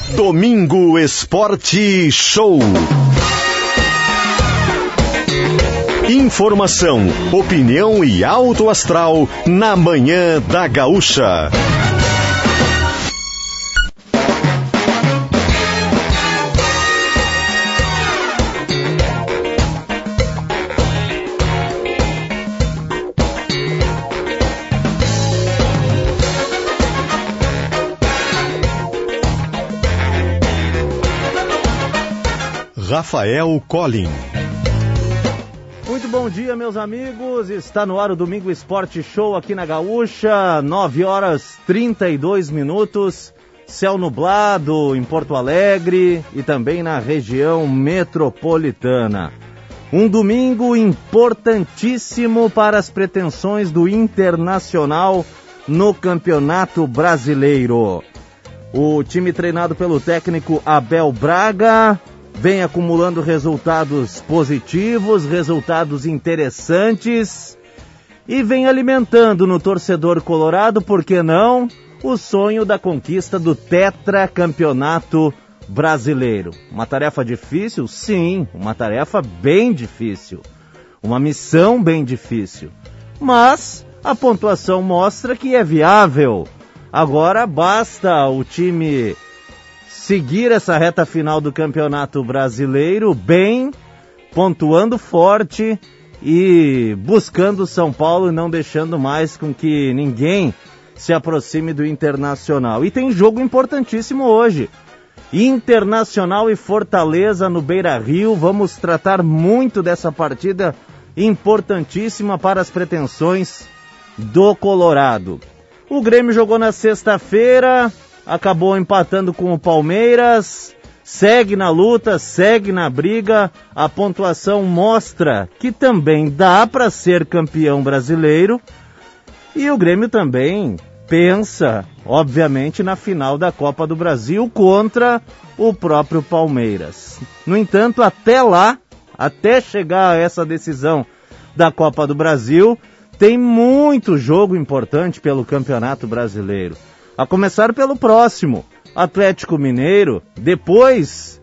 Domingo Esporte Show. Informação, opinião e alto astral na Manhã da Gaúcha. Rafael Collin. Muito bom dia, meus amigos. Está no ar o Domingo Esporte Show aqui na Gaúcha, 9h32. Céu nublado em Porto Alegre e também na região metropolitana. Um domingo importantíssimo para as pretensões do Internacional no Campeonato Brasileiro. O time treinado pelo técnico Abel Braga vem acumulando resultados positivos, resultados interessantes e vem alimentando no torcedor colorado, por que não, o sonho da conquista do tetracampeonato brasileiro. Uma tarefa difícil? Sim, uma tarefa bem difícil, uma missão bem difícil, mas a pontuação mostra que é viável. Agora basta o time seguir essa reta final do Campeonato Brasileiro bem, pontuando forte e buscando São Paulo e não deixando mais com que ninguém se aproxime do Internacional. E tem jogo importantíssimo hoje. Internacional e Fortaleza no Beira-Rio. Vamos tratar muito dessa partida importantíssima para as pretensões do Colorado. O Grêmio jogou na sexta-feira, acabou empatando com o Palmeiras, segue na luta, segue na briga, a pontuação mostra que também dá para ser campeão brasileiro e o Grêmio também pensa, obviamente, na final da Copa do Brasil contra o próprio Palmeiras. No entanto, até lá, até chegar a essa decisão da Copa do Brasil, tem muito jogo importante pelo Campeonato Brasileiro. A começar pelo próximo, Atlético Mineiro. Depois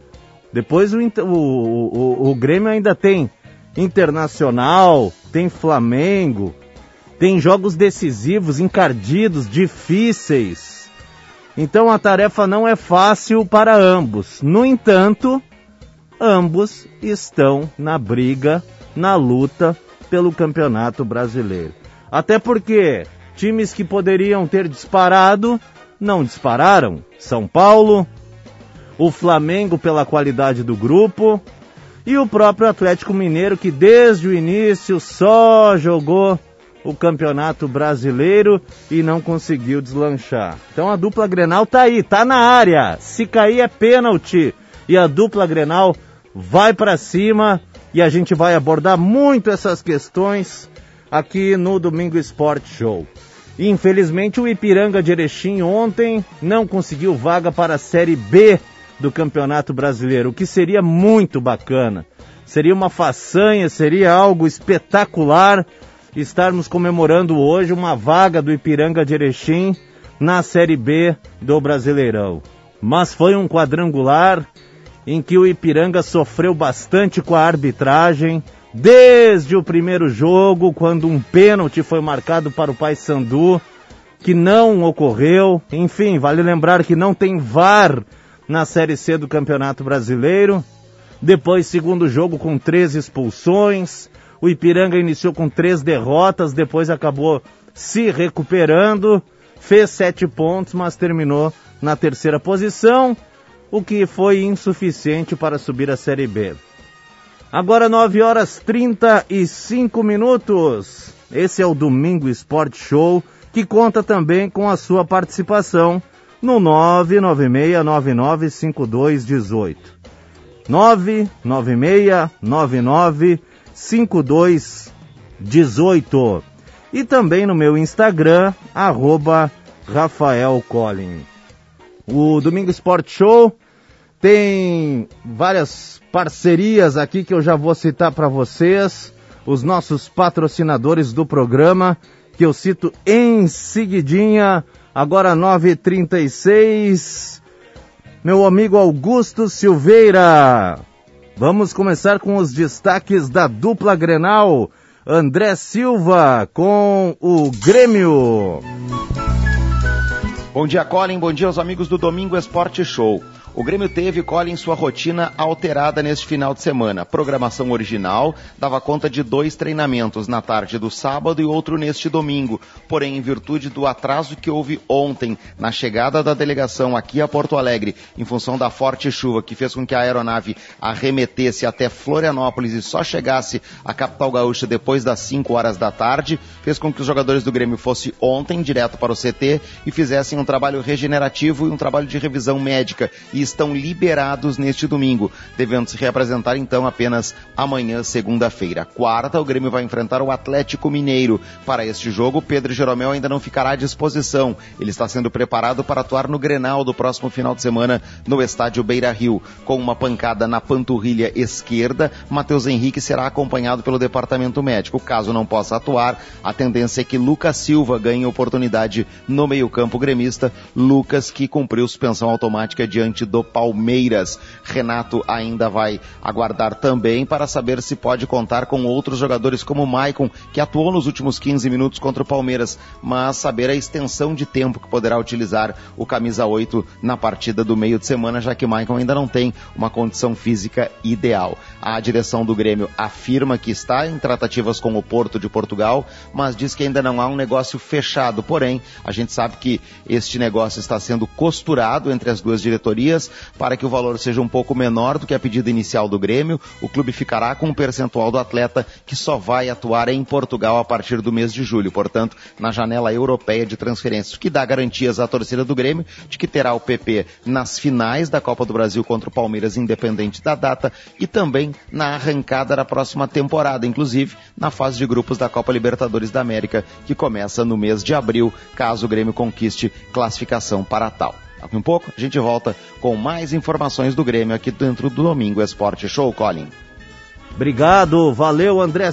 o Grêmio ainda tem Internacional, tem Flamengo, tem jogos decisivos, encardidos, difíceis. Então a tarefa não é fácil para ambos. No entanto, ambos estão na briga, na luta pelo Campeonato Brasileiro. Até porque times que poderiam ter disparado, não dispararam. São Paulo, o Flamengo pela qualidade do grupo e o próprio Atlético Mineiro, que desde o início só jogou o Campeonato Brasileiro e não conseguiu deslanchar. Então a dupla Grenal tá aí, tá na área. Se cair é pênalti e a dupla Grenal vai para cima e a gente vai abordar muito essas questões aqui no Domingo Esporte Show. Infelizmente o Ipiranga de Erechim ontem não conseguiu vaga para a Série B do Campeonato Brasileiro, o que seria muito bacana. Seria uma façanha, seria algo espetacular estarmos comemorando hoje uma vaga do Ipiranga de Erechim na Série B do Brasileirão. Mas foi um quadrangular em que o Ipiranga sofreu bastante com a arbitragem, desde o primeiro jogo, quando um pênalti foi marcado para o Paysandu, que não ocorreu. Enfim, vale lembrar que não tem VAR na Série C do Campeonato Brasileiro. Depois, segundo jogo com 3 expulsões. O Ipiranga iniciou com 3 derrotas, depois acabou se recuperando, fez 7 pontos, mas terminou na 3ª posição, o que foi insuficiente para subir a Série B. Agora 9h35. Esse é o Domingo Esporte Show, que conta também com a sua participação no 996995218. 996995218. E também no meu Instagram, @Rafael Collin. O Domingo Esporte Show tem várias parcerias aqui que eu já vou citar para vocês, os nossos patrocinadores do programa, que eu cito em seguidinha. Agora 9h36, meu amigo Augusto Silveira. Vamos começar com os destaques da dupla Grenal. André Silva com o Grêmio. Bom dia, Colin. Bom dia aos amigos do Domingo Esporte Show. O Grêmio teve, Colin, sua rotina alterada neste final de semana. A programação original dava conta de 2 treinamentos, na tarde do sábado e outro neste domingo. Porém, em virtude do atraso que houve ontem na chegada da delegação aqui a Porto Alegre, em função da forte chuva que fez com que a aeronave arremetesse até Florianópolis e só chegasse à capital gaúcha depois das 5 horas da tarde, fez com que os jogadores do Grêmio fossem ontem direto para o CT e fizessem um trabalho regenerativo e um trabalho de revisão médica. E estão liberados neste domingo, devendo se reapresentar então apenas amanhã, segunda-feira. Quarta, o Grêmio vai enfrentar o Atlético Mineiro. Para este jogo, Pedro Jeromel ainda não ficará à disposição. Ele está sendo preparado para atuar no Grenal do próximo final de semana no estádio Beira-Rio. Com uma pancada na panturrilha esquerda, Matheus Henrique será acompanhado pelo departamento médico. Caso não possa atuar, a tendência é que Lucas Silva ganhe oportunidade no meio-campo gremista. Lucas, que cumpriu suspensão automática diante do Palmeiras. Renato ainda vai aguardar também para saber se pode contar com outros jogadores como o Maicon, que atuou nos últimos 15 minutos contra o Palmeiras, mas saber a extensão de tempo que poderá utilizar o camisa 8 na partida do meio de semana, já que o Maicon ainda não tem uma condição física ideal. A direção do Grêmio afirma que está em tratativas com o Porto de Portugal, mas diz que ainda não há um negócio fechado. Porém, a gente sabe que este negócio está sendo costurado entre as duas diretorias para que o valor seja um pouco menor do que a pedida inicial do Grêmio. O clube ficará com um percentual do atleta que só vai atuar em Portugal a partir do mês de julho, portanto, na janela europeia de transferências, o que dá garantias à torcida do Grêmio de que terá o PP nas finais da Copa do Brasil contra o Palmeiras, independente da data, e também na arrancada da próxima temporada, inclusive na fase de grupos da Copa Libertadores da América, que começa no mês de abril, caso o Grêmio conquiste classificação para tal. Daqui um pouco a gente volta com mais informações do Grêmio aqui dentro do Domingo Esporte Show, Colin. Obrigado, valeu André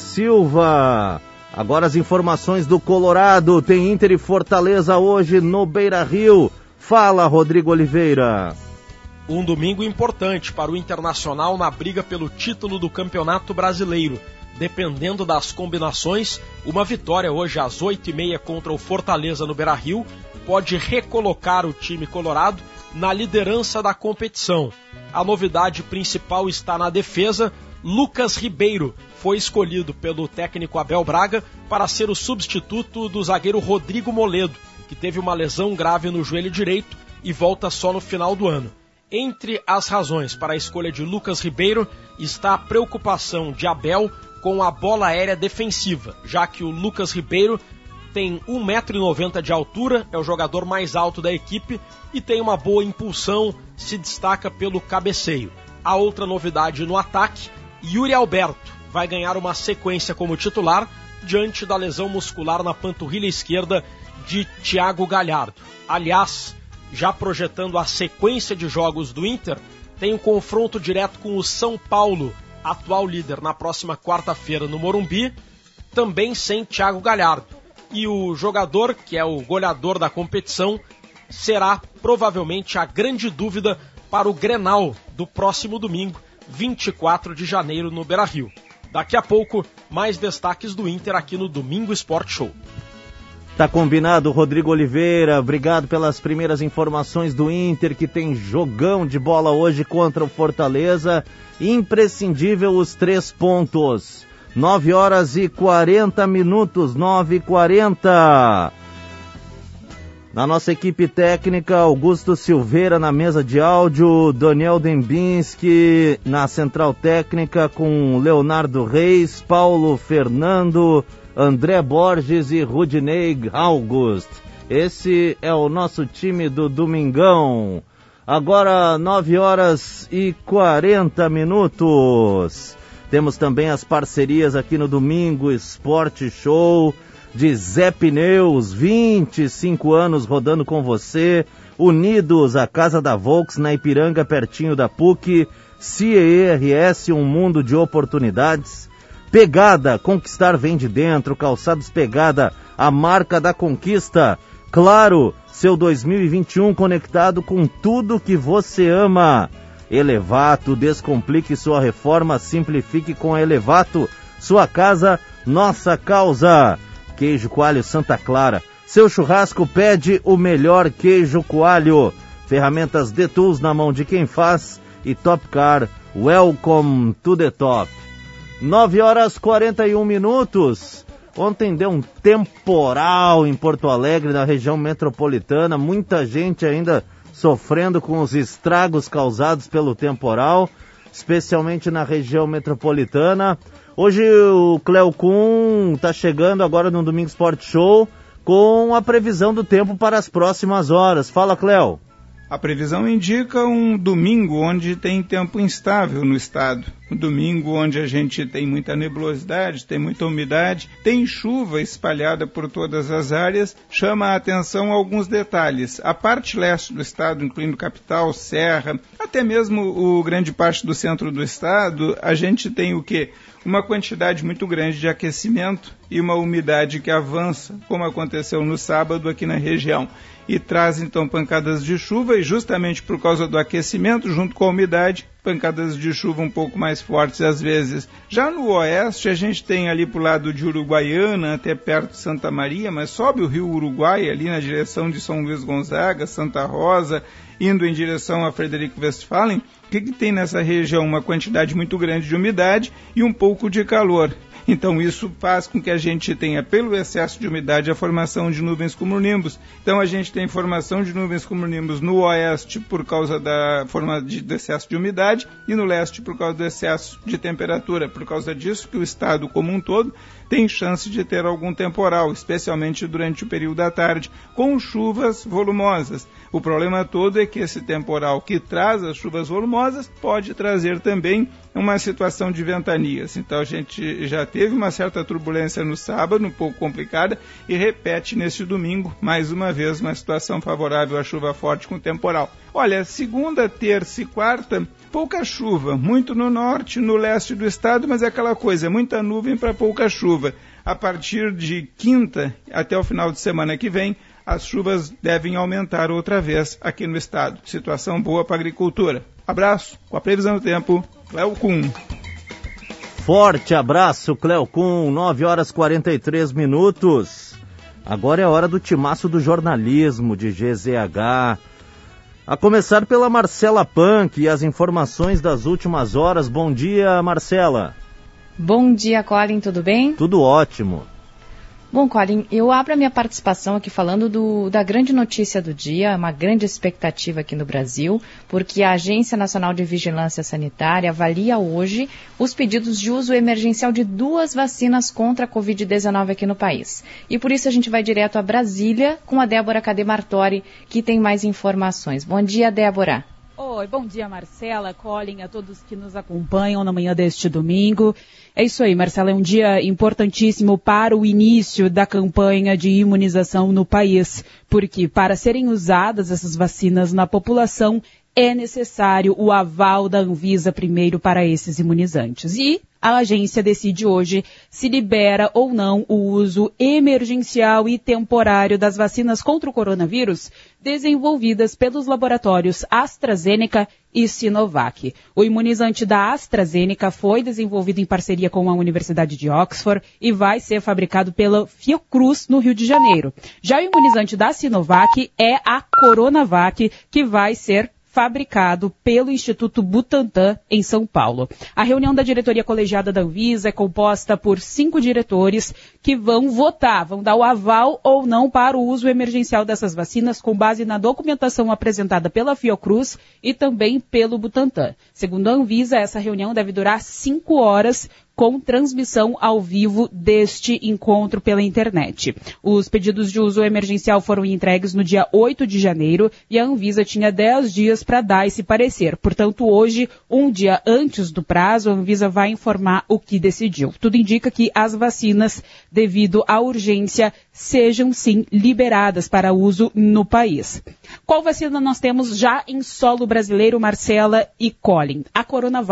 Silva. Agora as informações do Colorado. Tem Inter e Fortaleza hoje no Beira-Rio. Fala, Rodrigo Oliveira. Um domingo importante para o Internacional na briga pelo título do Campeonato Brasileiro. Dependendo das combinações, uma vitória hoje às 8h30 contra o Fortaleza no Beira-Rio pode recolocar o time colorado na liderança da competição. A novidade principal está na defesa. Lucas Ribeiro foi escolhido pelo técnico Abel Braga para ser o substituto do zagueiro Rodrigo Moledo, que teve uma lesão grave no joelho direito e volta só no final do ano. Entre as razões para a escolha de Lucas Ribeiro está a preocupação de Abel com a bola aérea defensiva, já que o Lucas Ribeiro tem 1,90 m de altura, é o jogador mais alto da equipe e tem uma boa impulsão, se destaca pelo cabeceio. A outra novidade no ataque, Yuri Alberto vai ganhar uma sequência como titular diante da lesão muscular na panturrilha esquerda de Thiago Galhardo. Aliás, já projetando a sequência de jogos do Inter, tem um confronto direto com o São Paulo, atual líder, na próxima quarta-feira no Morumbi, também sem Thiago Galhardo. E o jogador, que é o goleador da competição, será provavelmente a grande dúvida para o Grenal do próximo domingo, 24 de janeiro, no Beira-Rio. Daqui a pouco, mais destaques do Inter aqui no Domingo Esporte Show. Tá combinado, Rodrigo Oliveira. Obrigado pelas primeiras informações do Inter, que tem jogão de bola hoje contra o Fortaleza. Imprescindível os 3 pontos. 9h40, 9h40. Na nossa equipe técnica, Augusto Silveira na mesa de áudio, Daniel Dembinski na central técnica com Leonardo Reis, Paulo Fernando, André Borges e Rudinei August. Esse é o nosso time do Domingão. Agora 9h40. Temos também as parcerias aqui no Domingo Esporte Show de Zé Pneus, 25 anos rodando com você. Unidos, a casa da Volks na Ipiranga, pertinho da PUC. CERS, um mundo de oportunidades. Pegada, conquistar vem de dentro. Calçados Pegada, a marca da conquista. Claro, seu 2021 conectado com tudo que você ama. Elevato, descomplique sua reforma, simplifique com a Elevato. Sua casa, nossa causa. Queijo Coalho Santa Clara. Seu churrasco pede o melhor queijo coalho. Ferramentas DeTools na mão de quem faz. E Top Car, welcome to the top. 9h41. Ontem deu um temporal em Porto Alegre, na região metropolitana. Muita gente ainda sofrendo com os estragos causados pelo temporal, especialmente na região metropolitana. Hoje o Cleo Kuhn está chegando agora no Domingo Sport Show com a previsão do tempo para as próximas horas. Fala, Cleo. A previsão indica um domingo onde tem tempo instável no estado. Um domingo onde a gente tem muita nebulosidade, tem muita umidade, tem chuva espalhada por todas as áreas. Chama a atenção alguns detalhes. A parte leste do estado, incluindo capital, serra, até mesmo o grande parte do centro do estado, a gente tem o quê? Uma quantidade muito grande de aquecimento e uma umidade que avança, como aconteceu no sábado aqui na região. E traz então pancadas de chuva, e justamente por causa do aquecimento, junto com a umidade, pancadas de chuva um pouco mais fortes às vezes. Já no oeste, a gente tem ali pro lado de Uruguaiana, até perto de Santa Maria, mas sobe o rio Uruguai, ali na direção de São Luís Gonzaga, Santa Rosa, indo em direção a Frederico Westphalen. O que tem nessa região? Uma quantidade muito grande de umidade e um pouco de calor. Então isso faz com que a gente tenha, pelo excesso de umidade, a formação de nuvens cumulonimbus. Então a gente tem formação de nuvens cumulonimbus no oeste por causa do excesso de umidade e no leste por causa do excesso de temperatura. Por causa disso que o estado como um todo tem chance de ter algum temporal, especialmente durante o período da tarde, com chuvas volumosas. O problema todo é que esse temporal que traz as chuvas volumosas pode trazer também uma situação de ventanias. Então a gente já teve uma certa turbulência no sábado, um pouco complicada, e repete nesse domingo, mais uma vez, uma situação favorável à chuva forte com temporal. Olha, segunda, terça e quarta, pouca chuva, muito no norte, no leste do estado, mas é aquela coisa, muita nuvem para pouca chuva. A partir de quinta até o final de semana que vem, as chuvas devem aumentar outra vez aqui no estado. Situação boa para a agricultura. Abraço, com a previsão do tempo, Cleo Kuhn. Forte abraço, Cleo Kuhn, 9h43. Agora é a hora do timaço do jornalismo de GZH. A começar pela Marcela Punk e as informações das últimas horas. Bom dia, Marcela. Bom dia, Colin, tudo bem? Tudo ótimo. Bom, Colin, eu abro a minha participação aqui falando da grande notícia do dia, uma grande expectativa aqui no Brasil, porque a Agência Nacional de Vigilância Sanitária avalia hoje os pedidos de uso emergencial de 2 vacinas contra a Covid-19 aqui no país. E por isso a gente vai direto a Brasília com a Débora Cademartori, que tem mais informações. Bom dia, Débora. Oi, bom dia, Marcela, Colin, a todos que nos acompanham na manhã deste domingo. É isso aí, Marcela, é um dia importantíssimo para o início da campanha de imunização no país, porque para serem usadas essas vacinas na população, é necessário o aval da Anvisa primeiro para esses imunizantes. E a agência decide hoje se libera ou não o uso emergencial e temporário das vacinas contra o coronavírus desenvolvidas pelos laboratórios AstraZeneca e Sinovac. O imunizante da AstraZeneca foi desenvolvido em parceria com a Universidade de Oxford e vai ser fabricado pela Fiocruz, no Rio de Janeiro. Já o imunizante da Sinovac é a Coronavac, que vai ser fabricado pelo Instituto Butantan, em São Paulo. A reunião da diretoria colegiada da Anvisa é composta por 5 diretores que vão votar, vão dar o aval ou não para o uso emergencial dessas vacinas com base na documentação apresentada pela Fiocruz e também pelo Butantan. Segundo a Anvisa, essa reunião deve durar 5 horas, com transmissão ao vivo deste encontro pela internet. Os pedidos de uso emergencial foram entregues no dia 8 de janeiro e a Anvisa tinha 10 dias para dar esse parecer. Portanto, hoje, um dia antes do prazo, a Anvisa vai informar o que decidiu. Tudo indica que as vacinas, devido à urgência, sejam sim liberadas para uso no país. Qual vacina nós temos já em solo brasileiro, Marcela e Colin? A Coronavac.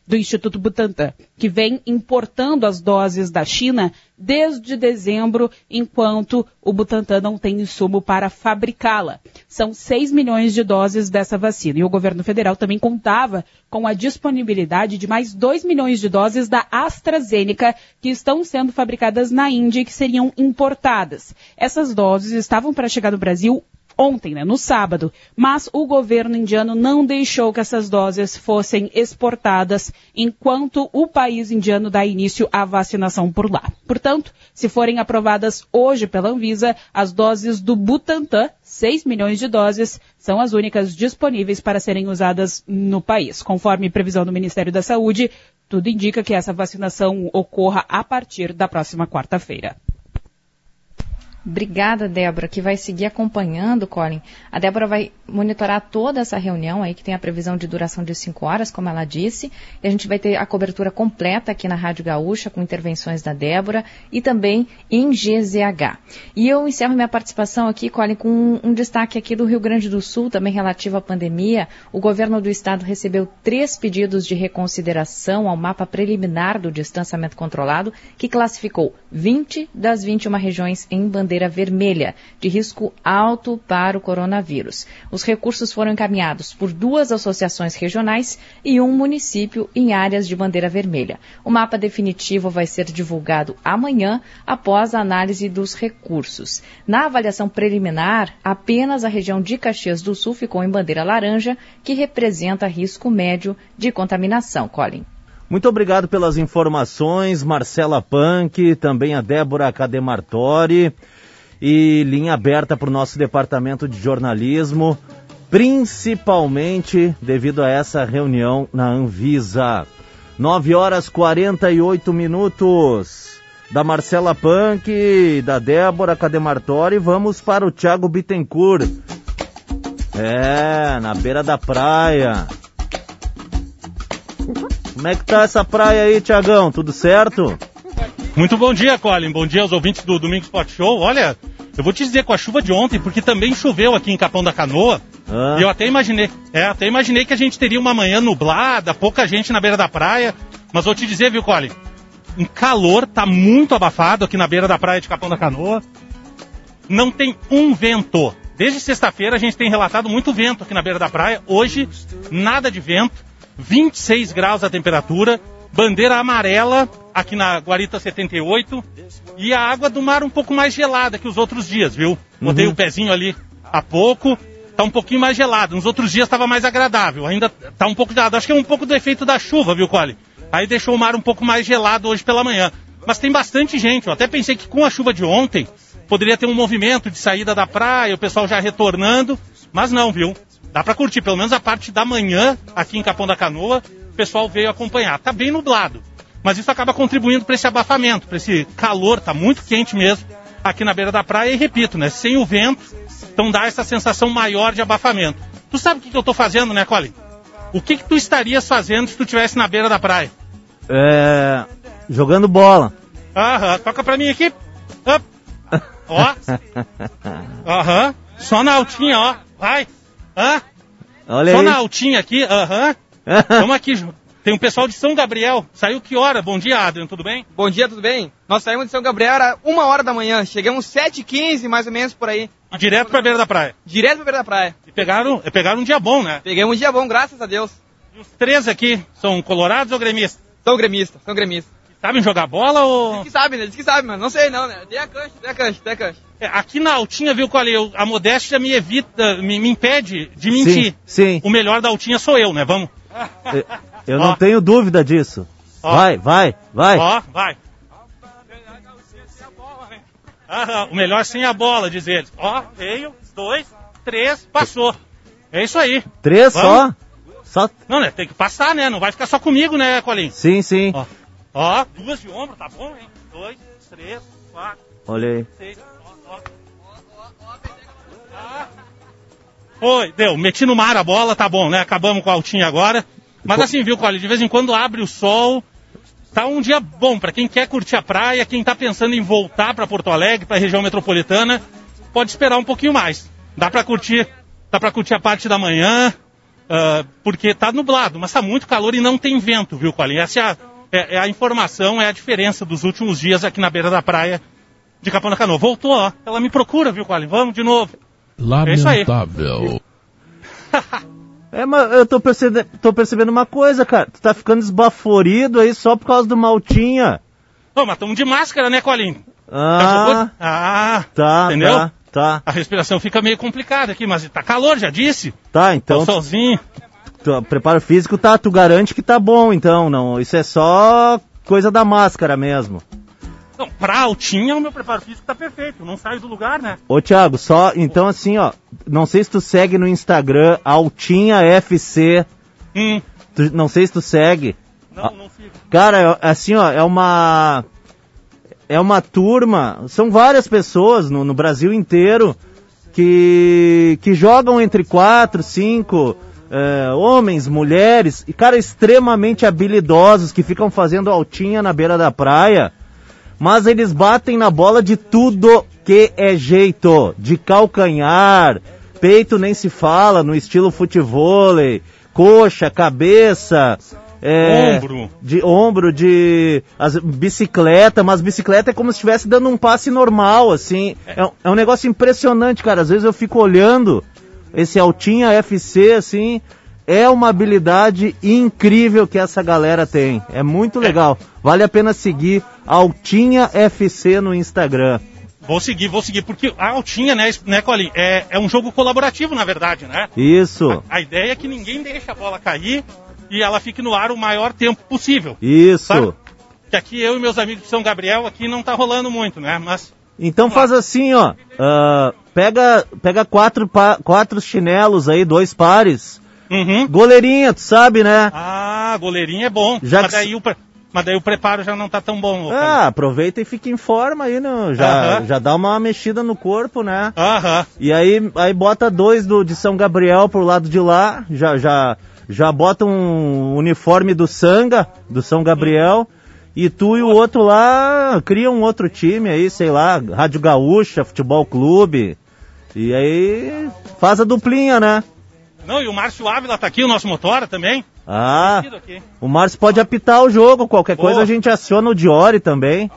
do Instituto Butantan, que vem importando as doses da China desde dezembro, enquanto o Butantan não tem insumo para fabricá-la. São 6 milhões de doses dessa vacina. E o governo federal também contava com a disponibilidade de mais 2 milhões de doses da AstraZeneca, que estão sendo fabricadas na Índia e que seriam importadas. Essas doses estavam para chegar no Brasil ontem, no sábado, mas o governo indiano não deixou que essas doses fossem exportadas enquanto o país indiano dá início à vacinação por lá. Portanto, se forem aprovadas hoje pela Anvisa, as doses do Butantan, 6 milhões de doses, são as únicas disponíveis para serem usadas no país. Conforme previsão do Ministério da Saúde, tudo indica que essa vacinação ocorra a partir da próxima quarta-feira. Obrigada, Débora, que vai seguir acompanhando, Colin. A Débora vai monitorar toda essa reunião aí, que tem a previsão de duração de 5 horas, como ela disse. E a gente vai ter a cobertura completa aqui na Rádio Gaúcha, com intervenções da Débora e também em GZH. E eu encerro minha participação aqui, Colin, com um destaque aqui do Rio Grande do Sul, também relativo à pandemia. O governo do estado recebeu 3 pedidos de reconsideração ao mapa preliminar do distanciamento controlado, que classificou 20 das 21 regiões em bandeira vermelha, de risco alto para o coronavírus. Os recursos foram encaminhados por 2 associações regionais e um município em áreas de bandeira vermelha. O mapa definitivo vai ser divulgado amanhã, após a análise dos recursos. Na avaliação preliminar, apenas a região de Caxias do Sul ficou em bandeira laranja, que representa risco médio de contaminação. Colin. Muito obrigado pelas informações, Marcela Punk, também a Débora Cademartori. E linha aberta para o nosso departamento de jornalismo, principalmente devido a essa reunião na Anvisa. 9h48 da Marcela Punk e da Débora Cademartori. Vamos para o Thiago Bittencourt. Na beira da praia. Como é que tá essa praia aí, Thiagão? Tudo certo? Muito bom dia, Colin. Bom dia aos ouvintes do Domingo Sport Show. Olha, eu vou te dizer, com a chuva de ontem, porque também choveu aqui em Capão da Canoa, e eu até imaginei que a gente teria uma manhã nublada, pouca gente na beira da praia, mas vou te dizer, viu, Colin, um calor, tá muito abafado aqui na beira da praia de Capão da Canoa, não tem um vento. Desde sexta-feira a gente tem relatado muito vento aqui na beira da praia, hoje nada de vento, 26 graus a temperatura, bandeira amarela aqui na Guarita 78 e a água do mar um pouco mais gelada que os outros dias, viu? Botei o pezinho ali há pouco, tá um pouquinho mais gelado. Nos outros dias estava mais agradável, ainda tá um pouco gelado. Acho que é um pouco do efeito da chuva, viu, Colin? Aí deixou o mar um pouco mais gelado hoje pela manhã. Mas tem bastante gente, eu até pensei que com a chuva de ontem poderia ter um movimento de saída da praia, o pessoal já retornando, mas não, viu? Dá pra curtir, pelo menos a parte da manhã aqui em Capão da Canoa, o pessoal veio acompanhar. Tá bem nublado, mas isso acaba contribuindo para esse abafamento, para esse calor, tá muito quente mesmo aqui na beira da praia. E repito, né, sem o vento, então dá essa sensação maior de abafamento. Tu sabe o que eu tô fazendo, né, Colin? O que tu estarias fazendo se tu estivesse na beira da praia? Jogando bola. Toca pra mim aqui. Ó. Só na altinha, ó. Vai. Olha só aí. na altinha aqui. Vamos aqui. Tem um pessoal de São Gabriel. Saiu que hora? Bom dia, Adriano. Tudo bem? Bom dia, tudo bem? Nós saímos de São Gabriel, era 1h da manhã. Chegamos 7h15, mais ou menos, por aí. E direto pra beira da praia? Direto pra beira da praia. E pegaram um dia bom, né? Pegamos um dia bom, graças a Deus. E os 3 aqui são colorados ou gremistas? São gremistas. Sabem jogar bola ou... Diz que sabe, mano. Não sei não, né? Dê a cancha. Aqui na altinha, viu, Colin? A modéstia me evita, me impede de mentir. Sim. O melhor da altinha sou eu, né? Vamos. Eu não tenho dúvida disso. Vai. Vai. O melhor sem a bola, diz ele. Veio, 2, 3, passou. É isso aí. 3 só? Não, né? Tem que passar, né? Não vai ficar só comigo, né, Colin? Sim. 2 de ombro, tá bom, hein? 2, 3, 4. Olha aí. 6, Foi, deu. Meti no mar a bola, tá bom, né? Acabamos com a altinha agora. Mas assim, viu, Colin? De vez em quando abre o sol. Tá um dia bom pra quem quer curtir a praia, quem tá pensando em voltar pra Porto Alegre, pra região metropolitana, pode esperar um pouquinho mais. Dá pra curtir a parte da manhã, porque tá nublado, mas tá muito calor e não tem vento, viu, Colin? Essa é a informação, é a diferença dos últimos dias aqui na beira da praia de Capão da Canoa. Voltou, ó. Ela me procura, viu, Colin? Vamos de novo. Lamentável. Mas eu tô percebendo uma coisa, cara. Tu tá ficando esbaforido aí só por causa do Maltinha. Mas estamos de máscara, né, Colin? Tá. Entendeu? Tá. A respiração fica meio complicada aqui, mas tá calor, já disse. Tá, então... Tô sozinho. Preparo físico, tu garante que tá bom, então. Não, isso é só coisa da máscara mesmo. Não, pra Altinha, o meu preparo físico tá perfeito. Não saio do lugar, né? Ô, Thiago, então assim, ó. Não sei se tu segue no Instagram, Altinha FC. Não sei se tu segue. Não sigo. Cara, assim, ó, é uma turma, são várias pessoas no Brasil inteiro que jogam entre 4, 5 homens, mulheres, e cara, extremamente habilidosos, que ficam fazendo altinha na beira da praia, mas eles batem na bola de tudo que é jeito, de calcanhar, peito nem se fala, no estilo futevôlei, coxa, cabeça... ombro, bicicleta, mas bicicleta é como se estivesse dando um passe normal, assim. É um negócio impressionante, cara. Às vezes eu fico olhando esse Altinha FC, assim. É uma habilidade incrível que essa galera tem. É muito legal. Vale a pena seguir Altinha FC no Instagram. Vou seguir, porque a Altinha, né, Colin, é um jogo colaborativo, na verdade, né? Isso. A ideia é que ninguém deixe a bola cair e ela fique no ar o maior tempo possível. Isso. Sabe? Que aqui eu e meus amigos de São Gabriel, aqui não tá rolando muito, né? Mas... Então faz assim, ó. Pega 4 chinelos aí, 2 pares. Goleirinha, tu sabe, né? Goleirinha é bom. Mas daí o preparo já não tá tão bom. Aproveita e fica em forma aí, né? Já dá uma mexida no corpo, né? E aí bota 2 de São Gabriel pro lado de lá, já bota um uniforme do Sanga, do São Gabriel, e tu e o outro lá cria um outro time aí, sei lá, Rádio Gaúcha, Futebol Clube, e aí faz a duplinha, né? Não, e o Márcio Ávila tá aqui, o nosso motora também. O Márcio pode apitar o jogo, qualquer coisa a gente aciona o Diori também.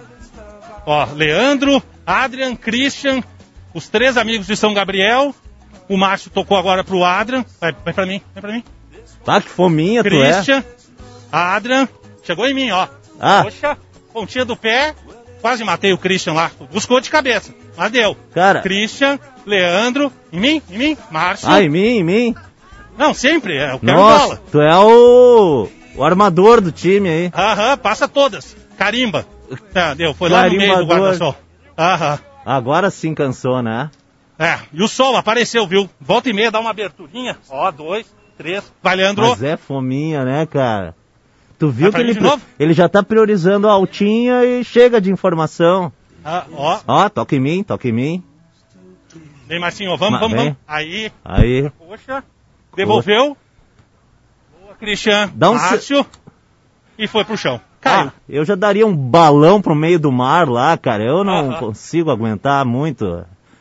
Ó, Leandro, Adrian, Christian, os 3 amigos de São Gabriel. O Márcio tocou agora pro Adrian. Vai pra mim. Que fominha, Christian, Adrian, chegou em mim, ó. Poxa, pontinha do pé, quase matei o Christian lá. Buscou de cabeça, mas deu. Cara. Christian, Leandro, em mim, Márcio. Em mim. Não, sempre, eu quero bola. Tu é o armador do time aí. Passa todas, carimba. Deu, foi lá no meio do guarda-sol. Agora sim cansou, né? E o sol apareceu, viu? Volta e meia, dá uma aberturinha. 2, 3, vai, Leandro. Mas é fominha, né, cara? Tu viu que ele já tá priorizando a altinha e chega de informação. Toca em mim. Vem, Marcinho, vamos. Aí. Poxa, devolveu. Boa, Christian. Márcio. E foi pro chão. Caiu. Eu já daria um balão pro meio do mar lá, cara. Eu não consigo aguentar muito.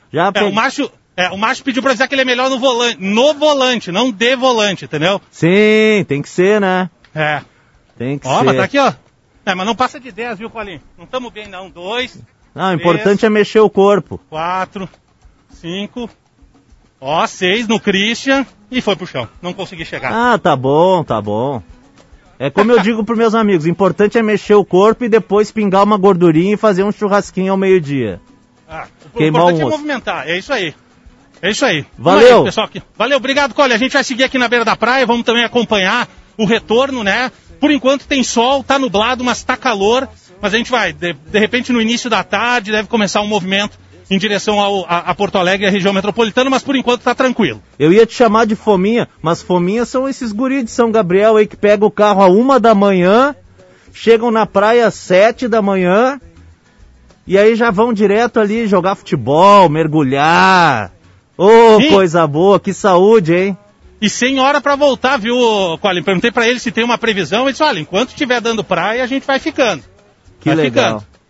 O Márcio pediu pra dizer que ele é melhor no volante, não de volante, entendeu? Sim, tem que ser, né? Tem que ser. Mas tá aqui, ó. Mas não passa de 10, viu, Colinho? Não estamos bem, não. 2. Não, o importante é mexer o corpo. 4, 5. 6 no Christian e foi pro chão. Não consegui chegar. Tá bom. É como eu digo pros meus amigos, o importante é mexer o corpo e depois pingar uma gordurinha e fazer um churrasquinho ao meio-dia. O importante é movimentar, é isso aí. Valeu. Aí, pessoal, valeu, obrigado, Colin. A gente vai seguir aqui na beira da praia, vamos também acompanhar o retorno, né? Por enquanto tem sol, tá nublado, mas tá calor. Mas a gente vai, de repente no início da tarde, deve começar um movimento em direção a Porto Alegre e a região metropolitana, mas por enquanto tá tranquilo. Eu ia te chamar de fominha, mas fominha são esses guris de São Gabriel aí que pegam o carro às 1 da manhã, chegam na praia às 7 da manhã, e aí já vão direto ali jogar futebol, mergulhar. Coisa boa, que saúde, hein? E sem hora pra voltar, viu, Colin? Perguntei pra ele se tem uma previsão, ele disse, olha, enquanto estiver dando praia, a gente vai ficando. Que legal. Ficando.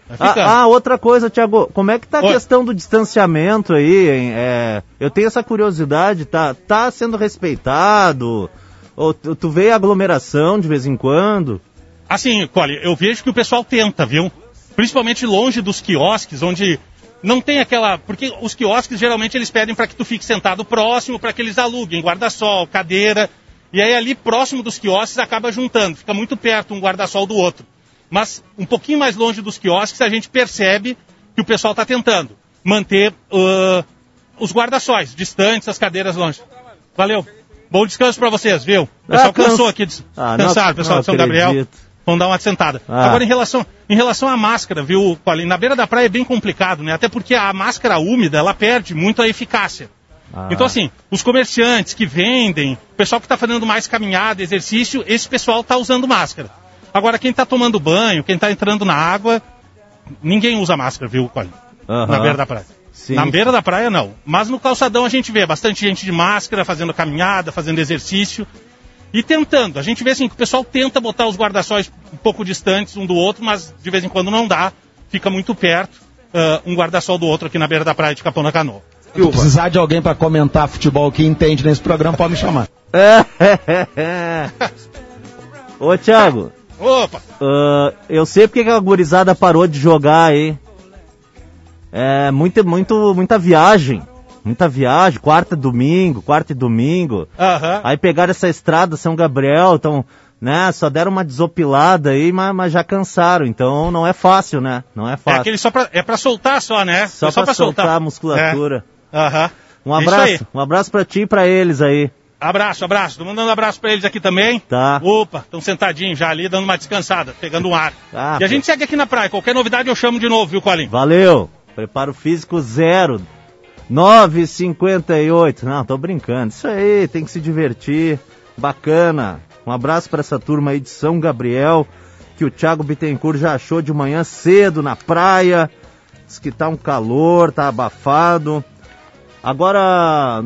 Outra coisa, Thiago, como é que tá a questão do distanciamento aí, hein? Eu tenho essa curiosidade, tá sendo respeitado? Ou tu vê aglomeração de vez em quando? Assim, Cole, eu vejo que o pessoal tenta, viu? Principalmente longe dos quiosques, onde não tem aquela... Porque os quiosques, geralmente, eles pedem para que tu fique sentado próximo, para que eles aluguem guarda-sol, cadeira. E aí, ali, próximo dos quiosques, acaba juntando. Fica muito perto um guarda-sol do outro. Mas, um pouquinho mais longe dos quiosques, a gente percebe que o pessoal está tentando manter os guarda-sóis distantes, as cadeiras longe. Valeu. Bom descanso para vocês, viu? O pessoal cansou aqui. Cansaram, pessoal de São Gabriel. Vamos dar uma sentada. Agora, em relação à máscara, viu, Paulinho? Na beira da praia é bem complicado, né? Até porque a máscara úmida, ela perde muito a eficácia. Então, assim, os comerciantes que vendem, o pessoal que está fazendo mais caminhada, exercício, esse pessoal está usando máscara. Agora, quem está tomando banho, quem está entrando na água, ninguém usa máscara, viu, Paulinho? Na beira da praia. Sim. Na beira da praia, não. Mas no calçadão a gente vê bastante gente de máscara, fazendo caminhada, fazendo exercício. E tentando, a gente vê assim que o pessoal tenta botar os guarda-sóis um pouco distantes um do outro, mas de vez em quando não dá, fica muito perto um guarda-sol do outro aqui na beira da praia de Capão da Canoa. Se precisar de alguém para comentar futebol que entende nesse programa, pode me chamar. Ô, Thiago. Opa! Eu sei porque que a gurizada parou de jogar aí. Muita viagem. Muita viagem, quarta e domingo. Aí pegaram essa estrada São Gabriel, então, né, só deram uma desopilada aí, mas já cansaram, então não é fácil, né? Não é fácil. É pra soltar só, né? Só pra soltar a musculatura. Um abraço pra ti e pra eles aí. Abraço. Tô mandando um abraço pra eles aqui também. Tá. Opa, estão sentadinhos já ali, dando uma descansada, pegando um ar. E a gente segue aqui na praia, qualquer novidade eu chamo de novo, viu, Colinho? Valeu. Preparo físico 0. 9h58. Não, tô brincando. Isso aí, tem que se divertir. Bacana. Um abraço para essa turma aí de São Gabriel, que o Thiago Bittencourt já achou de manhã cedo na praia. Diz que tá um calor, tá abafado. Agora,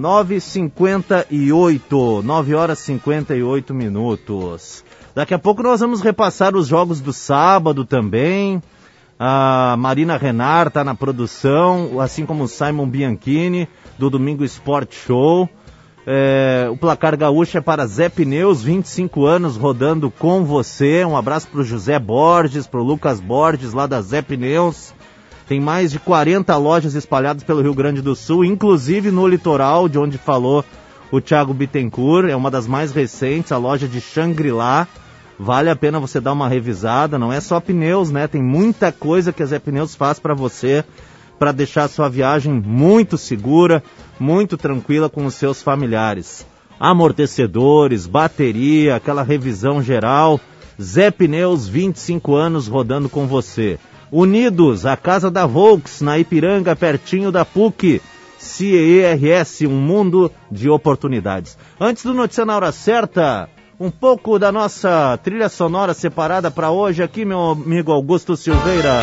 9h58. 9 horas e 58 minutos. Daqui a pouco nós vamos repassar os jogos do sábado também. A Marina Renard está na produção, assim como o Simon Bianchini, do Domingo Sport Show. O placar gaúcho é para Zé Pneus, 25 anos rodando com você. Um abraço para o José Borges, para o Lucas Borges, lá da Zé Pneus. Tem mais de 40 lojas espalhadas pelo Rio Grande do Sul, inclusive no litoral, de onde falou o Thiago Bittencourt. É uma das mais recentes, a loja de Xangri-Lá. Vale a pena você dar uma revisada, não é só pneus, né? Tem muita coisa que a Zé Pneus faz para você, para deixar a sua viagem muito segura, muito tranquila com os seus familiares. Amortecedores, bateria, aquela revisão geral. Zé Pneus, 25 anos rodando com você. Unidos, a casa da Volks, na Ipiranga, pertinho da PUC. CERS, um mundo de oportunidades. Antes do Notícia na Hora Certa, um pouco da nossa trilha sonora separada para hoje aqui, meu amigo Augusto Silveira.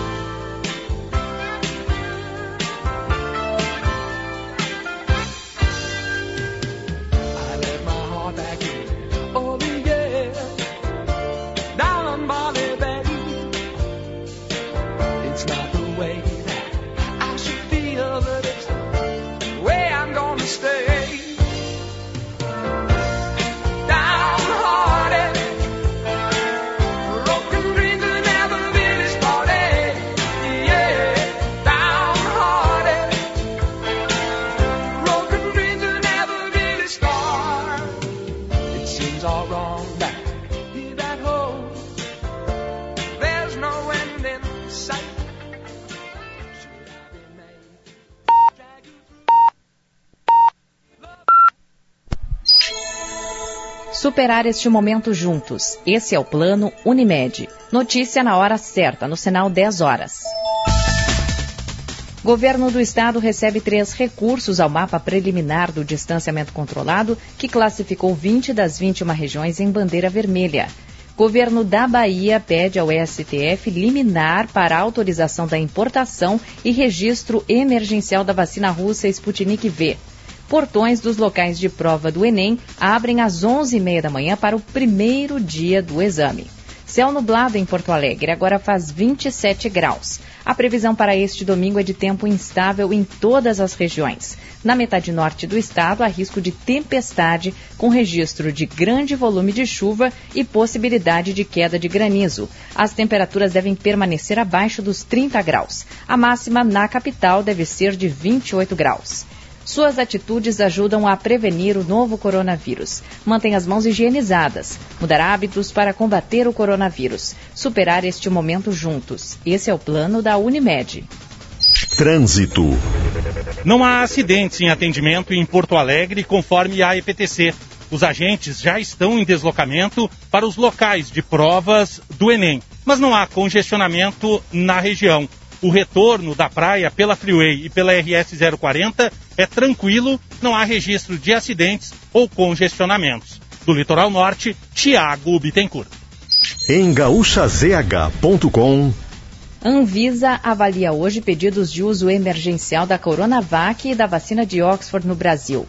Superar este momento juntos. Esse é o Plano Unimed. Notícia na hora certa, no sinal 10 horas. Governo do Estado recebe 3 recursos ao mapa preliminar do distanciamento controlado, que classificou 20 das 21 regiões em bandeira vermelha. Governo da Bahia pede ao STF liminar para a autorização da importação e registro emergencial da vacina russa Sputnik V. Portões dos locais de prova do Enem abrem às 11h30 da manhã para o primeiro dia do exame. Céu nublado em Porto Alegre, agora faz 27 graus. A previsão para este domingo é de tempo instável em todas as regiões. Na metade norte do estado, há risco de tempestade, com registro de grande volume de chuva e possibilidade de queda de granizo. As temperaturas devem permanecer abaixo dos 30 graus. A máxima na capital deve ser de 28 graus. Suas atitudes ajudam a prevenir o novo coronavírus. Mantenha as mãos higienizadas. Mudar hábitos para combater o coronavírus. Superar este momento juntos. Esse é o plano da Unimed. Trânsito. Não há acidentes em atendimento em Porto Alegre, conforme a EPTC. Os agentes já estão em deslocamento para os locais de provas do Enem. Mas não há congestionamento na região. O retorno da praia pela Freeway e pela RS 040 é tranquilo, não há registro de acidentes ou congestionamentos. Do Litoral Norte, Tiago Bittencourt. Em gaúchazh.com. Anvisa avalia hoje pedidos de uso emergencial da Coronavac e da vacina de Oxford no Brasil.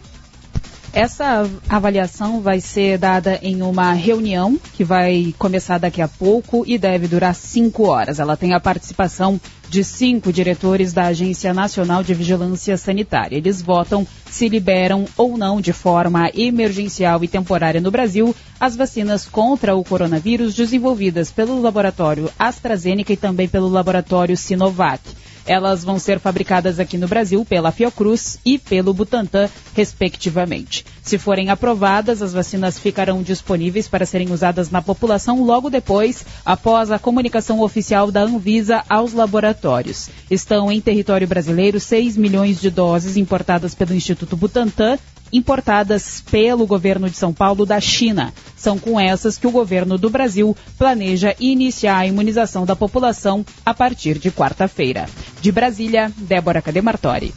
Essa avaliação vai ser dada em uma reunião que vai começar daqui a pouco e deve durar 5 horas. Ela tem a participação de 5 diretores da Agência Nacional de Vigilância Sanitária. Eles votam se liberam ou não de forma emergencial e temporária no Brasil as vacinas contra o coronavírus desenvolvidas pelo laboratório AstraZeneca e também pelo laboratório Sinovac. Elas vão ser fabricadas aqui no Brasil pela Fiocruz e pelo Butantan, respectivamente. Se forem aprovadas, as vacinas ficarão disponíveis para serem usadas na população logo depois, após a comunicação oficial da Anvisa aos laboratórios. Estão em território brasileiro 6 milhões de doses importadas pelo Instituto Butantan, importadas pelo governo de São Paulo da China. São com essas que o governo do Brasil planeja iniciar a imunização da população a partir de quarta-feira. De Brasília, Débora Cademartori.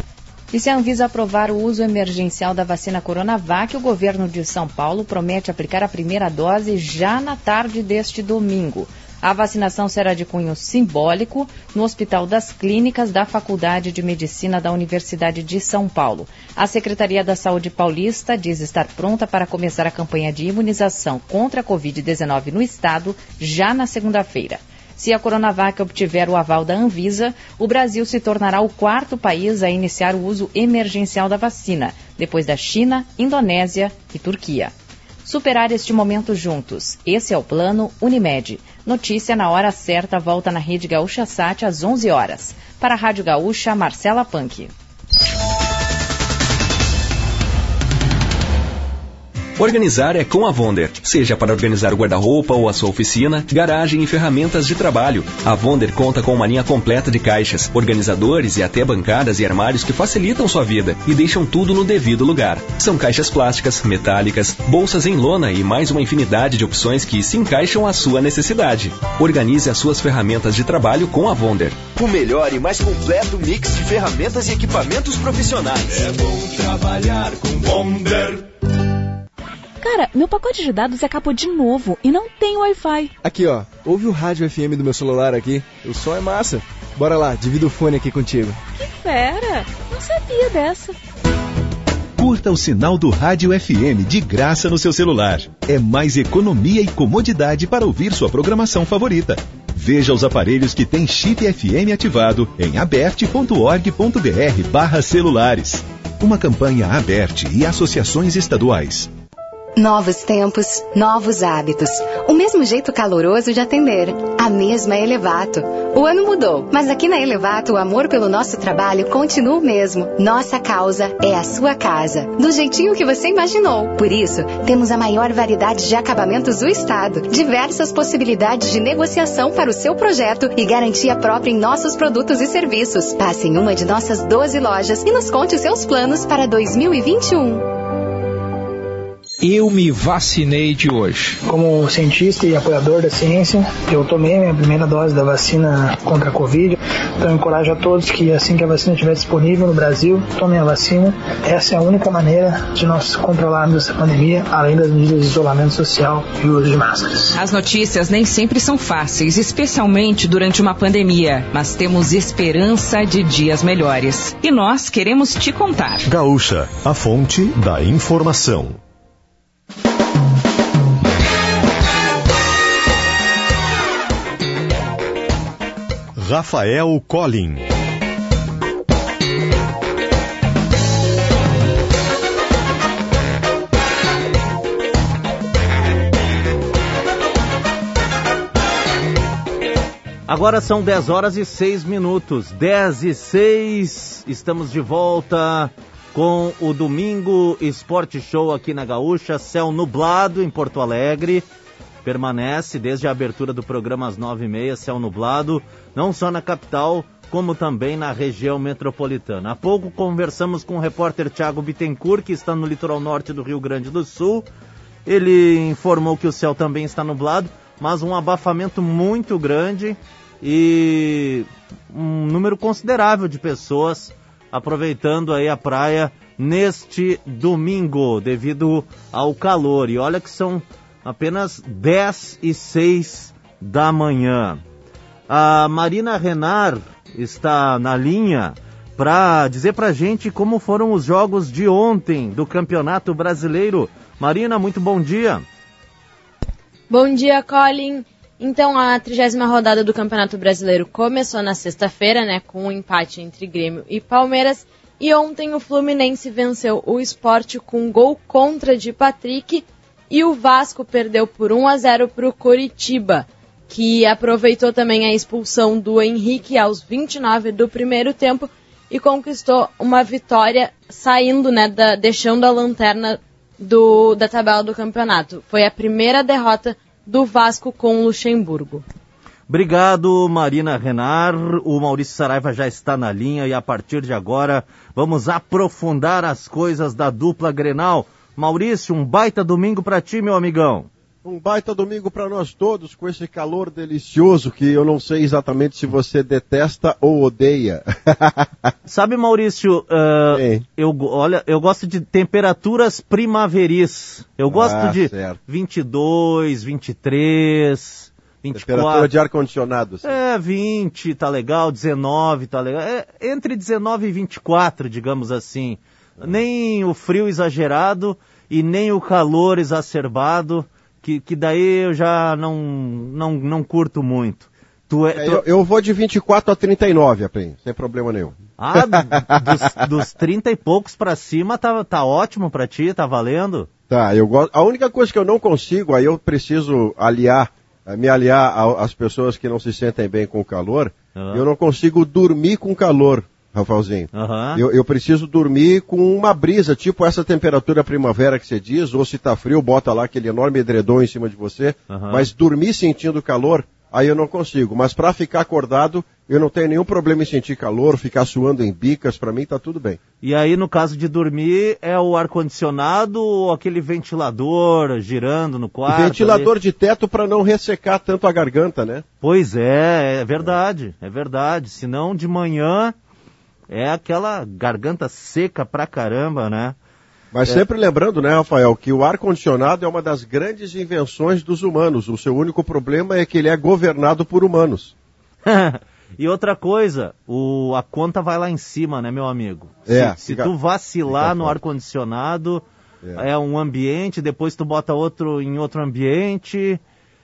E se a Anvisa aprovar o uso emergencial da vacina Coronavac, o governo de São Paulo promete aplicar a primeira dose já na tarde deste domingo. A vacinação será de cunho simbólico no Hospital das Clínicas da Faculdade de Medicina da Universidade de São Paulo. A Secretaria da Saúde paulista diz estar pronta para começar a campanha de imunização contra a Covid-19 no estado já na segunda-feira. Se a Coronavac obtiver o aval da Anvisa, o Brasil se tornará o 4º país a iniciar o uso emergencial da vacina, depois da China, Indonésia e Turquia. Superar este momento juntos. Esse é o plano Unimed. Notícia na hora certa volta na Rede Gaúcha Sat às 11 horas. Para a Rádio Gaúcha, Marcela Punk. Organizar é com a Wonder. Seja para organizar o guarda-roupa ou a sua oficina, garagem e ferramentas de trabalho. A Wonder conta com uma linha completa de caixas, organizadores e até bancadas e armários que facilitam sua vida e deixam tudo no devido lugar. São caixas plásticas, metálicas, bolsas em lona e mais uma infinidade de opções que se encaixam à sua necessidade. Organize as suas ferramentas de trabalho com a Wonder. O melhor e mais completo mix de ferramentas e equipamentos profissionais. É bom trabalhar com Wonder. Cara, meu pacote de dados acabou de novo e não tem Wi-Fi. Aqui, ó. Ouve o rádio FM do meu celular aqui. O som é massa. Bora lá, divido o fone aqui contigo. Que fera! Não sabia dessa. Curta o sinal do Rádio FM de graça no seu celular. É mais economia e comodidade para ouvir sua programação favorita. Veja os aparelhos que têm chip FM ativado em aberte.org.br/celulares. Uma campanha Aberte e associações estaduais. Novos tempos, novos hábitos. O mesmo jeito caloroso de atender. A mesma Elevato. O ano mudou, mas aqui na Elevato o amor pelo nosso trabalho continua o mesmo. Nossa causa é a sua casa. Do jeitinho que você imaginou. Por isso, temos a maior variedade de acabamentos do estado. Diversas possibilidades de negociação para o seu projeto e garantia própria em nossos produtos e serviços. Passe em uma de nossas 12 lojas e nos conte seus planos para 2021. Eu me vacinei de hoje. Como cientista e apoiador da ciência, eu tomei a minha primeira dose da vacina contra a Covid. Então eu encorajo a todos que assim que a vacina estiver disponível no Brasil, tomem a vacina. Essa é a única maneira de nós controlarmos essa pandemia, além das medidas de isolamento social e o uso de máscaras. As notícias nem sempre são fáceis, especialmente durante uma pandemia, mas temos esperança de dias melhores. E nós queremos te contar. Gaúcha, a fonte da informação. Rafael Collin. Agora são 10 horas e 6 minutos. 10 e 6, estamos de volta com o Domingo Esporte Show aqui na Gaúcha. Céu nublado em Porto Alegre. Permanece desde a abertura do programa às 9h30, céu nublado, não só na capital, como também na região metropolitana. Há pouco conversamos com o repórter Thiago Bittencourt, que está no litoral norte do Rio Grande do Sul. Ele informou que o céu também está nublado, mas um abafamento muito grande e um número considerável de pessoas aproveitando aí a praia neste domingo, devido ao calor. E olha que são apenas 10 e 6 da manhã. A Marina Renard está na linha para dizer pra gente como foram os jogos de ontem do Campeonato Brasileiro. Marina, muito bom dia. Bom dia, Collin. Então, a 30ª rodada do Campeonato Brasileiro começou na sexta-feira, né, com um empate entre Grêmio e Palmeiras. E ontem o Fluminense venceu o Sport com um gol contra de Patrick. E o Vasco perdeu por 1-0 para o Coritiba, que aproveitou também a expulsão do Henrique aos 29 do primeiro tempo e conquistou uma vitória saindo, né, deixando a lanterna da tabela do campeonato. Foi a primeira derrota do Vasco com o Luxemburgo. Obrigado, Marina Renard. O Maurício Saraiva já está na linha e a partir de agora vamos aprofundar as coisas da dupla Grenal. Maurício, um baita domingo pra ti, meu amigão. Um baita domingo pra nós todos, com esse calor delicioso que eu não sei exatamente se você detesta ou odeia. Sabe, Maurício, eu gosto de temperaturas primaveris. Eu gosto de certo. 22, 23, 24. Temperatura de ar-condicionado. Assim. 20 tá legal, 19 tá legal. Entre 19 e 24, digamos assim. Nem o frio exagerado e nem o calor exacerbado, que daí eu já não curto muito. Eu vou de 24 a 39, Aprim, sem problema nenhum. Ah, dos 30 e poucos pra cima tá ótimo pra ti, tá valendo? Tá, eu gosto. A única coisa que eu não consigo, aí eu preciso me aliar às pessoas que não se sentem bem com o calor, eu não consigo dormir com calor. Rafaelzinho, eu preciso dormir com uma brisa, tipo essa temperatura primavera que você diz, ou se tá frio, bota lá aquele enorme edredom em cima de você, mas dormir sentindo calor, aí eu não consigo. Mas para ficar acordado, eu não tenho nenhum problema em sentir calor, ficar suando em bicas, para mim tá tudo bem. E aí, no caso de dormir, é o ar-condicionado ou aquele ventilador girando no quarto? Ventilador ali de teto para não ressecar tanto a garganta, né? Pois é verdade. Senão, de manhã é aquela garganta seca pra caramba, né? Mas sempre lembrando, né, Rafael, que o ar-condicionado é uma das grandes invenções dos humanos. O seu único problema é que ele é governado por humanos. E outra coisa, a conta vai lá em cima, né, meu amigo? Se tu vacilar no ar-condicionado, é um ambiente, depois tu bota outro em outro ambiente,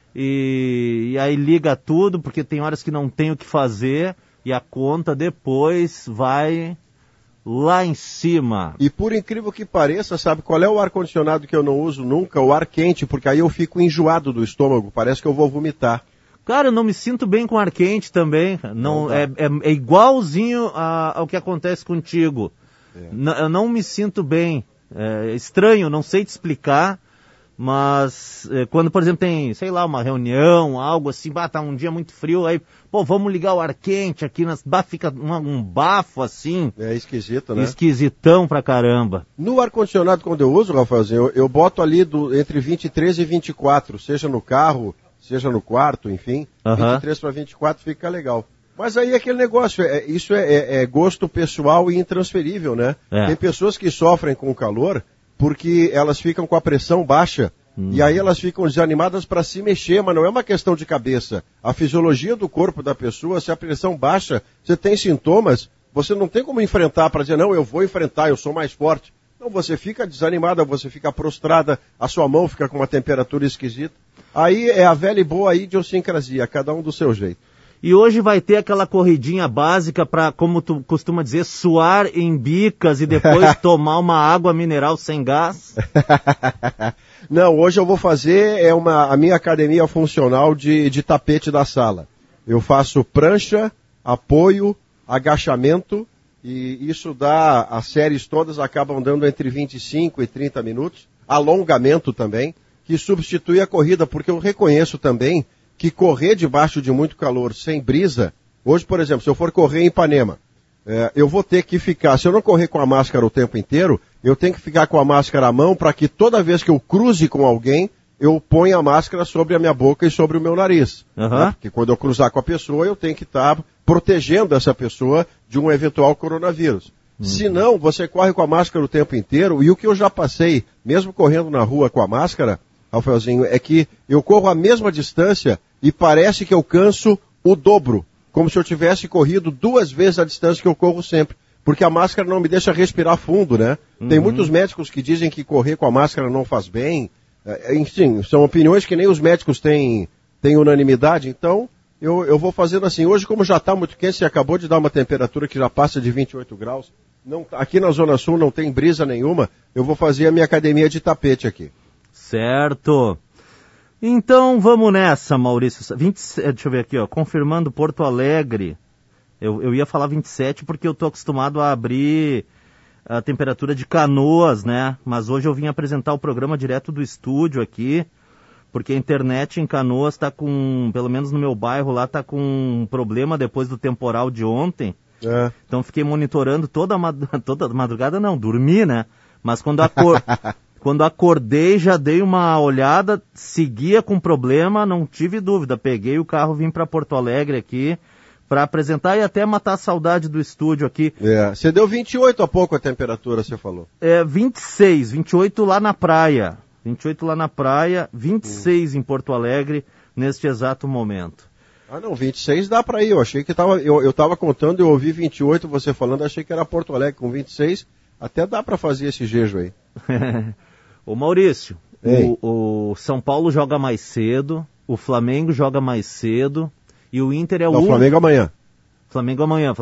e aí liga tudo, porque tem horas que não tem o que fazer, e a conta depois vai lá em cima. E por incrível que pareça, sabe qual é o ar-condicionado que eu não uso nunca? O ar quente, porque aí eu fico enjoado do estômago, parece que eu vou vomitar. Cara, eu não me sinto bem com ar quente também. Não, é igualzinho ao que acontece contigo. Eu não me sinto bem. É estranho, não sei te explicar. Mas quando, por exemplo, tem, sei lá, uma reunião, algo assim, tá um dia muito frio, aí, vamos ligar o ar quente aqui, fica um bafo assim. É esquisito, né? Esquisitão pra caramba. No ar-condicionado, quando eu uso, Rafaelzinho, eu boto ali entre 23 e 24, seja no carro, seja no quarto, enfim, 23 para 24 fica legal. Mas aí aquele negócio, isso é gosto pessoal e intransferível, né? Tem pessoas que sofrem com o calor porque elas ficam com a pressão baixa e aí elas ficam desanimadas para se mexer, mas não é uma questão de cabeça. A fisiologia do corpo da pessoa, se a pressão baixa, você tem sintomas, você não tem como enfrentar para dizer, não, eu vou enfrentar, eu sou mais forte. Não, você fica desanimada, você fica prostrada, a sua mão fica com uma temperatura esquisita. Aí é a velha e boa idiosincrasia, cada um do seu jeito. E hoje vai ter aquela corridinha básica para, como tu costuma dizer, suar em bicas e depois tomar uma água mineral sem gás? Não, hoje eu vou fazer a minha academia funcional de tapete da sala. Eu faço prancha, apoio, agachamento, e isso dá, as séries todas acabam dando entre 25 e 30 minutos, alongamento também, que substitui a corrida, porque eu reconheço também que correr debaixo de muito calor, sem brisa, hoje, por exemplo, se eu for correr em Ipanema, eu vou ter que ficar, se eu não correr com a máscara o tempo inteiro, eu tenho que ficar com a máscara à mão para que toda vez que eu cruze com alguém, eu ponha a máscara sobre a minha boca e sobre o meu nariz. Né? Porque quando eu cruzar com a pessoa, eu tenho que estar protegendo essa pessoa de um eventual coronavírus. Se não, você corre com a máscara o tempo inteiro, e o que eu já passei, mesmo correndo na rua com a máscara, Rafaelzinho, é que eu corro a mesma distância e parece que eu canso o dobro, como se eu tivesse corrido 2 vezes a distância que eu corro sempre, porque a máscara não me deixa respirar fundo, né? Tem muitos médicos que dizem que correr com a máscara não faz bem, enfim, são opiniões que nem os médicos têm unanimidade, então eu vou fazendo assim. Hoje, como já está muito quente, você acabou de dar uma temperatura que já passa de 28 graus, aqui na Zona Sul não tem brisa nenhuma, eu vou fazer a minha academia de tapete aqui. Certo. Então vamos nessa, Maurício. Deixa eu ver aqui, ó, confirmando Porto Alegre. Eu ia falar 27 porque eu estou acostumado a abrir a temperatura de Canoas, né? Mas hoje eu vim apresentar o programa direto do estúdio aqui, porque a internet em Canoas está com, pelo menos no meu bairro lá, está com um problema depois do temporal de ontem. Então fiquei monitorando toda madrugada, não, dormi, né? Mas quando acordei, já dei uma olhada, seguia com problema, não tive dúvida. Peguei o carro, vim para Porto Alegre aqui para apresentar e até matar a saudade do estúdio aqui. Você deu 28 há pouco a temperatura, você falou. 26, 28 lá na praia. 28 lá na praia, 26 em Porto Alegre neste exato momento. Ah, não, 26 dá para ir. Eu achei que eu estava contando, eu ouvi 28 você falando, achei que era Porto Alegre com 26. Até dá para fazer esse jejo aí. Ô Maurício, o São Paulo joga mais cedo, o Flamengo joga mais cedo e o Inter é o último. Flamengo amanhã. Flamengo amanhã.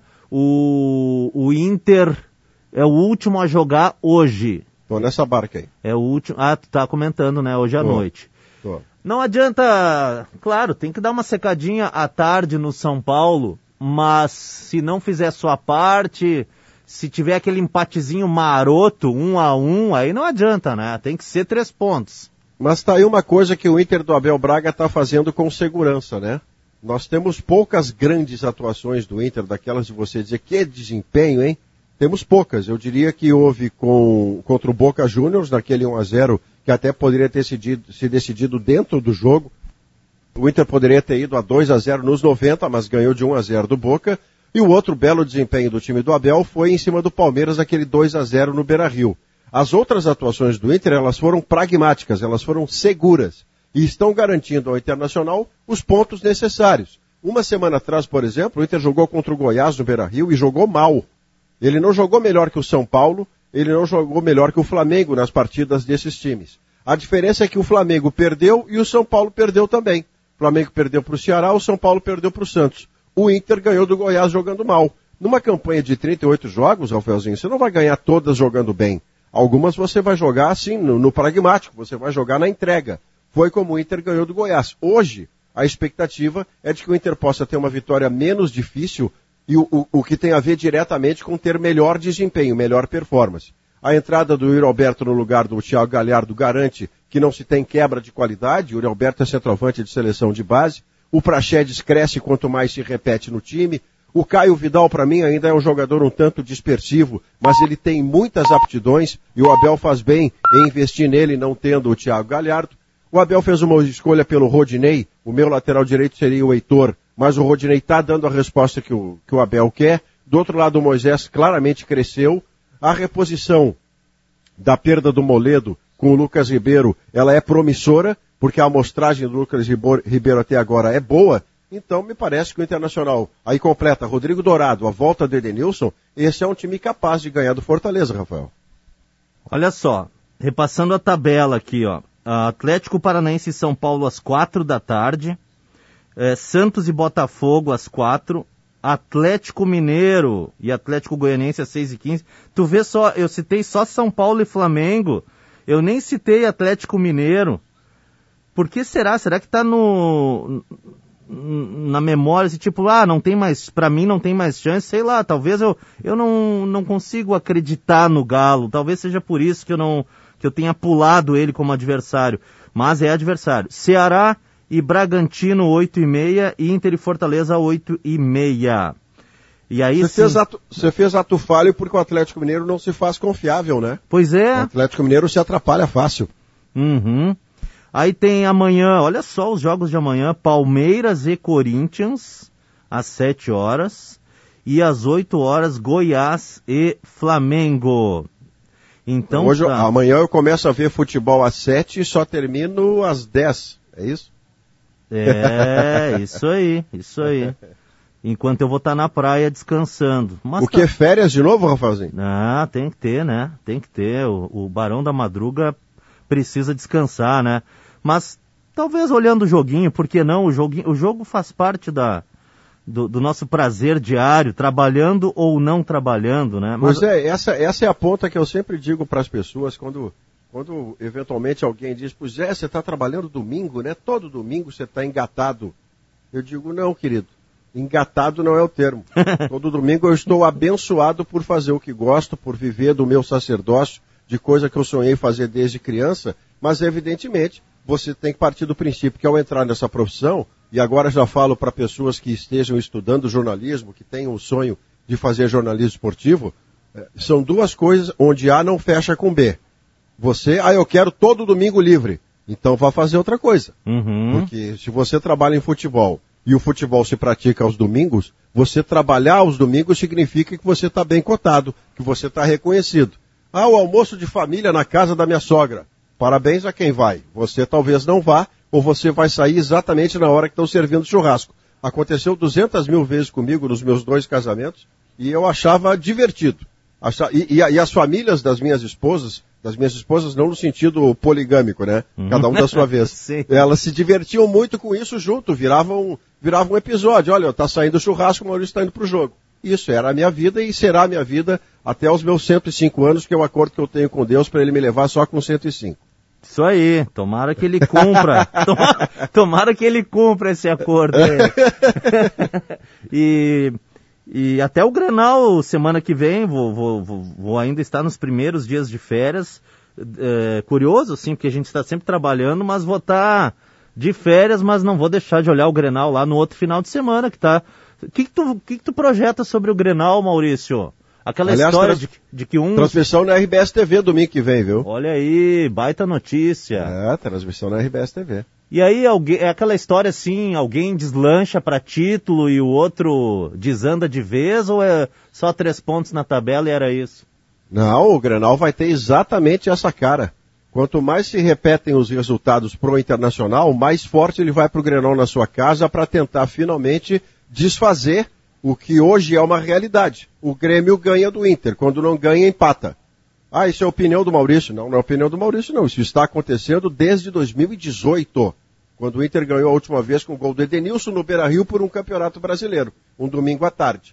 O Inter é o último a jogar hoje. Tô nessa barca aí. É o último. Ah, tu tá comentando, né? Hoje à noite. Tô. Não adianta, claro, tem que dar uma secadinha à tarde no São Paulo, mas se não fizer sua parte, se tiver aquele empatezinho maroto, 1-1, aí não adianta, né? Tem que ser 3 pontos. Mas tá aí uma coisa que o Inter do Abel Braga tá fazendo com segurança, né? Nós temos poucas grandes atuações do Inter, daquelas de você dizer que desempenho, hein? Temos poucas. Eu diria que houve contra o Boca Juniors, naquele 1-0, que até poderia ter se decidido dentro do jogo. O Inter poderia ter ido a 2-0 nos 90, mas ganhou de 1-0 do Boca. E o outro belo desempenho do time do Abel foi em cima do Palmeiras, aquele 2-0 no Beira-Rio. As outras atuações do Inter, elas foram pragmáticas, elas foram seguras. E estão garantindo ao Internacional os pontos necessários. Uma semana atrás, por exemplo, o Inter jogou contra o Goiás no Beira-Rio e jogou mal. Ele não jogou melhor que o São Paulo, ele não jogou melhor que o Flamengo nas partidas desses times. A diferença é que o Flamengo perdeu e o São Paulo perdeu também. O Flamengo perdeu para o Ceará, o São Paulo perdeu para o Santos. O Inter ganhou do Goiás jogando mal. Numa campanha de 38 jogos, Rafaelzinho, você não vai ganhar todas jogando bem. Algumas você vai jogar assim, no pragmático, você vai jogar na entrega. Foi como o Inter ganhou do Goiás. Hoje, a expectativa é de que o Inter possa ter uma vitória menos difícil e o que tem a ver diretamente com ter melhor desempenho, melhor performance. A entrada do Yuri Alberto no lugar do Thiago Galhardo garante que não se tem quebra de qualidade. O Yuri Alberto é centroavante de seleção de base. O Praxedes cresce quanto mais se repete no time. O Caio Vidal, para mim, ainda é um jogador um tanto dispersivo, mas ele tem muitas aptidões e o Abel faz bem em investir nele, não tendo o Thiago Galhardo. O Abel fez uma escolha pelo Rodinei, o meu lateral direito seria o Heitor, mas o Rodinei está dando a resposta que o Abel quer. Do outro lado, o Moisés claramente cresceu. A reposição da perda do Moledo com o Lucas Ribeiro, ela é promissora, porque a amostragem do Lucas Ribeiro até agora é boa. Então, me parece que o Internacional aí completa Rodrigo Dourado, a volta do Edenilson, esse é um time capaz de ganhar do Fortaleza, Rafael. Olha só, repassando a tabela aqui, ó. Atlético Paranaense e São Paulo às 4 da tarde. Santos e Botafogo às 4, Atlético Mineiro e Atlético Goianiense às 6h15. Tu vê só, eu citei só São Paulo e Flamengo, eu nem citei Atlético Mineiro. Por que será? Será que tá na memória, assim, tipo, não tem mais, pra mim não tem mais chance, sei lá, talvez eu não consigo acreditar no Galo, talvez seja por isso que eu tenha pulado ele como adversário, mas é adversário. Ceará e Bragantino 8h30 e Inter e Fortaleza 8h30. E aí você fez ato falho porque o Atlético Mineiro não se faz confiável, né? Pois é. O Atlético Mineiro se atrapalha fácil. Uhum. Aí tem amanhã, olha só os jogos de amanhã, Palmeiras e Corinthians, às 7 horas, e às 8 horas, Goiás e Flamengo. Então, amanhã eu começo a ver futebol às 7 e só termino às 10, é isso? Isso aí. Enquanto eu vou estar na praia descansando. Mas férias de novo, Rafaelzinho? Tem que ter, né? Tem que ter. O Barão da Madruga precisa descansar, né? Mas talvez olhando o joguinho, por que não? O jogo faz parte do nosso prazer diário, trabalhando ou não trabalhando, né? Mas... essa é a ponta que eu sempre digo para as pessoas quando eventualmente alguém diz, você está trabalhando domingo, né? Todo domingo você está engatado. Eu digo, não, querido, engatado não é o termo. Todo domingo eu estou abençoado por fazer o que gosto, por viver do meu sacerdócio, de coisa que eu sonhei fazer desde criança, mas evidentemente você tem que partir do princípio que ao entrar nessa profissão, e agora já falo para pessoas que estejam estudando jornalismo, que tenham o sonho de fazer jornalismo esportivo, são duas coisas onde A não fecha com B. Eu quero todo domingo livre, então vá fazer outra coisa. Uhum. Porque se você trabalha em futebol e o futebol se pratica aos domingos, você trabalhar aos domingos significa que você está bem cotado, que você está reconhecido. O almoço de família na casa da minha sogra. Parabéns a quem vai. Você talvez não vá, ou você vai sair exatamente na hora que estão servindo churrasco. Aconteceu 200 mil vezes comigo nos meus 2 casamentos, e eu achava divertido. E as famílias das minhas esposas não no sentido poligâmico, né? Cada um da sua vez. Elas se divertiam muito com isso junto, virava um episódio. Olha, tá saindo o churrasco, o Maurício está indo pro jogo. Isso era a minha vida e será a minha vida até os meus 105 anos, que é o acordo que eu tenho com Deus para ele me levar só com 105. Isso aí, tomara que ele cumpra. tomara que ele cumpra esse acordo aí. E até o Grenal, semana que vem, vou ainda estar nos primeiros dias de férias. Curioso, sim, porque a gente está sempre trabalhando, mas vou estar de férias, mas não vou deixar de olhar o Grenal lá no outro final de semana que tá. O que tu projeta sobre o Grenal, Maurício? Aquela história de que Transmissão na RBS TV domingo que vem, viu? Olha aí, baita notícia. Transmissão na RBS TV. E aí, é aquela história assim, alguém deslancha para título e o outro desanda de vez, ou é só 3 pontos na tabela e era isso? Não, o Grenal vai ter exatamente essa cara. Quanto mais se repetem os resultados pro Internacional, mais forte ele vai pro Grenal na sua casa para tentar finalmente desfazer o que hoje é uma realidade. O Grêmio ganha do Inter, quando não ganha, empata. Isso é a opinião do Maurício. Não é a opinião do Maurício, não. Isso está acontecendo desde 2018, quando o Inter ganhou a última vez com o gol do Edenilson no Beira-Rio por um campeonato brasileiro, um domingo à tarde.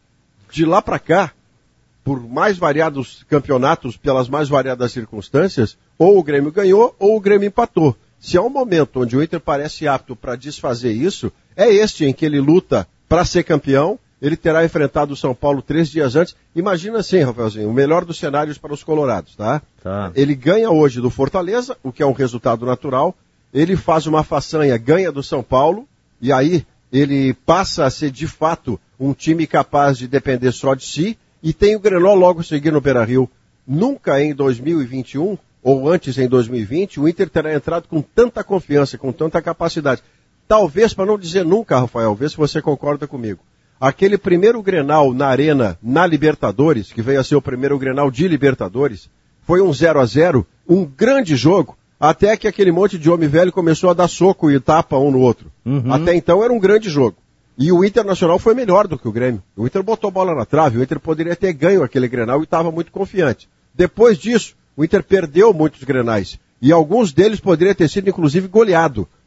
De lá para cá, por mais variados campeonatos, pelas mais variadas circunstâncias, ou o Grêmio ganhou ou o Grêmio empatou. Se há um momento onde o Inter parece apto para desfazer isso, é este em que ele luta para ser campeão. Ele terá enfrentado o São Paulo 3 dias antes. Imagina assim, Rafaelzinho, o melhor dos cenários para os colorados, tá? Ele ganha hoje do Fortaleza, o que é um resultado natural. Ele faz uma façanha, ganha do São Paulo, e aí ele passa a ser, de fato, um time capaz de depender só de si, e tem o Grenal logo a seguir no Beira-Rio. Nunca em 2021, ou antes em 2020, o Inter terá entrado com tanta confiança, com tanta capacidade. Talvez, para não dizer nunca, Rafael, vê se você concorda comigo. Aquele primeiro Grenal na Arena, na Libertadores, que veio a ser o primeiro Grenal de Libertadores, foi um 0-0, um grande jogo, até que aquele monte de homem velho começou a dar soco e tapa um no outro. Até então era um grande jogo. E o Internacional foi melhor do que o Grêmio. O Inter botou bola na trave, o Inter poderia ter ganho aquele Grenal e estava muito confiante. Depois disso, o Inter perdeu muitos Grenais. E alguns deles poderiam ter sido, inclusive, goleado.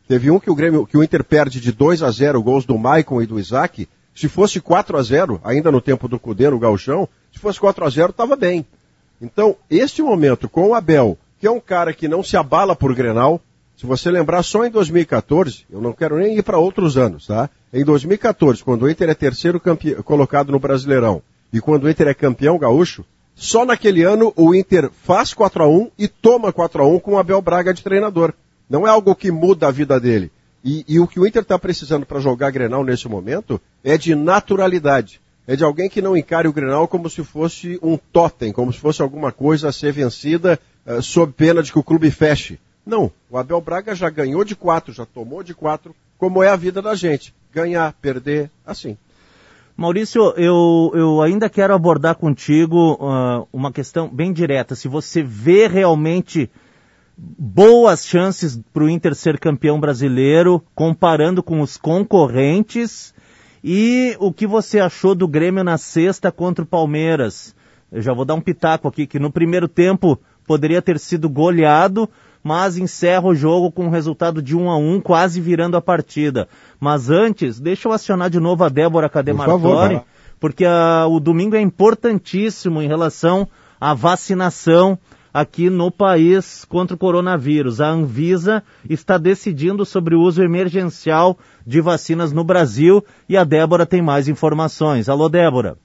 Teve um que o Inter perde de 2-0, gols do Maicon e do Isaac. Se fosse 4-0, ainda no tempo do Cudê, no Gauchão, se fosse 4-0, estava bem. Então, este momento com o Abel, que é um cara que não se abala por Grenal, se você lembrar, só em 2014, eu não quero nem ir para outros anos, tá? Em 2014, quando o Inter é terceiro colocado no Brasileirão e quando o Inter é campeão gaúcho, só naquele ano o Inter faz 4-1 e toma 4-1 com o Abel Braga de treinador. Não é algo que muda a vida dele. E o que o Inter está precisando para jogar Grenal nesse momento é de naturalidade. É de alguém que não encare o Grenal como se fosse um totem, como se fosse alguma coisa a ser vencida sob pena de que o clube feche. Não, o Abel Braga já ganhou de 4, já tomou de 4, como é a vida da gente. Ganhar, perder, assim. Maurício, eu ainda quero abordar contigo uma questão bem direta. Se você vê realmente boas chances para o Inter ser campeão brasileiro, comparando com os concorrentes, e o que você achou do Grêmio na sexta contra o Palmeiras? Eu já vou dar um pitaco aqui, que no primeiro tempo poderia ter sido goleado, mas encerra o jogo com um resultado de 1-1, quase virando a partida. Mas antes, deixa eu acionar de novo a Débora Cademartori, porque o domingo é importantíssimo em relação à vacinação aqui no país contra o coronavírus. A Anvisa está decidindo sobre o uso emergencial de vacinas no Brasil e a Débora tem mais informações. Alô, Débora.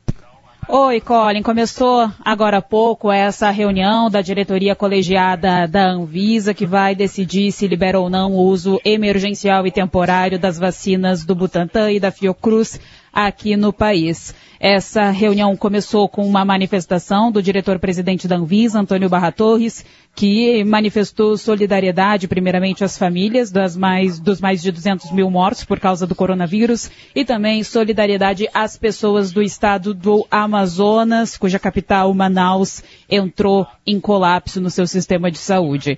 Oi, Colin. Começou agora há pouco essa reunião da diretoria colegiada da Anvisa, que vai decidir se libera ou não o uso emergencial e temporário das vacinas do Butantan e da Fiocruz aqui no país. Essa reunião começou com uma manifestação do diretor-presidente da Anvisa, Antônio Barra Torres, que manifestou solidariedade primeiramente às famílias dos mais de 200 mil mortos por causa do coronavírus e também solidariedade às pessoas do estado do Amazonas, cuja capital, Manaus, entrou em colapso no seu sistema de saúde.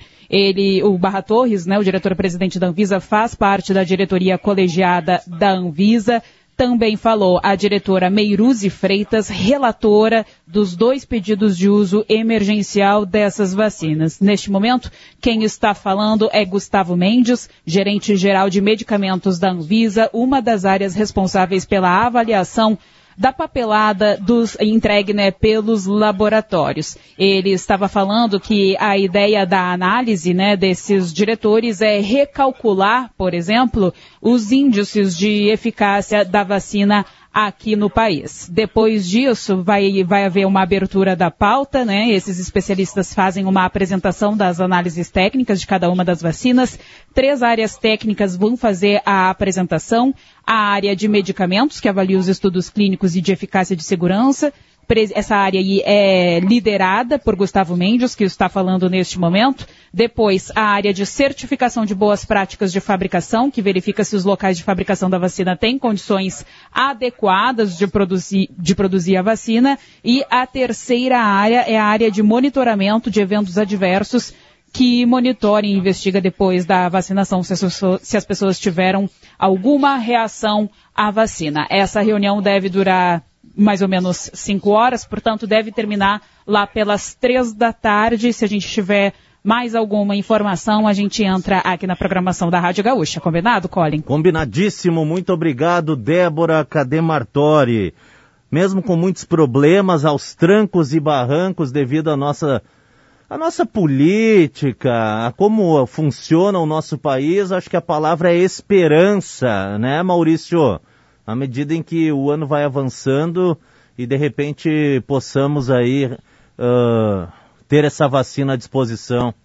O Barra Torres, o diretor-presidente da Anvisa, faz parte da diretoria colegiada da Anvisa. Também falou a diretora Meiruzi Freitas, relatora dos 2 pedidos de uso emergencial dessas vacinas. Neste momento, quem está falando é Gustavo Mendes, gerente-geral de medicamentos da Anvisa, uma das áreas responsáveis pela avaliação da papelada entregue pelos laboratórios. Ele estava falando que a ideia da análise desses diretores é recalcular, por exemplo, os índices de eficácia da vacina aqui no país. Depois disso, vai haver uma abertura da pauta, Esses especialistas fazem uma apresentação das análises técnicas de cada uma das vacinas. 3 áreas técnicas vão fazer a apresentação. A área de medicamentos, que avalia os estudos clínicos e de eficácia de segurança. Essa área aí é liderada por Gustavo Mendes, que está falando neste momento. Depois, a área de certificação de boas práticas de fabricação, que verifica se os locais de fabricação da vacina têm condições adequadas de produzir a vacina. E a terceira área é a área de monitoramento de eventos adversos, que monitora e investiga depois da vacinação se as pessoas tiveram alguma reação à vacina. Essa reunião deve durar mais ou menos 5 horas, portanto deve terminar lá pelas 3 da tarde. Se a gente tiver mais alguma informação, a gente entra aqui na programação da Rádio Gaúcha. Combinado, Colin? Combinadíssimo. Muito obrigado, Débora Cademartori. Mesmo com muitos problemas, aos trancos e barrancos devido à nossa política, a como funciona o nosso país, acho que a palavra é esperança, Maurício? À medida em que o ano vai avançando e de repente possamos aí ter essa vacina à disposição.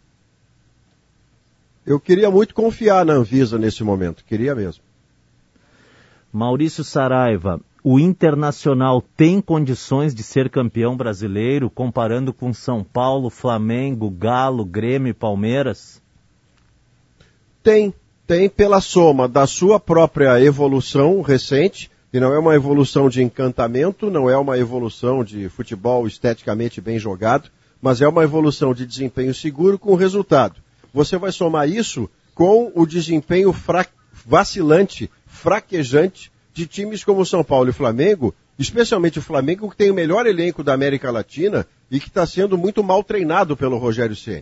Eu queria muito confiar na Anvisa nesse momento, queria mesmo. Maurício Saraiva, o Internacional tem condições de ser campeão brasileiro, comparando com São Paulo, Flamengo, Galo, Grêmio e Palmeiras? Tem pela soma da sua própria evolução recente, que não é uma evolução de encantamento, não é uma evolução de futebol esteticamente bem jogado, mas é uma evolução de desempenho seguro com resultado. Você vai somar isso com o desempenho vacilante, fraquejante de times como São Paulo e Flamengo, especialmente o Flamengo, que tem o melhor elenco da América Latina e que está sendo muito mal treinado pelo Rogério Ceni.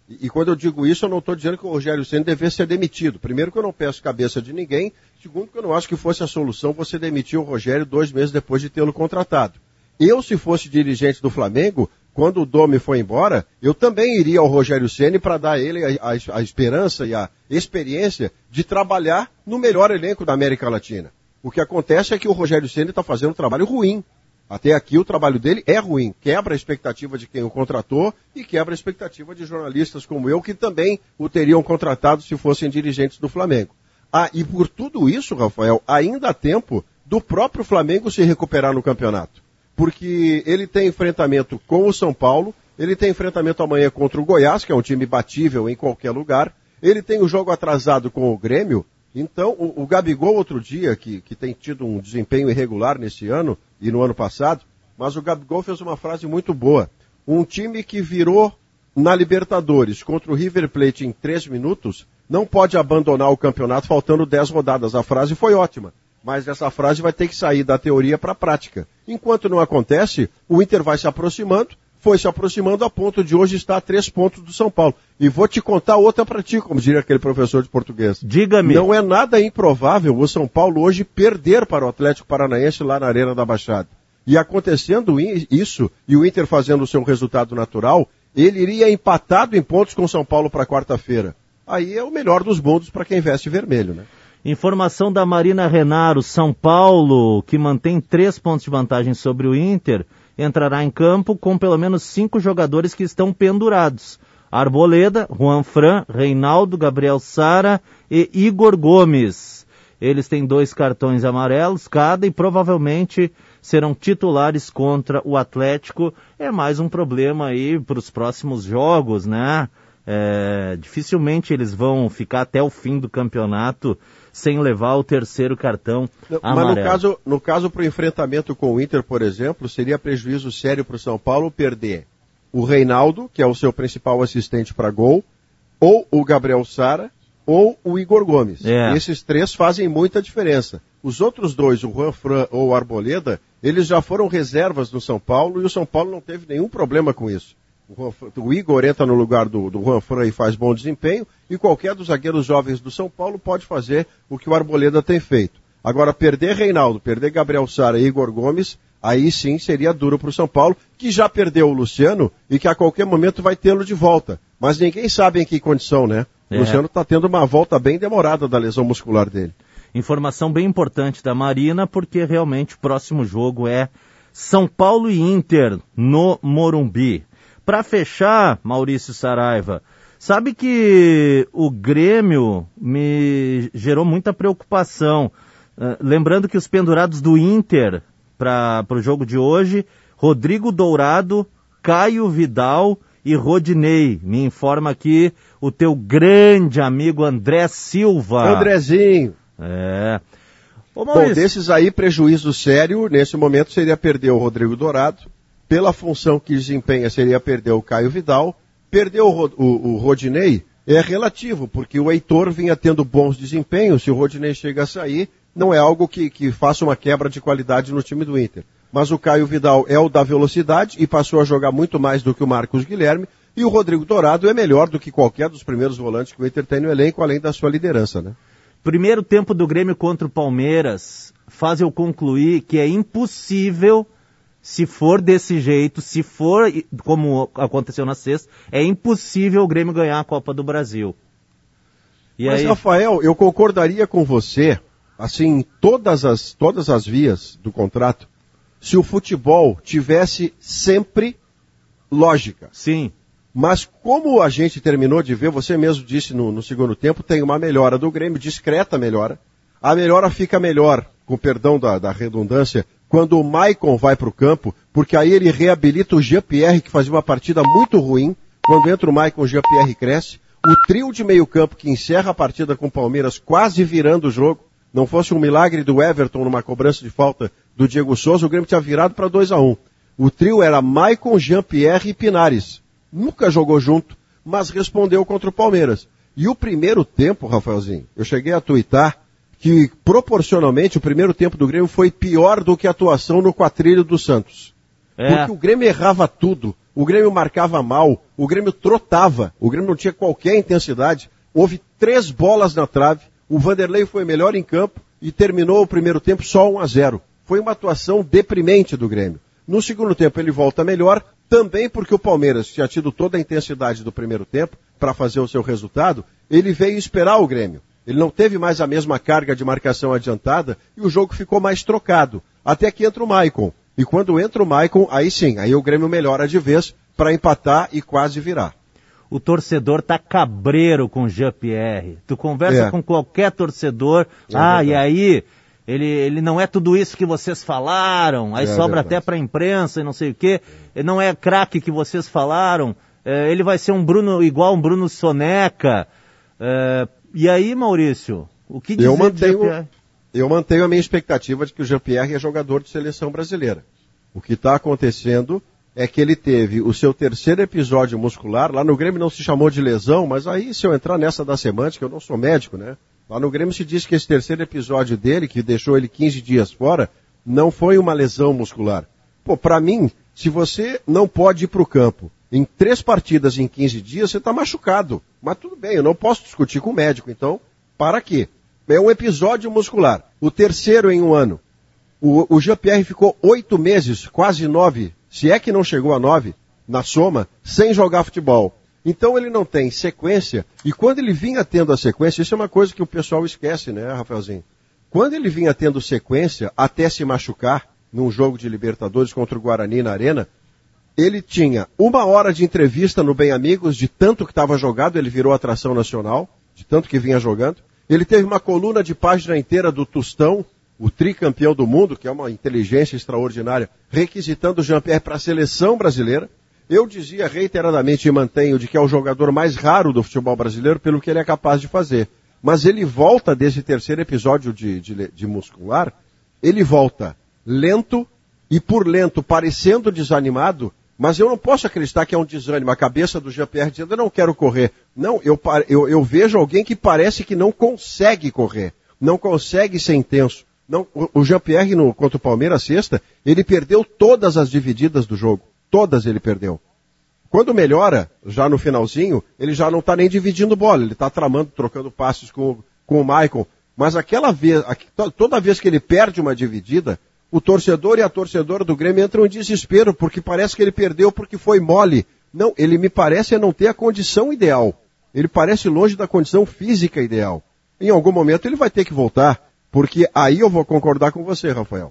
E quando eu digo isso, eu não estou dizendo que o Rogério Ceni deve ser demitido. Primeiro que eu não peço cabeça de ninguém. Segundo que eu não acho que fosse a solução você demitir o Rogério 2 meses depois de tê-lo contratado. Eu, se fosse dirigente do Flamengo, quando o Domi foi embora, eu também iria ao Rogério Ceni para dar a ele a esperança e a experiência de trabalhar no melhor elenco da América Latina. O que acontece é que o Rogério Ceni está fazendo um trabalho ruim. Até aqui o trabalho dele é ruim, quebra a expectativa de quem o contratou e quebra a expectativa de jornalistas como eu, que também o teriam contratado se fossem dirigentes do Flamengo. E por tudo isso, Rafael, ainda há tempo do próprio Flamengo se recuperar no campeonato. Porque ele tem enfrentamento com o São Paulo, ele tem enfrentamento amanhã contra o Goiás, que é um time batível em qualquer lugar, ele tem o jogo atrasado com o Grêmio. Então, o Gabigol, outro dia, que tem tido um desempenho irregular nesse ano e no ano passado, mas o Gabigol fez uma frase muito boa. Um time que virou na Libertadores contra o River Plate em 3 minutos, não pode abandonar o campeonato faltando 10 rodadas. A frase foi ótima, mas essa frase vai ter que sair da teoria para a prática. Enquanto não acontece, o Inter vai se aproximando, foi se aproximando a ponto de hoje estar a 3 pontos do São Paulo. E vou te contar outra para ti, como diria aquele professor de português. Diga-me. Não é nada improvável o São Paulo hoje perder para o Atlético Paranaense lá na Arena da Baixada. E acontecendo isso, e o Inter fazendo o seu resultado natural, ele iria empatado em pontos com o São Paulo para quarta-feira. Aí é o melhor dos mundos para quem veste vermelho, né? Informação da Marina Renaro, São Paulo, que mantém 3 pontos de vantagem sobre o Inter, entrará em campo com pelo menos 5 jogadores que estão pendurados. Arboleda, Juan Fran, Reinaldo, Gabriel Sara e Igor Gomes. Eles têm 2 cartões amarelos cada e provavelmente serão titulares contra o Atlético. É mais um problema aí para os próximos jogos, né? Dificilmente eles vão ficar até o fim do campeonato sem levar o 3º cartão amarelo. Mas no caso para o enfrentamento com o Inter, por exemplo, seria prejuízo sério para o São Paulo perder o Reinaldo, que é o seu principal assistente para gol, ou o Gabriel Sara, ou o Igor Gomes. Esses 3 fazem muita diferença. Os outros 2, o Juan Fran ou o Arboleda, eles já foram reservas do São Paulo e o São Paulo não teve nenhum problema com isso. O Igor entra no lugar do Juan Fran e faz bom desempenho, e qualquer dos zagueiros jovens do São Paulo pode fazer o que o Arboleda tem feito. Agora, perder Reinaldo, perder Gabriel Sara e Igor Gomes, aí sim seria duro para o São Paulo, que já perdeu o Luciano e que a qualquer momento vai tê-lo de volta. Mas ninguém sabe em que condição, né? O Luciano está tendo uma volta bem demorada da lesão muscular dele. Informação bem importante da Marina, porque realmente o próximo jogo é São Paulo e Inter no Morumbi. Para fechar, Maurício Saraiva, sabe que o Grêmio me gerou muita preocupação. Lembrando que os pendurados do Inter para o jogo de hoje, Rodrigo Dourado, Caio Vidal e Rodinei. Me informa aqui o teu grande amigo André Silva. Andrezinho. Ô, bom, desses aí, prejuízo sério, nesse momento seria perder o Rodrigo Dourado. Pela função que desempenha, seria perder o Caio Vidal. Perder o Rodinei é relativo, porque o Heitor vinha tendo bons desempenhos. Se o Rodinei chega a sair, não é algo que faça uma quebra de qualidade no time do Inter. Mas o Caio Vidal é o da velocidade e passou a jogar muito mais do que o Marcos Guilherme. E o Rodrigo Dourado é melhor do que qualquer dos primeiros volantes que o Inter tem no elenco, além da sua liderança, né? Primeiro tempo do Grêmio contra o Palmeiras faz eu concluir que é impossível... Se for desse jeito, se for como aconteceu na sexta, é impossível o Grêmio ganhar a Copa do Brasil. Mas, Rafael, eu concordaria com você, assim, em todas as vias do contrato, se o futebol tivesse sempre lógica. Sim. Mas como a gente terminou de ver, você mesmo disse no segundo tempo, tem uma melhora do Grêmio, discreta melhora. A melhora fica melhor, com perdão da redundância, quando o Maicon vai para o campo, porque aí ele reabilita o Jean-Pierre, que fazia uma partida muito ruim. Quando entra o Maicon, o Jean-Pierre cresce. O trio de meio campo que encerra a partida com o Palmeiras, quase virando o jogo. Não fosse um milagre do Everton numa cobrança de falta do Diego Souza, o Grêmio tinha virado para 2-1. O trio era Maicon, Jean-Pierre e Pinares. Nunca jogou junto, mas respondeu contra o Palmeiras. E o primeiro tempo, Rafaelzinho, eu cheguei a tuitar que proporcionalmente o primeiro tempo do Grêmio foi pior do que a atuação no Quatrilho do Santos. Porque o Grêmio errava tudo. o Grêmio marcava mal, o Grêmio trotava, o Grêmio não tinha qualquer intensidade, houve 3 bolas na trave, o Vanderlei foi melhor em campo e terminou o primeiro tempo só 1-0. Foi uma atuação deprimente do Grêmio. No segundo tempo ele volta melhor, também porque o Palmeiras tinha tido toda a intensidade do primeiro tempo para fazer o seu resultado, ele veio esperar o Grêmio. Ele não teve mais a mesma carga de marcação adiantada e o jogo ficou mais trocado. Até que entra o Maicon. E quando entra o Maicon, aí sim, aí o Grêmio melhora de vez para empatar e quase virar. O torcedor tá cabreiro com o Jean-Pierre. Tu conversa com qualquer torcedor, e aí ele não é tudo isso que vocês falaram, aí sobra até pra imprensa e não sei o quê, não é craque que vocês falaram, ele vai ser igual um Bruno Soneca. E aí, Maurício, o que dizer do Jean-Pierre? Eu mantenho a minha expectativa de que o Jean-Pierre é jogador de seleção brasileira. O que está acontecendo é que ele teve o seu terceiro episódio muscular, lá no Grêmio não se chamou de lesão, mas aí se eu entrar nessa da semântica, eu não sou médico, né? Lá no Grêmio se diz que esse terceiro episódio dele, que deixou ele 15 dias fora, não foi uma lesão muscular. Pô, pra mim, se você não pode ir pro campo em 3 partidas em 15 dias, você tá machucado. Mas tudo bem, eu não posso discutir com o médico, então, para quê? É um episódio muscular, o terceiro em um ano. O Jean-Pierre ficou 8 meses, quase 9, se é que não chegou a 9, na soma, sem jogar futebol. Então ele não tem sequência, e quando ele vinha tendo a sequência, isso é uma coisa que o pessoal esquece, né, Rafaelzinho? Quando ele vinha tendo sequência, até se machucar, num jogo de Libertadores contra o Guarani na Arena, ele tinha 1 hora de entrevista no Bem Amigos, de tanto que estava jogado, ele virou atração nacional, de tanto que vinha jogando. Ele teve uma coluna de página inteira do Tostão, o tricampeão do mundo, que é uma inteligência extraordinária, requisitando o Jean-Pierre para a seleção brasileira. Eu dizia reiteradamente e mantenho de que é o jogador mais raro do futebol brasileiro pelo que ele é capaz de fazer. Mas ele volta desse terceiro episódio de muscular, ele volta lento e por lento parecendo desanimado, mas eu não posso acreditar que é um desânimo. A cabeça do Jean-Pierre dizendo, eu não quero correr. Não, eu vejo alguém que parece que não consegue correr, não consegue ser intenso. Não, o Jean-Pierre contra o Palmeiras sexta, ele perdeu todas as divididas do jogo. Todas ele perdeu. Quando melhora, já no finalzinho, ele já não está nem dividindo bola, ele está tramando, trocando passes com o Maicon. Mas toda vez que ele perde uma dividida, o torcedor e a torcedora do Grêmio entram em desespero, porque parece que ele perdeu porque foi mole. Não, ele me parece não ter a condição ideal. Ele parece longe da condição física ideal. Em algum momento ele vai ter que voltar, porque aí eu vou concordar com você, Rafael.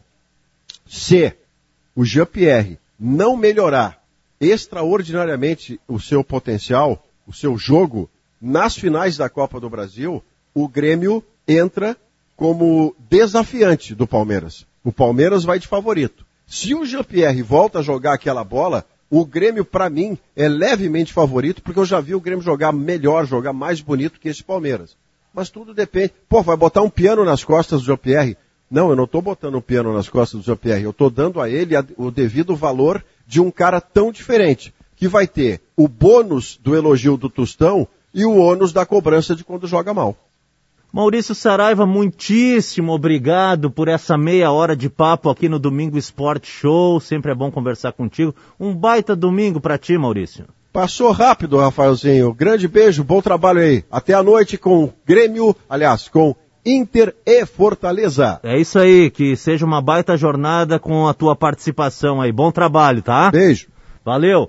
Se o Jean-Pierre não melhorar extraordinariamente o seu potencial, o seu jogo, nas finais da Copa do Brasil, o Grêmio entra como desafiante do Palmeiras. O Palmeiras vai de favorito. Se o Jean-Pierre volta a jogar aquela bola, o Grêmio, para mim, é levemente favorito, porque eu já vi o Grêmio jogar melhor, jogar mais bonito que esse Palmeiras. Mas tudo depende. Pô, vai botar um piano nas costas do Jean-Pierre? Não, eu não estou botando um piano nas costas do Jean-Pierre. Eu estou dando a ele o devido valor de um cara tão diferente, que vai ter o bônus do elogio do Tostão e o ônus da cobrança de quando joga mal. Maurício Saraiva, muitíssimo obrigado por essa meia hora de papo aqui no Domingo Esporte Show. Sempre é bom conversar contigo. Um baita domingo para ti, Maurício. Passou rápido, Rafaelzinho. Grande beijo, bom trabalho aí. Até a noite com Grêmio, aliás, com Inter e Fortaleza. É isso aí, que seja uma baita jornada com a tua participação aí. Bom trabalho, tá? Beijo. Valeu.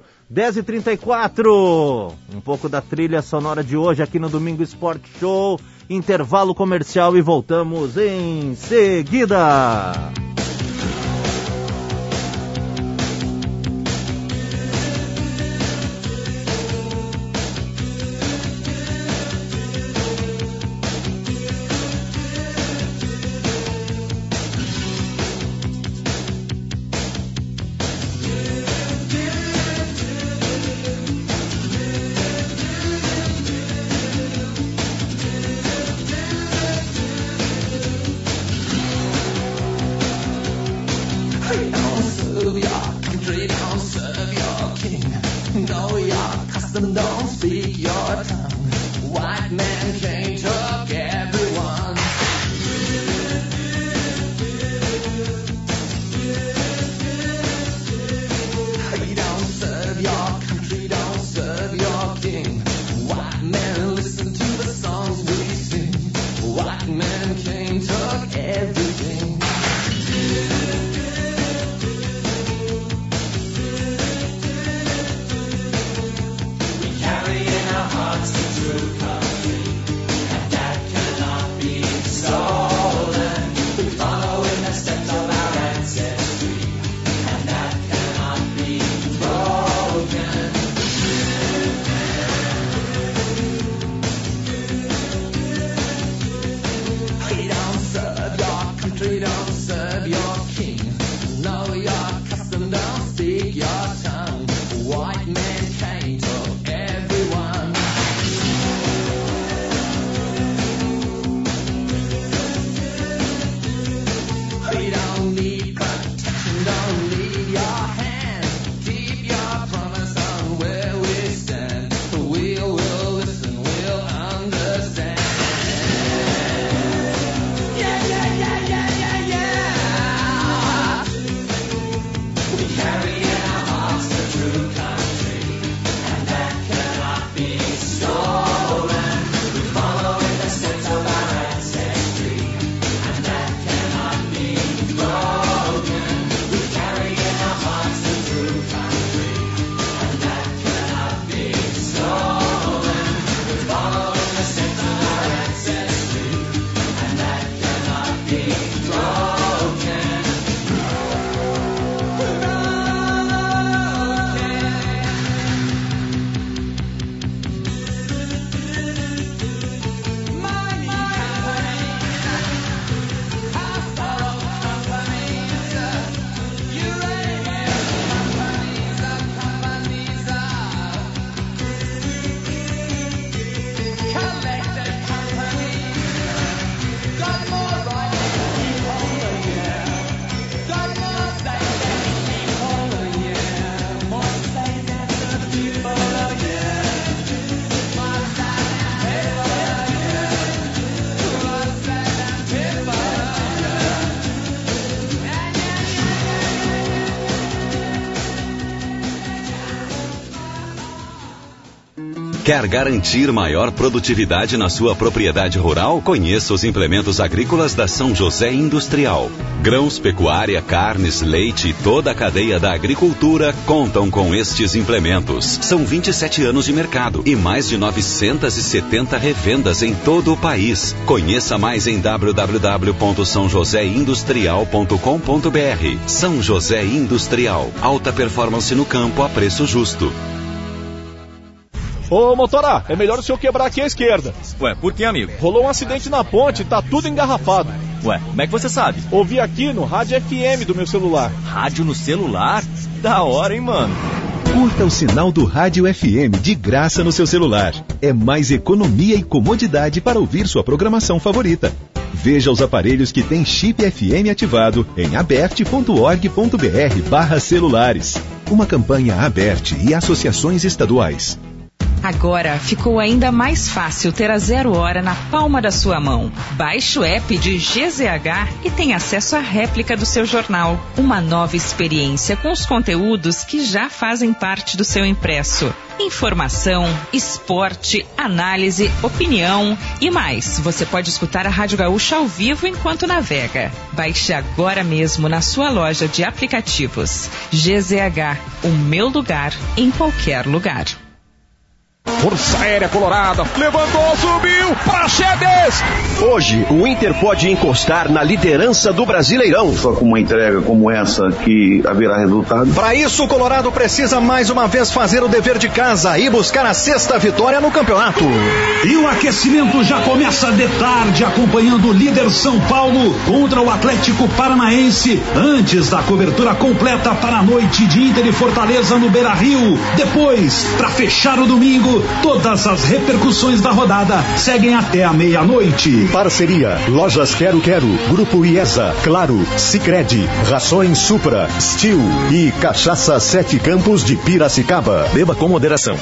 10h34, um pouco da trilha sonora de hoje aqui no Domingo Esporte Show. Intervalo comercial e voltamos em seguida. White man came, took everything. We carry in our hearts the true country, and that cannot be stolen. We follow in the steps of our ancestry, and that cannot be broken. We don't serve your country, don't serve your king. Know your custom, don't speak your tongue. White man came to everyone. We don't need protection, don't need your hand. Keep your promise on where we stand. We'll listen, we'll understand. Yeah, yeah, yeah, yeah, yeah, yeah. We carry in our hearts the true country, and that cannot be stolen. We follow in the steps of our ancestry, and that cannot be broken. We carry in our hearts the true country, and that cannot be stolen. We follow in the steps of our ancestry, and that cannot be broken. Quer garantir maior produtividade na sua propriedade rural? Conheça os implementos agrícolas da São José Industrial. Grãos, pecuária, carnes, leite e toda a cadeia da agricultura contam com estes implementos. São 27 anos de mercado e mais de 970 revendas em todo o país. Conheça mais em www.sãojoséindustrial.com.br. São José Industrial. Alta performance no campo a preço justo. Ô, motora, é melhor o senhor quebrar aqui à esquerda. Ué, por que, amigo? Rolou um acidente na ponte e tá tudo engarrafado. Ué, como é que você sabe? Ouvi aqui no rádio FM do meu celular. Rádio no celular? Da hora, hein, mano? Curta o sinal do Rádio FM de graça no seu celular. É mais economia e comodidade para ouvir sua programação favorita. Veja os aparelhos que têm chip FM ativado em aberte.org.br/celulares. Uma campanha Aberte e associações estaduais. Agora ficou ainda mais fácil ter a 0 hora na palma da sua mão. Baixe o app de GZH e tenha acesso à réplica do seu jornal. Uma nova experiência com os conteúdos que já fazem parte do seu impresso. Informação, esporte, análise, opinião e mais. Você pode escutar a Rádio Gaúcha ao vivo enquanto navega. Baixe agora mesmo na sua loja de aplicativos. GZH, o meu lugar em qualquer lugar. Força Aérea Colorada, levantou, subiu, Praxedes! Hoje, o Inter pode encostar na liderança do Brasileirão. Só com uma entrega como essa que haverá resultado. Para isso, o Colorado precisa mais uma vez fazer o dever de casa e buscar a 6ª vitória no campeonato. E o aquecimento já começa de tarde, acompanhando o líder São Paulo contra o Atlético Paranaense, antes da cobertura completa para a noite de Inter e Fortaleza no Beira-Rio. Depois, para fechar o domingo, todas as repercussões da rodada seguem até a meia-noite. Parceria: Lojas Quero Quero, Grupo IESA, Claro, Sicredi, Rações Supra, Steel e Cachaça 7 Campos de Piracicaba. Beba com moderação.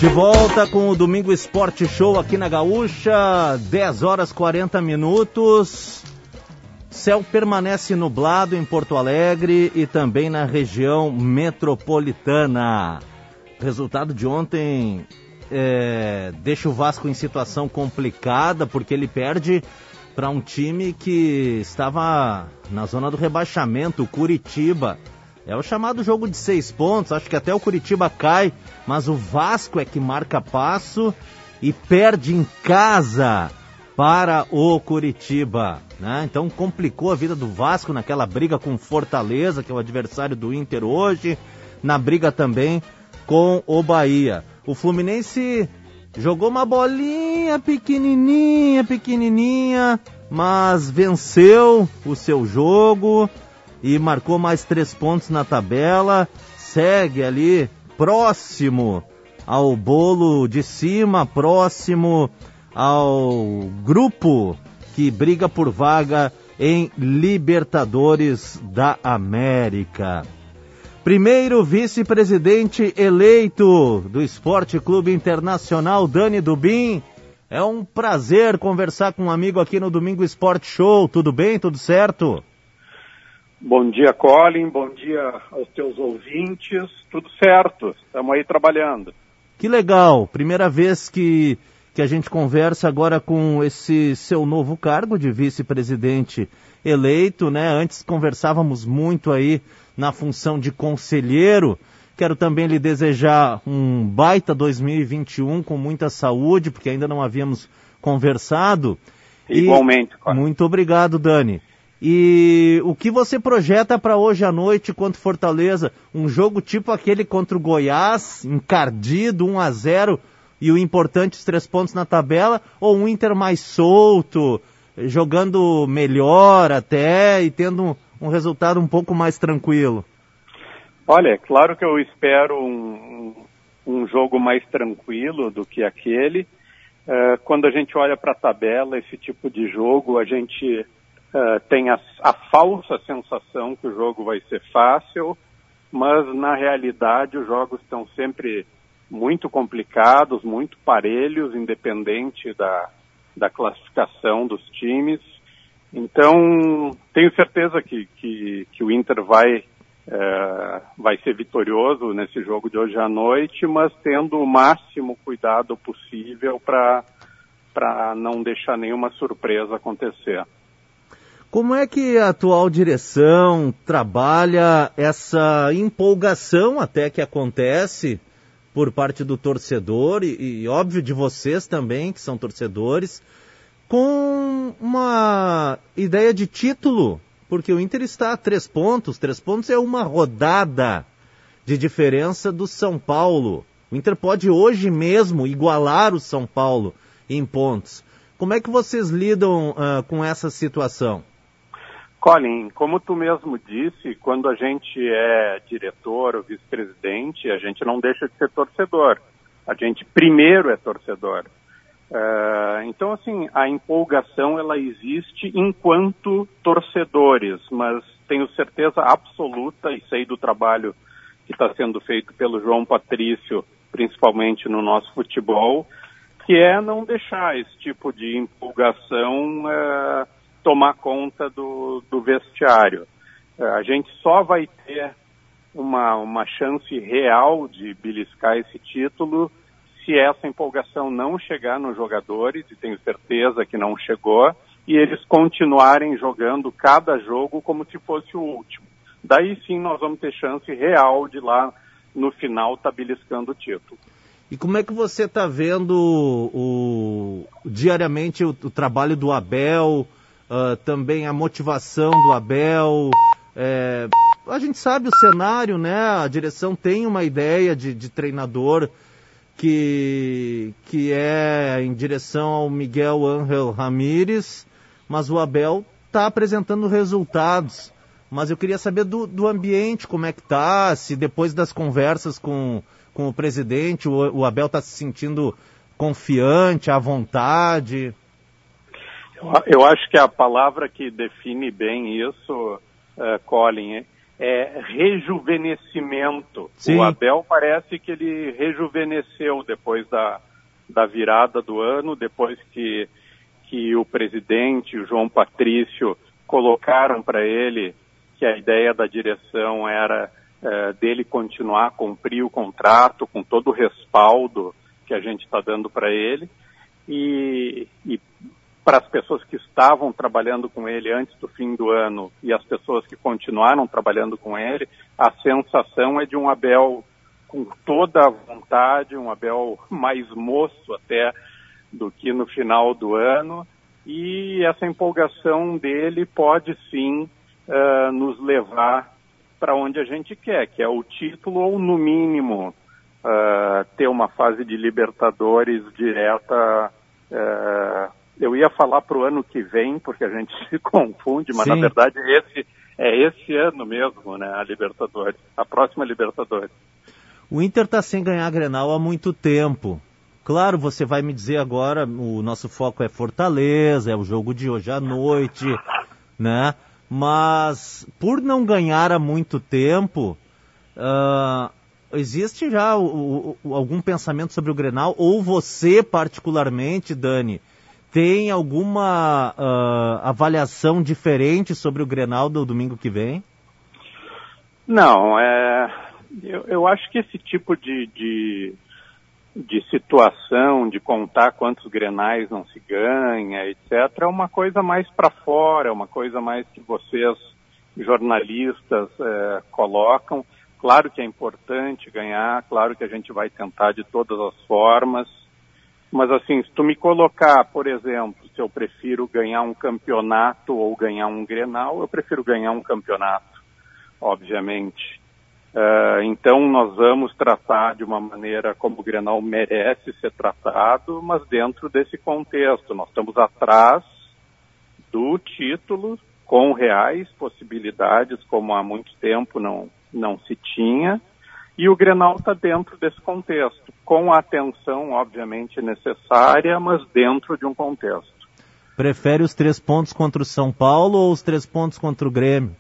De volta com o Domingo Esporte Show aqui na Gaúcha, 10 horas 40 minutos. Céu permanece nublado em Porto Alegre e também na região metropolitana. O resultado de ontem deixa o Vasco em situação complicada, porque ele perde para um time que estava na zona do rebaixamento, o Curitiba. É o chamado jogo de 6 pontos, acho que até o Curitiba cai, mas o Vasco é que marca passo e perde em casa para o Curitiba, né? Então complicou a vida do Vasco naquela briga com Fortaleza, que é o adversário do Inter hoje, na briga também com o Bahia. O Fluminense jogou uma bolinha pequenininha, mas venceu o seu jogo e marcou mais 3 pontos na tabela, segue ali próximo ao bolo de cima, próximo ao grupo que briga por vaga em Libertadores da América. Primeiro vice-presidente eleito do Esporte Clube Internacional, Dani Dubin. É um prazer conversar com um amigo aqui no Domingo Esporte Show. Tudo bem? Tudo certo? Bom dia, Colin. Bom dia aos teus ouvintes. Tudo certo. Estamos aí trabalhando. Que legal. Primeira vez que a gente conversa agora com esse seu novo cargo de vice-presidente eleito, né? Antes conversávamos muito aí na função de conselheiro. Quero também lhe desejar um baita 2021 com muita saúde, porque ainda não havíamos conversado. Igualmente, claro. Muito obrigado, Dani. E o que você projeta para hoje à noite contra o Fortaleza? Um jogo tipo aquele contra o Goiás, encardido, 1-0, e o importante, os 3 pontos na tabela, ou um Inter mais solto, jogando melhor até e tendo um resultado um pouco mais tranquilo? Olha, é claro que eu espero um jogo mais tranquilo do que aquele. Quando a gente olha para a tabela, esse tipo de jogo, a gente tem a falsa sensação que o jogo vai ser fácil, mas na realidade os jogos estão sempre muito complicados, muito parelhos, independente da classificação dos times. Então, tenho certeza que o Inter vai ser vitorioso nesse jogo de hoje à noite, mas tendo o máximo cuidado possível para não deixar nenhuma surpresa acontecer. Como é que a atual direção trabalha essa empolgação até que acontece por parte do torcedor e óbvio de vocês também, que são torcedores, com uma ideia de título? Porque o Inter está a 3 pontos. 3 pontos é uma rodada de diferença do São Paulo. O Inter pode hoje mesmo igualar o São Paulo em pontos. Como é que vocês lidam com essa situação? Colin, como tu mesmo disse, quando a gente é diretor ou vice-presidente, a gente não deixa de ser torcedor. A gente primeiro é torcedor. Então, assim, a empolgação, ela existe enquanto torcedores, mas tenho certeza absoluta, e sei do trabalho que está sendo feito pelo João Patrício, principalmente no nosso futebol, que é não deixar esse tipo de empolgação tomar conta do vestiário. A gente só vai ter uma chance real de beliscar esse título se essa empolgação não chegar nos jogadores, e tenho certeza que não chegou, e eles continuarem jogando cada jogo como se fosse o último. Daí sim nós vamos ter chance real de lá no final estar beliscando o título. E como é que você está vendo diariamente o trabalho do Abel, também a motivação do Abel? A gente sabe o cenário, né? A direção tem uma ideia de treinador que é em direção ao Miguel Ángel Ramírez, mas o Abel está apresentando resultados. Mas eu queria saber do ambiente, como é que está, se depois das conversas com o presidente, o Abel está se sentindo confiante, à vontade. Eu acho que a palavra que define bem isso, Colin, rejuvenescimento. Sim. O Abel parece que ele rejuvenesceu depois da virada do ano, depois que o presidente, o João Patrício, colocaram para ele que a ideia da direção era dele continuar a cumprir o contrato com todo o respaldo que a gente está dando para ele, e para as pessoas que estavam trabalhando com ele antes do fim do ano e as pessoas que continuaram trabalhando com ele, a sensação é de um Abel com toda a vontade, um Abel mais moço até do que no final do ano, e essa empolgação dele pode sim nos levar para onde a gente quer, que é o título ou, no mínimo, ter uma fase de Libertadores direta. Eu ia falar para o ano que vem, porque a gente se confunde, mas, sim, na verdade esse ano mesmo, né, a Libertadores, a próxima Libertadores. O Inter está sem ganhar a Grenal há muito tempo. Claro, você vai me dizer agora, o nosso foco é Fortaleza, é o jogo de hoje à noite, né? Mas, por não ganhar há muito tempo, existe já algum pensamento sobre o Grenal? Ou você, particularmente, Dani, tem alguma avaliação diferente sobre o Grenal do domingo que vem? Não, eu acho que esse tipo de situação, de contar quantos Grenais não se ganha, etc., é uma coisa mais para fora, é uma coisa mais que vocês, jornalistas, colocam. Claro que é importante ganhar, claro que a gente vai tentar de todas as formas, mas assim, se tu me colocar, por exemplo, se eu prefiro ganhar um campeonato ou ganhar um Grenal, eu prefiro ganhar um campeonato, obviamente. Então nós vamos tratar de uma maneira como o Grenal merece ser tratado, mas dentro desse contexto. Nós estamos atrás do título, com reais possibilidades, como há muito tempo não se tinha, e o Grenal está dentro desse contexto, com a atenção, obviamente, necessária, mas dentro de um contexto. Prefere os 3 pontos contra o São Paulo ou os 3 pontos contra o Grêmio?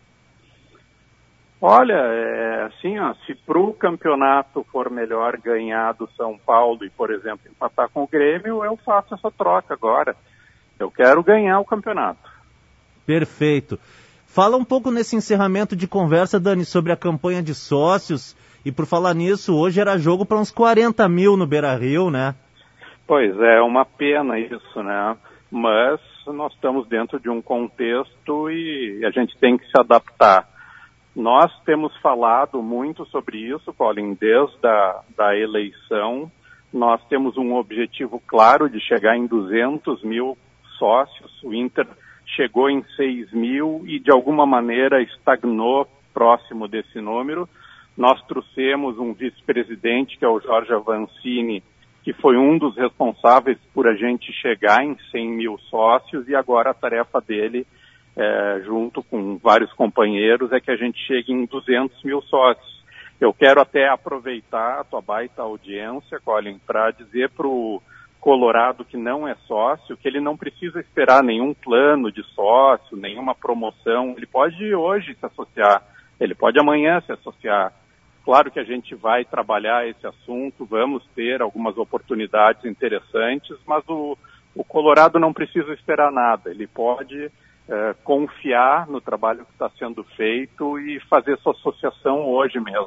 Olha, assim, se para o campeonato for melhor ganhar do São Paulo e, por exemplo, empatar com o Grêmio, eu faço essa troca agora. Eu quero ganhar o campeonato. Perfeito. Fala um pouco nesse encerramento de conversa, Dani, sobre a campanha de sócios. E por falar nisso, hoje era jogo para uns 40 mil no Beira-Rio, né? Pois é, uma pena isso, né? Mas nós estamos dentro de um contexto e a gente tem que se adaptar. Nós temos falado muito sobre isso, Colin, desde a eleição. Nós temos um objetivo claro de chegar em 200 mil sócios. O Inter chegou em 6 mil e, de alguma maneira, estagnou próximo desse número. Nós trouxemos um vice-presidente, que é o Jorge Avancini, que foi um dos responsáveis por a gente chegar em 100 mil sócios, e agora a tarefa dele, junto com vários companheiros, é que a gente chegue em 200 mil sócios. Eu quero até aproveitar a tua baita audiência, Colin, para dizer para o Colorado que não é sócio, que ele não precisa esperar nenhum plano de sócio, nenhuma promoção. Ele pode hoje se associar, ele pode amanhã se associar. Claro que a gente vai trabalhar esse assunto, vamos ter algumas oportunidades interessantes, mas o Colorado não precisa esperar nada. Ele pode confiar no trabalho que está sendo feito e fazer sua associação hoje mesmo.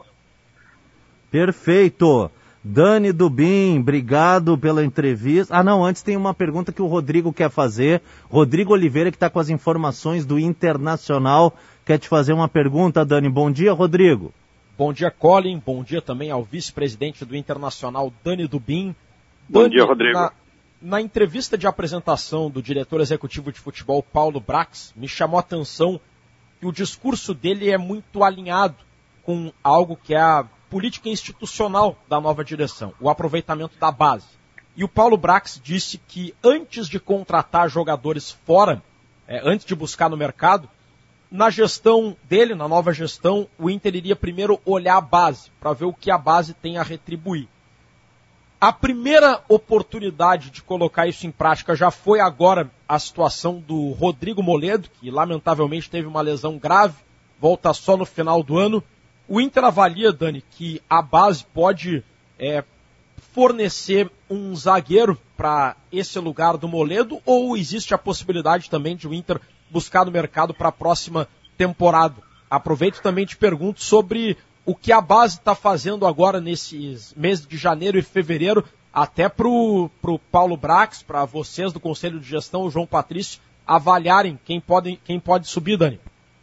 Perfeito. Dani Dubin, obrigado pela entrevista. Antes tem uma pergunta que o Rodrigo quer fazer. Rodrigo Oliveira, que está com as informações do Internacional, quer te fazer uma pergunta, Dani. Bom dia, Rodrigo. Bom dia, Colin. Bom dia também ao vice-presidente do Internacional, Dani Dubin. Bom dia, Rodrigo. Na entrevista de apresentação do diretor executivo de futebol, Paulo Brax, me chamou a atenção que o discurso dele é muito alinhado com algo que é a política institucional da nova direção, o aproveitamento da base. E o Paulo Brax disse que antes de contratar jogadores fora, antes de buscar no mercado, na gestão dele, na nova gestão, o Inter iria primeiro olhar a base, para ver o que a base tem a retribuir. A primeira oportunidade de colocar isso em prática já foi agora a situação do Rodrigo Moledo, que lamentavelmente teve uma lesão grave volta só no final do ano. O Inter avalia, Dani, que a base pode fornecer um zagueiro para esse lugar do Moledo, ou existe a possibilidade também de o Inter buscar no mercado para a próxima temporada? Aproveito também e te pergunto sobre o que a base está fazendo agora nesses meses de janeiro e fevereiro, até para o Paulo Brax, para vocês do Conselho de Gestão, o João Patrício, avaliarem quem pode subir, Dani.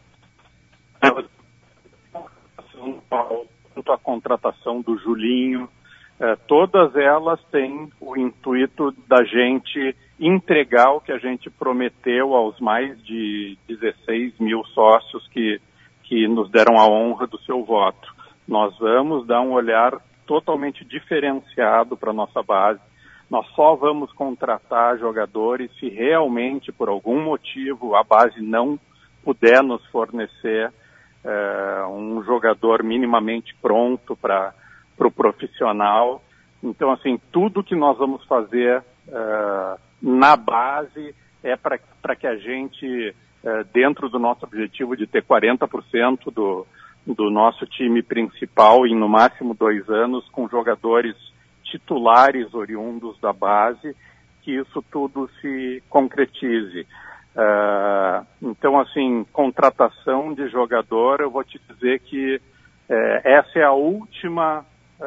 Quanto à contratação do Julinho, todas elas têm o intuito da gente entregar o que a gente prometeu aos mais de 16 mil sócios que nos deram a honra do seu voto. Nós vamos dar um olhar totalmente diferenciado para a nossa base. Nós só vamos contratar jogadores se realmente, por algum motivo, a base não puder nos fornecer um jogador minimamente pronto para o profissional. Então, assim, tudo que nós vamos fazer na base é para que a gente, dentro do nosso objetivo de ter 40% do nosso time principal em no máximo 2 anos, com jogadores titulares oriundos da base, que isso tudo se concretize. Então, assim, contratação de jogador, eu vou te dizer que essa é a última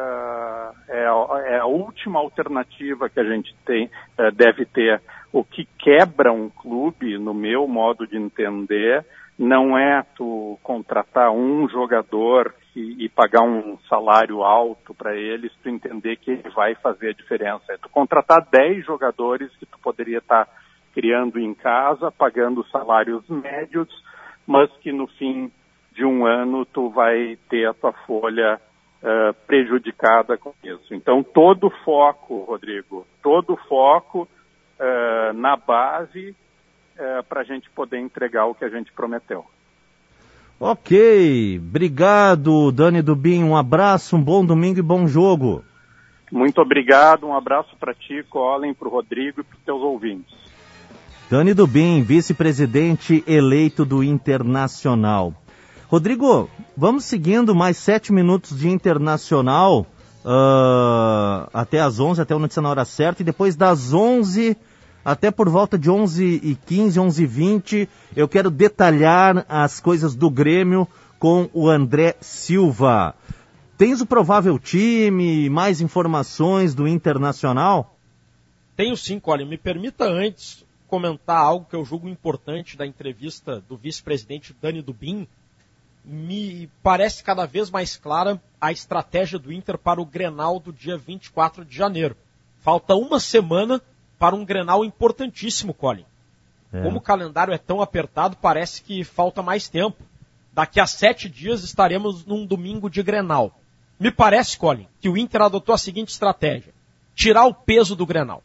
alternativa que a gente deve ter. O que quebra um clube, no meu modo de entender, não é tu contratar um jogador e pagar um salário alto para ele, se tu entender que ele vai fazer a diferença. É tu contratar 10 jogadores que tu poderia estar criando em casa, pagando salários médios, mas que no fim de um ano tu vai ter a tua folha prejudicada com isso. Então, todo foco, Rodrigo, na base para a gente poder entregar o que a gente prometeu. Ok, obrigado, Dani Dubin, um abraço, um bom domingo e bom jogo. Muito obrigado, um abraço para ti, Colin, para o Rodrigo e para os teus ouvintes. Dani Dubin, vice-presidente eleito do Internacional. Rodrigo, vamos seguindo mais 7 minutos de Internacional, até às 11, até o Notícia na Hora Certa, e depois das 11 até por volta de 11h15, 11h20, eu quero detalhar as coisas do Grêmio com o André Silva. Tens o provável time, mais informações do Internacional? Tenho sim, Colin. Me permita antes comentar algo que eu julgo importante da entrevista do vice-presidente Dani Dubin. Me parece cada vez mais clara a estratégia do Inter para o Grenal do dia 24 de janeiro. Falta uma semana para um Grenal importantíssimo, Colin. Como o calendário é tão apertado, parece que falta mais tempo. Daqui a 7 dias estaremos num domingo de Grenal. Me parece, Colin, que o Inter adotou a seguinte estratégia: tirar o peso do Grenal.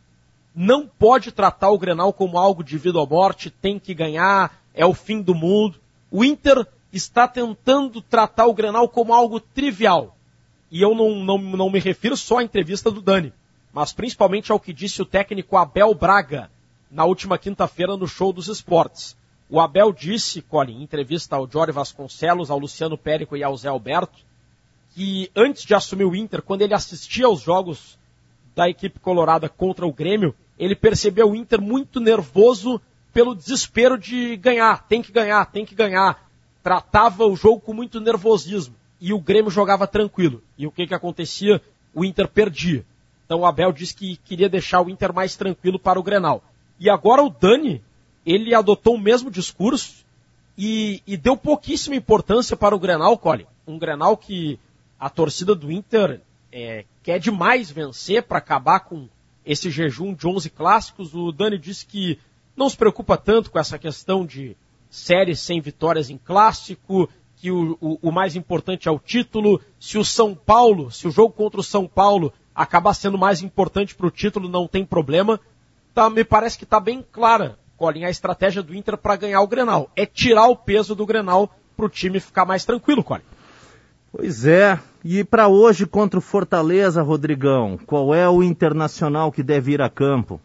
Não pode tratar o Grenal como algo de vida ou morte, tem que ganhar, é o fim do mundo. O Inter está tentando tratar o Grenal como algo trivial. E eu não me refiro só à entrevista do Dani, mas principalmente ao que disse o técnico Abel Braga na última quinta-feira no Show dos Esportes. O Abel disse, Colin, em entrevista ao Jorge Vasconcelos, ao Luciano Périco e ao Zé Alberto, que antes de assumir o Inter, quando ele assistia aos jogos da equipe colorada contra o Grêmio, ele percebeu o Inter muito nervoso pelo desespero de ganhar, tem que ganhar, tem que ganhar. Tratava o jogo com muito nervosismo e o Grêmio jogava tranquilo. E o que acontecia? O Inter perdia. Então o Abel disse que queria deixar o Inter mais tranquilo para o Grenal. E agora o Dani, ele adotou o mesmo discurso e deu pouquíssima importância para o Grenal, Colin. Um Grenal que a torcida do Inter quer demais vencer para acabar com esse jejum de 11 clássicos. O Dani disse que não se preocupa tanto com essa questão de séries sem vitórias em clássico, que o mais importante é o título. Se o jogo contra o São Paulo acabar sendo mais importante para o título, não tem problema. Me parece que está bem clara, Colin, a estratégia do Inter para ganhar o Grenal. É tirar o peso do Grenal para o time ficar mais tranquilo, Colin. Pois é. E para hoje contra o Fortaleza, Rodrigão, qual é o Internacional que deve ir a campo?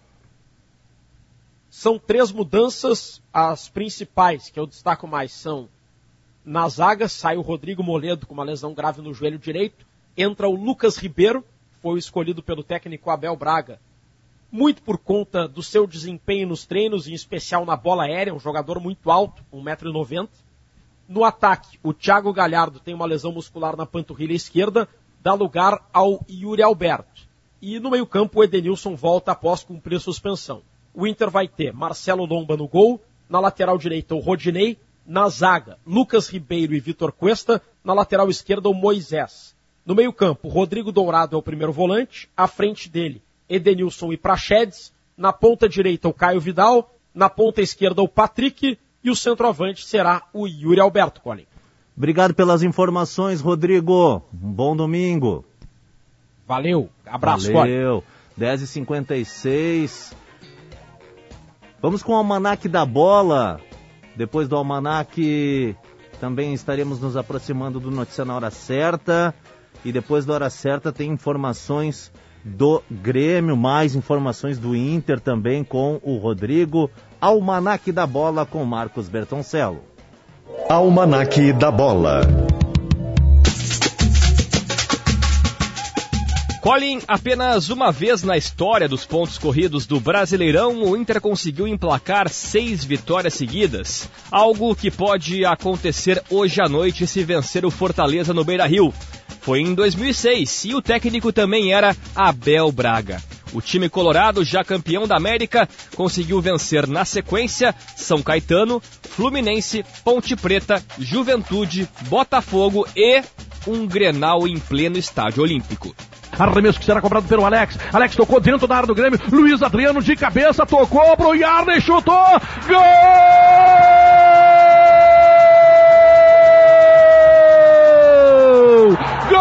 São 3 mudanças, as principais que eu destaco mais são Na zaga, sai o Rodrigo Moledo com uma lesão grave no joelho direito. Entra o Lucas Ribeiro, foi escolhido pelo técnico Abel Braga, muito por conta do seu desempenho nos treinos, em especial na bola aérea, um jogador muito alto, 1,90 m. No ataque, o Thiago Galhardo tem uma lesão muscular na panturrilha esquerda, dá lugar ao Yuri Alberto. E no meio-campo, o Edenilson volta após cumprir suspensão. O Inter vai ter Marcelo Lomba no gol, na lateral direita o Rodinei, na zaga Lucas Ribeiro e Vitor Cuesta, na lateral esquerda o Moisés. No meio-campo, Rodrigo Dourado é o primeiro volante, à frente dele Edenilson e Praxedes, na ponta direita o Caio Vidal, na ponta esquerda o Patrick e o centroavante será o Yuri Alberto, Colin. Obrigado pelas informações, Rodrigo. Um bom domingo. Valeu, abraço, Colin. Valeu, 10h56. Vamos com o Almanac da Bola. Depois do Almanac, também estaremos nos aproximando do Notícia na Hora Certa. E depois da Hora Certa tem informações do Grêmio, mais informações do Inter também com o Rodrigo. Almanac da Bola com Marcos Bertoncello. Almanac da Bola. Colin, apenas uma vez na história dos pontos corridos do Brasileirão, o Inter conseguiu emplacar 6 vitórias seguidas. Algo que pode acontecer hoje à noite se vencer o Fortaleza no Beira-Rio. Foi em 2006 e o técnico também era Abel Braga. O time colorado, já campeão da América, conseguiu vencer na sequência São Caetano, Fluminense, Ponte Preta, Juventude, Botafogo e um Grenal em pleno estádio olímpico. Arremesso que será cobrado pelo Alex. Alex tocou dentro da área do Grêmio. Luiz Adriano de cabeça tocou pro Yarley, chutou. Gol! Gol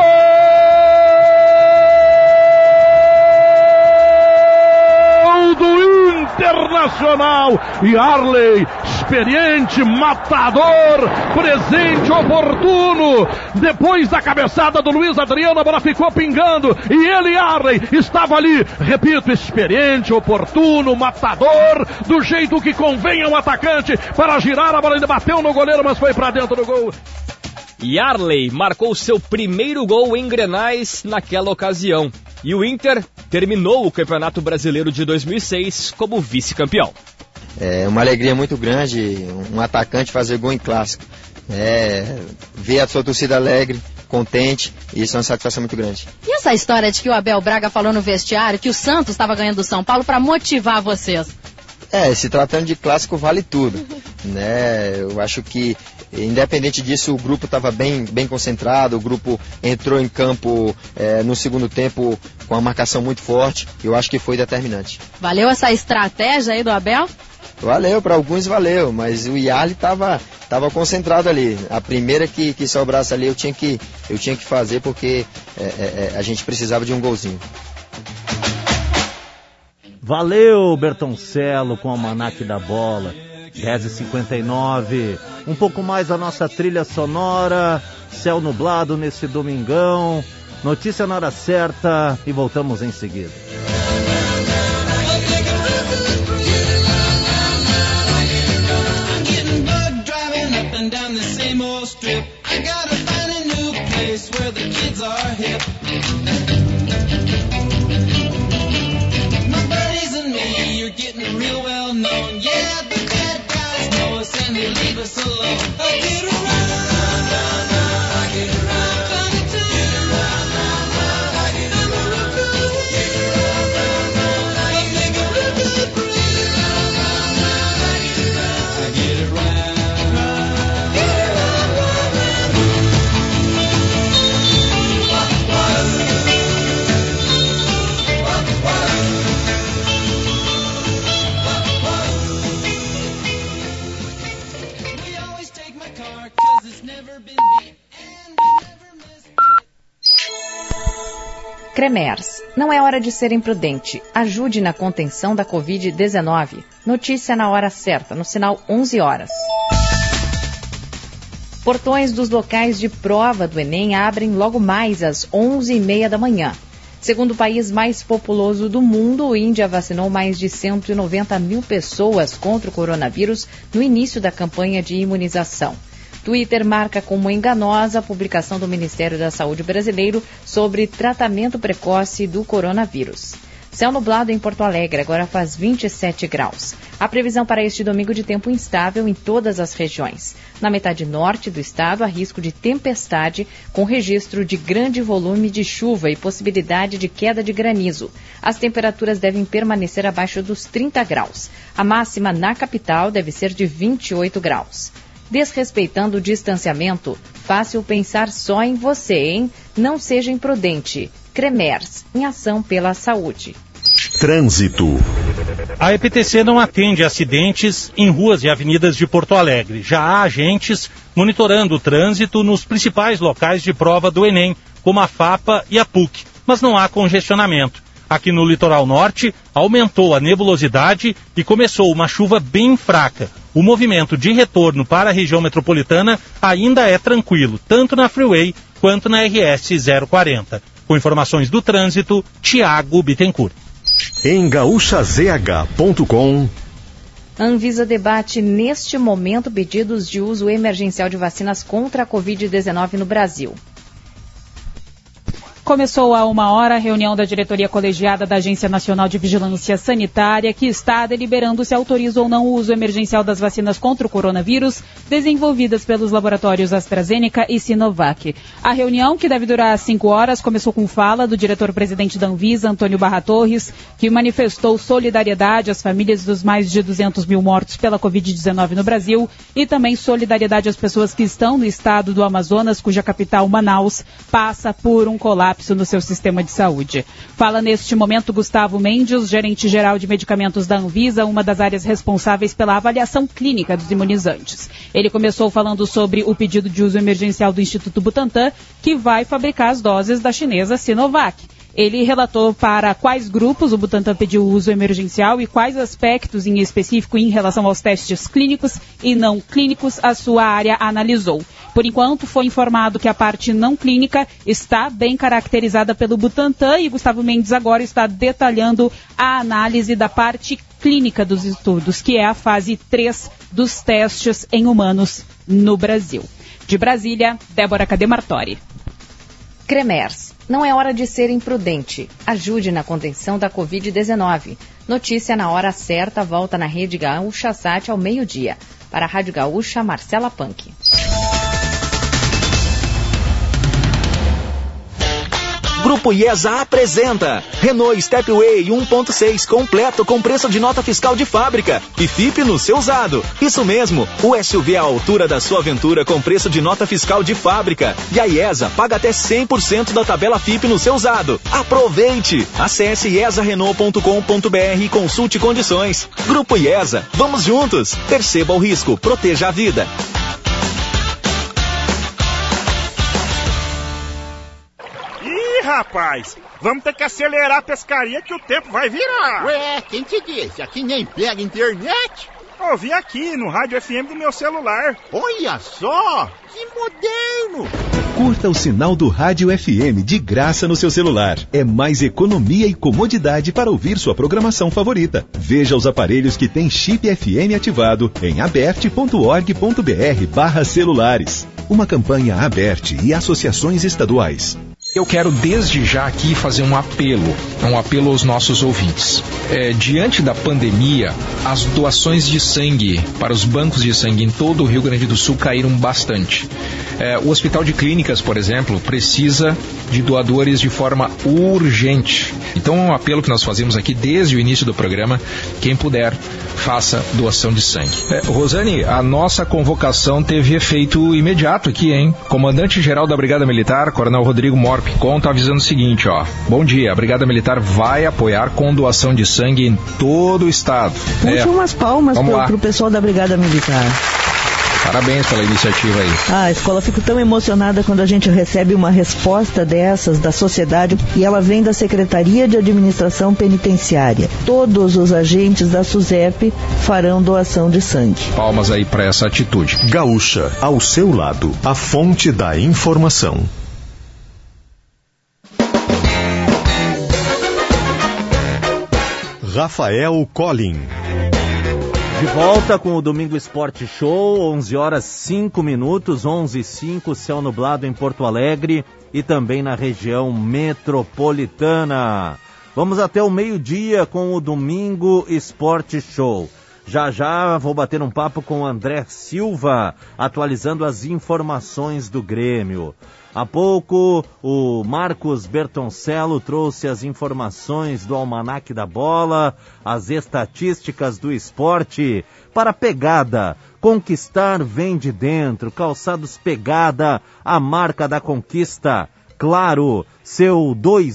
do Internacional. Yarley, experiente, matador, presente, oportuno. Depois da cabeçada do Luiz Adriano, a bola ficou pingando e ele, Yarley, estava ali, repito, experiente, oportuno, matador, do jeito que convém a um atacante para girar a bola. Ainda bateu no goleiro, mas foi para dentro do gol. Yarley marcou seu primeiro gol em Grenais naquela ocasião. E o Inter terminou o Campeonato Brasileiro de 2006 como vice-campeão. É uma alegria muito grande um atacante fazer gol em clássico. Ver a sua torcida alegre, contente, isso é uma satisfação muito grande. E essa história de que o Abel Braga falou no vestiário que o Santos estava ganhando do São Paulo para motivar vocês? Se tratando de clássico vale tudo, né? Eu acho que independente disso o grupo estava bem concentrado, o grupo entrou em campo no segundo tempo com uma marcação muito forte, eu acho que foi determinante. Valeu essa estratégia aí do Abel? Valeu, para alguns valeu, mas o Yarley estava concentrado ali. A primeira que sobrasse ali eu tinha que fazer porque a gente precisava de um golzinho. Valeu, Bertoncello, com o Almanac da Bola. 10h59. Um pouco mais a nossa trilha sonora. Céu nublado nesse domingão. Notícia na Hora Certa e voltamos em seguida. Getting real well known, yeah, the bad guys know us and they leave us alone. I get around, I get around, funny time. Get around, I get around, I'm a real good hit. Get around, I make a real good break. Get around, I get around, get Cremers, não é hora de ser imprudente. Ajude na contenção da Covid-19. Notícia na hora certa, no sinal 11 horas. Portões dos locais de prova do Enem abrem logo mais às 11h30 da manhã. Segundo o país mais populoso do mundo, a Índia vacinou mais de 190 mil pessoas contra o coronavírus no início da campanha de imunização. Twitter marca como enganosa a publicação do Ministério da Saúde brasileiro sobre tratamento precoce do coronavírus. Céu nublado em Porto Alegre, agora faz 27 graus. A previsão para este domingo de tempo instável em todas as regiões. Na metade norte do estado, há risco de tempestade, com registro de grande volume de chuva e possibilidade de queda de granizo. As temperaturas devem permanecer abaixo dos 30 graus. A máxima na capital deve ser de 28 graus. Desrespeitando o distanciamento, fácil pensar só em você, hein? Não seja imprudente. Cremers, em ação pela saúde. Trânsito. A EPTC não atende acidentes em ruas e avenidas de Porto Alegre. Já há agentes monitorando o trânsito nos principais locais de prova do Enem, como a FAPA e a PUC, mas não há congestionamento. Aqui no litoral norte, aumentou a nebulosidade e começou uma chuva bem fraca. O movimento de retorno para a região metropolitana ainda é tranquilo, tanto na Freeway quanto na RS 040. Com informações do trânsito, Tiago Bittencourt. Em gaúchazh.com. A Anvisa debate neste momento pedidos de uso emergencial de vacinas contra a Covid-19 no Brasil. Começou há 1 hora a reunião da diretoria colegiada da Agência Nacional de Vigilância Sanitária, que está deliberando se autoriza ou não o uso emergencial das vacinas contra o coronavírus desenvolvidas pelos laboratórios AstraZeneca e Sinovac. A reunião, que deve durar 5 horas, começou com fala do diretor-presidente da Anvisa, Antônio Barra Torres, que manifestou solidariedade às famílias dos mais de 200 mil mortos pela Covid-19 no Brasil e também solidariedade às pessoas que estão no estado do Amazonas, cuja capital, Manaus, passa por um colapso no seu sistema de saúde. Fala neste momento Gustavo Mendes, gerente-geral de medicamentos da Anvisa, uma das áreas responsáveis pela avaliação clínica dos imunizantes. Ele começou falando sobre o pedido de uso emergencial do Instituto Butantan, que vai fabricar as doses da chinesa Sinovac. Ele relatou para quais grupos o Butantan pediu o uso emergencial e quais aspectos em específico em relação aos testes clínicos e não clínicos a sua área analisou. Por enquanto, foi informado que a parte não clínica está bem caracterizada pelo Butantan e Gustavo Mendes agora está detalhando a análise da parte clínica dos estudos, que é a fase 3 dos testes em humanos no Brasil. De Brasília, Débora Cademartori. Cremers. Não é hora de ser imprudente. Ajude na contenção da Covid-19. Notícia na hora certa, volta na Rede Gaúcha Sat ao meio-dia. Para a Rádio Gaúcha, Marcela Punk. Grupo IESA apresenta Renault Stepway 1.6 completo com preço de nota fiscal de fábrica e FIP no seu usado. Isso mesmo, o SUV à altura da sua aventura com preço de nota fiscal de fábrica. E a IESA paga até 100% da tabela FIP no seu usado. Aproveite! Acesse iesarenault.com.br e consulte condições. Grupo IESA, vamos juntos! Perceba o risco, proteja a vida. Rapaz, vamos ter que acelerar a pescaria que o tempo vai virar. Ué, quem te disse? Aqui nem pega internet. Ouvi aqui no rádio FM do meu celular. Olha só, que moderno. Curta o sinal do Rádio FM de graça no seu celular. É mais economia e comodidade para ouvir sua programação favorita. Veja os aparelhos que têm chip FM ativado em aberte.org.br/celulares. Uma campanha Aberte e associações estaduais. Eu quero desde já aqui fazer um apelo aos nossos ouvintes. Diante da pandemia, as doações de sangue para os bancos de sangue em todo o Rio Grande do Sul caíram bastante. O Hospital de Clínicas, por exemplo, precisa de doadores de forma urgente. Então é um apelo que nós fazemos aqui desde o início do programa. Quem puder, faça doação de sangue. Rosane, a nossa convocação teve efeito imediato aqui, hein? Comandante-geral da Brigada Militar, Coronel Rodrigo Morpicon, está avisando o seguinte, ó. Bom dia, a Brigada Militar vai apoiar com doação de sangue em todo o estado. Puxa umas palmas pro pessoal da Brigada Militar. Parabéns pela iniciativa aí. A escola fica tão emocionada quando a gente recebe uma resposta dessas da sociedade e ela vem da Secretaria de Administração Penitenciária. Todos os agentes da SUSEP farão doação de sangue. Palmas aí para essa atitude. Gaúcha, ao seu lado, a fonte da informação. Rafael Collin. De volta com o Domingo Esporte Show, 11 horas 5 minutos, 11h05, céu nublado em Porto Alegre e também na região metropolitana. Vamos até o meio-dia com o Domingo Esporte Show. Já vou bater um papo com o André Silva, atualizando as informações do Grêmio. Há pouco, o Marcos Bertoncello trouxe as informações do Almanaque da Bola, as estatísticas do esporte para Pegada. Conquistar vem de dentro, calçados Pegada, a marca da conquista. Claro, seu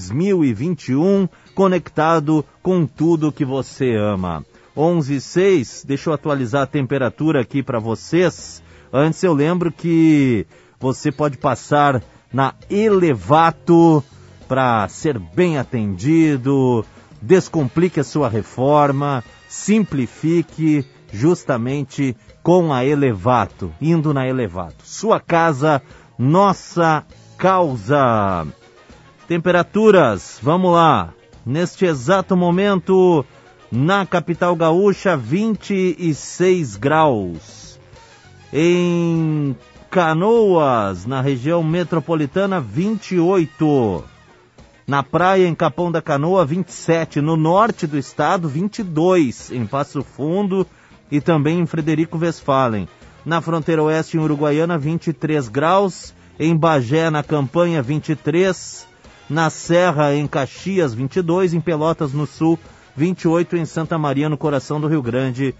2021 conectado com tudo que você ama. 11h06, deixa eu atualizar a temperatura aqui para vocês. Antes eu lembro que você pode passar na Elevato para ser bem atendido, descomplique a sua reforma, simplifique justamente com a Elevato, indo na Elevato. Sua casa, nossa causa. Temperaturas, vamos lá. Neste exato momento, na capital gaúcha, 26 graus. Em Canoas, na região metropolitana, 28. Na praia, em Capão da Canoa, 27. No norte do estado, 22. Em Passo Fundo e também em Frederico Westphalen. Na fronteira oeste, em Uruguaiana, 23 graus. Em Bagé, na Campanha, 23. Na Serra, em Caxias, 22. Em Pelotas, no sul, 28. Em Santa Maria, no coração do Rio Grande,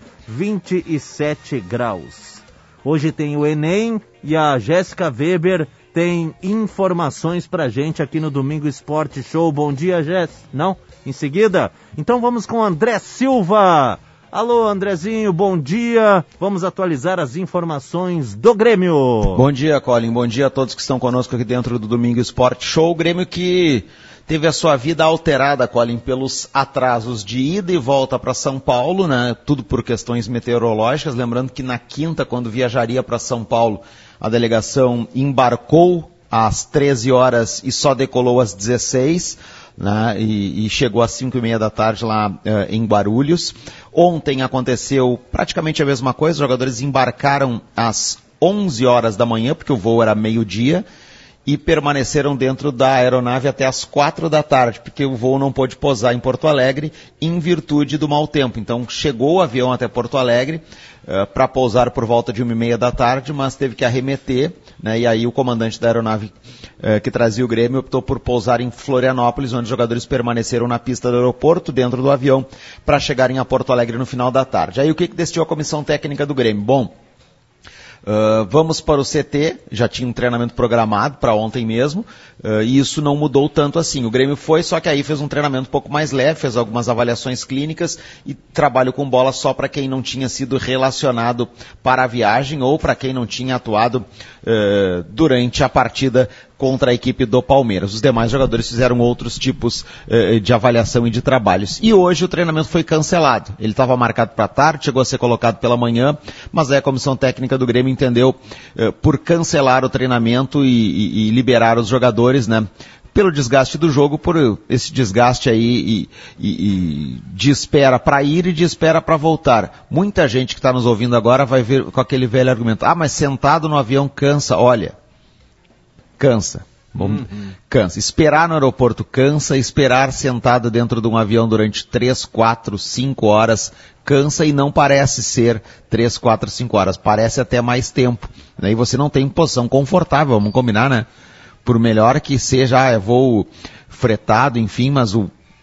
27 graus. Hoje tem o Enem e a Jéssica Weber tem informações pra gente aqui no Domingo Esporte Show. Bom dia, Jéssica. Não? Em seguida? Então vamos com o André Silva. Alô, Andrezinho, bom dia. Vamos atualizar as informações do Grêmio. Bom dia, Colin. Bom dia a todos que estão conosco aqui dentro do Domingo Esporte Show. O Grêmio que teve a sua vida alterada, Colin, pelos atrasos de ida e volta para São Paulo, né? Tudo por questões meteorológicas. Lembrando que na quinta, quando viajaria para São Paulo, a delegação embarcou às 13 horas e só decolou às 16, né? E chegou às 5h30 da tarde lá em Guarulhos. Ontem aconteceu praticamente a mesma coisa. Os jogadores embarcaram às 11 horas da manhã, porque o voo era meio-dia, e permaneceram dentro da aeronave até as 4 da tarde, porque o voo não pôde pousar em Porto Alegre em virtude do mau tempo. Então chegou o avião até Porto Alegre para pousar por volta de 1h30 da tarde, mas teve que arremeter, né? E aí o comandante da aeronave que trazia o Grêmio optou por pousar em Florianópolis, onde os jogadores permaneceram na pista do aeroporto, dentro do avião, para chegarem a Porto Alegre no final da tarde. Aí o que decidiu a comissão técnica do Grêmio? Bom, vamos para o CT, já tinha um treinamento programado para ontem mesmo, e isso não mudou tanto assim. O Grêmio foi, só que aí fez um treinamento um pouco mais leve, fez algumas avaliações clínicas e trabalho com bola só para quem não tinha sido relacionado para a viagem ou para quem não tinha atuado durante a partida contra a equipe do Palmeiras. Os demais jogadores fizeram outros tipos de avaliação e de trabalhos. E hoje o treinamento foi cancelado. Ele estava marcado para tarde, chegou a ser colocado pela manhã, mas aí a comissão técnica do Grêmio entendeu por cancelar o treinamento e liberar os jogadores, né? Pelo desgaste do jogo, por esse desgaste aí de espera para ir e de espera para voltar. Muita gente que está nos ouvindo agora vai ver com aquele velho argumento: mas sentado no avião cansa. Olha, cansa. Cansa. Esperar no aeroporto cansa, esperar sentado dentro de um avião durante 3, 4, 5 horas cansa, e não parece ser 3, 4, 5 horas, parece até mais tempo. Aí você não tem posição confortável, vamos combinar, né? Por melhor que seja, voo fretado, enfim, mas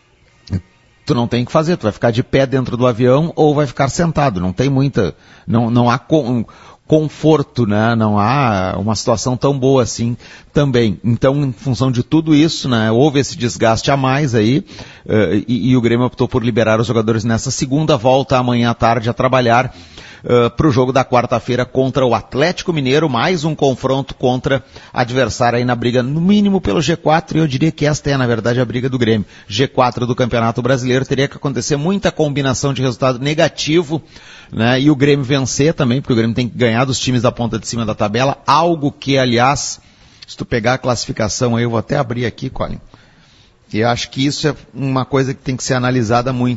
tu não tem o que fazer, tu vai ficar de pé dentro do avião ou vai ficar sentado, não tem muita, não há conforto, né? Não há uma situação tão boa assim também. Então, em função de tudo isso, né, houve esse desgaste a mais aí, e o Grêmio optou por liberar os jogadores nessa segunda volta amanhã à tarde a trabalhar para o jogo da quarta-feira contra o Atlético Mineiro, mais um confronto contra adversário aí na briga, no mínimo pelo G4, e eu diria que esta é, na verdade, a briga do Grêmio. G4 do Campeonato Brasileiro, teria que acontecer muita combinação de resultado negativo, né, e o Grêmio vencer também, porque o Grêmio tem que ganhar dos times da ponta de cima da tabela, algo que, aliás, se tu pegar a classificação aí, eu vou até abrir aqui, Colin, e acho que isso é uma coisa que tem que ser analisada muito.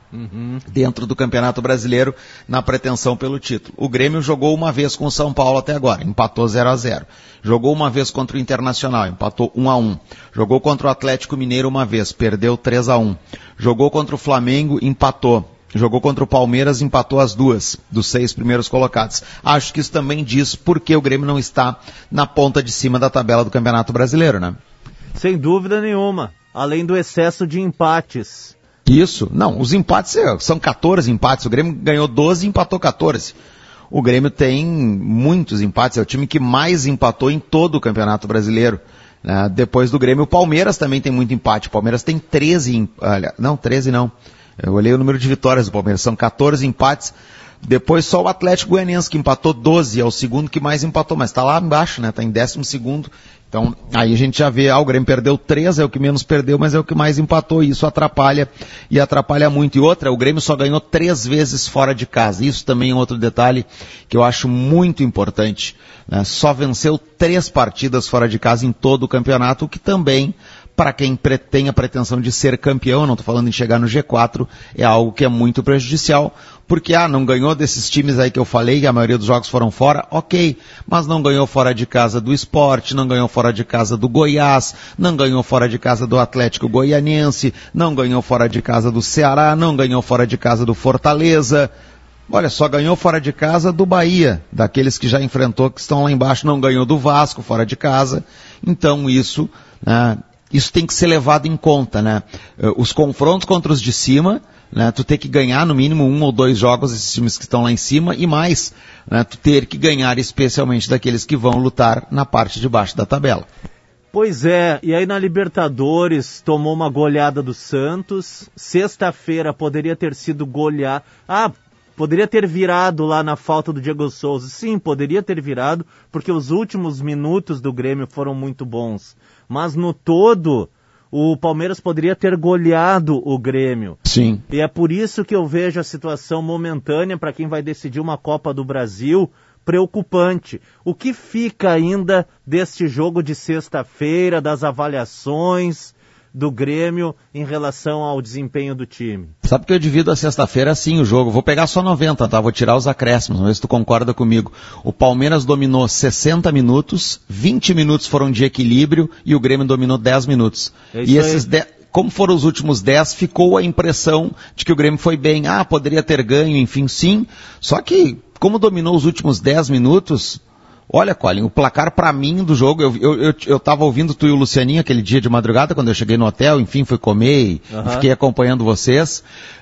dentro do Campeonato Brasileiro na pretensão pelo título. O Grêmio jogou uma vez com o São Paulo até agora, empatou 0-0. Jogou uma vez contra o Internacional, empatou 1-1. Jogou contra o Atlético Mineiro uma vez, perdeu 3-1. Jogou contra o Flamengo, empatou. Jogou contra o Palmeiras, empatou as duas, dos 6 primeiros colocados. Acho que isso também diz por que o Grêmio não está na ponta de cima da tabela do Campeonato Brasileiro, né? Sem dúvida nenhuma. Além do excesso de empates. Isso. Não, os empates são 14 empates. O Grêmio ganhou 12 e empatou 14. O Grêmio tem muitos empates. É o time que mais empatou em todo o Campeonato Brasileiro. Depois do Grêmio, o Palmeiras também tem muito empate. O Palmeiras tem 13. Não, 13 não. Eu olhei o número de vitórias do Palmeiras. São 14 empates. Depois só o Atlético Goianiense que empatou 12. É o segundo que mais empatou. Mas está lá embaixo, né? Está em 12º. Então, aí a gente já vê, o Grêmio perdeu 3, é o que menos perdeu, mas é o que mais empatou, e isso atrapalha, e atrapalha muito. E outra, o Grêmio só ganhou 3 vezes fora de casa. Isso também é outro detalhe que eu acho muito importante, né? Só venceu 3 partidas fora de casa em todo o campeonato, o que também, para quem tem a pretensão de ser campeão, não estou falando em chegar no G4, é algo que é muito prejudicial, porque, não ganhou desses times aí que eu falei, que a maioria dos jogos foram fora, ok, mas não ganhou fora de casa do Sport, não ganhou fora de casa do Goiás, não ganhou fora de casa do Atlético Goianiense, não ganhou fora de casa do Ceará, não ganhou fora de casa do Fortaleza. Olha, só ganhou fora de casa do Bahia, daqueles que já enfrentou, que estão lá embaixo, não ganhou do Vasco fora de casa. Então isso, né, isso tem que ser levado em conta, né? Os confrontos contra os de cima, né, tu ter que ganhar no mínimo 1 ou 2 jogos esses times que estão lá em cima e mais, né, tu ter que ganhar especialmente daqueles que vão lutar na parte de baixo da tabela. Pois é, e aí na Libertadores tomou uma goleada do Santos, sexta-feira poderia ter sido golear, poderia ter virado lá na falta do Diego Souza. Sim, poderia ter virado, porque os últimos minutos do Grêmio foram muito bons. Mas no todo, o Palmeiras poderia ter goleado o Grêmio. Sim. E é por isso que eu vejo a situação momentânea para quem vai decidir uma Copa do Brasil preocupante. O que fica ainda deste jogo de sexta-feira, das avaliações do Grêmio em relação ao desempenho do time? Sabe que eu divido a sexta-feira assim o jogo. Vou pegar só 90, tá? Vou tirar os acréscimos, vamos ver se tu concorda comigo. O Palmeiras dominou 60 minutos, 20 minutos foram de equilíbrio e o Grêmio dominou 10 minutos. E esses como foram os últimos 10, ficou a impressão de que o Grêmio foi bem. Poderia ter ganho, enfim, sim. Só que, como dominou os últimos 10 minutos... Olha, Colin, o placar pra mim do jogo, eu tava ouvindo tu e o Lucianinho aquele dia de madrugada, quando eu cheguei no hotel, enfim, fui comer e fiquei acompanhando vocês,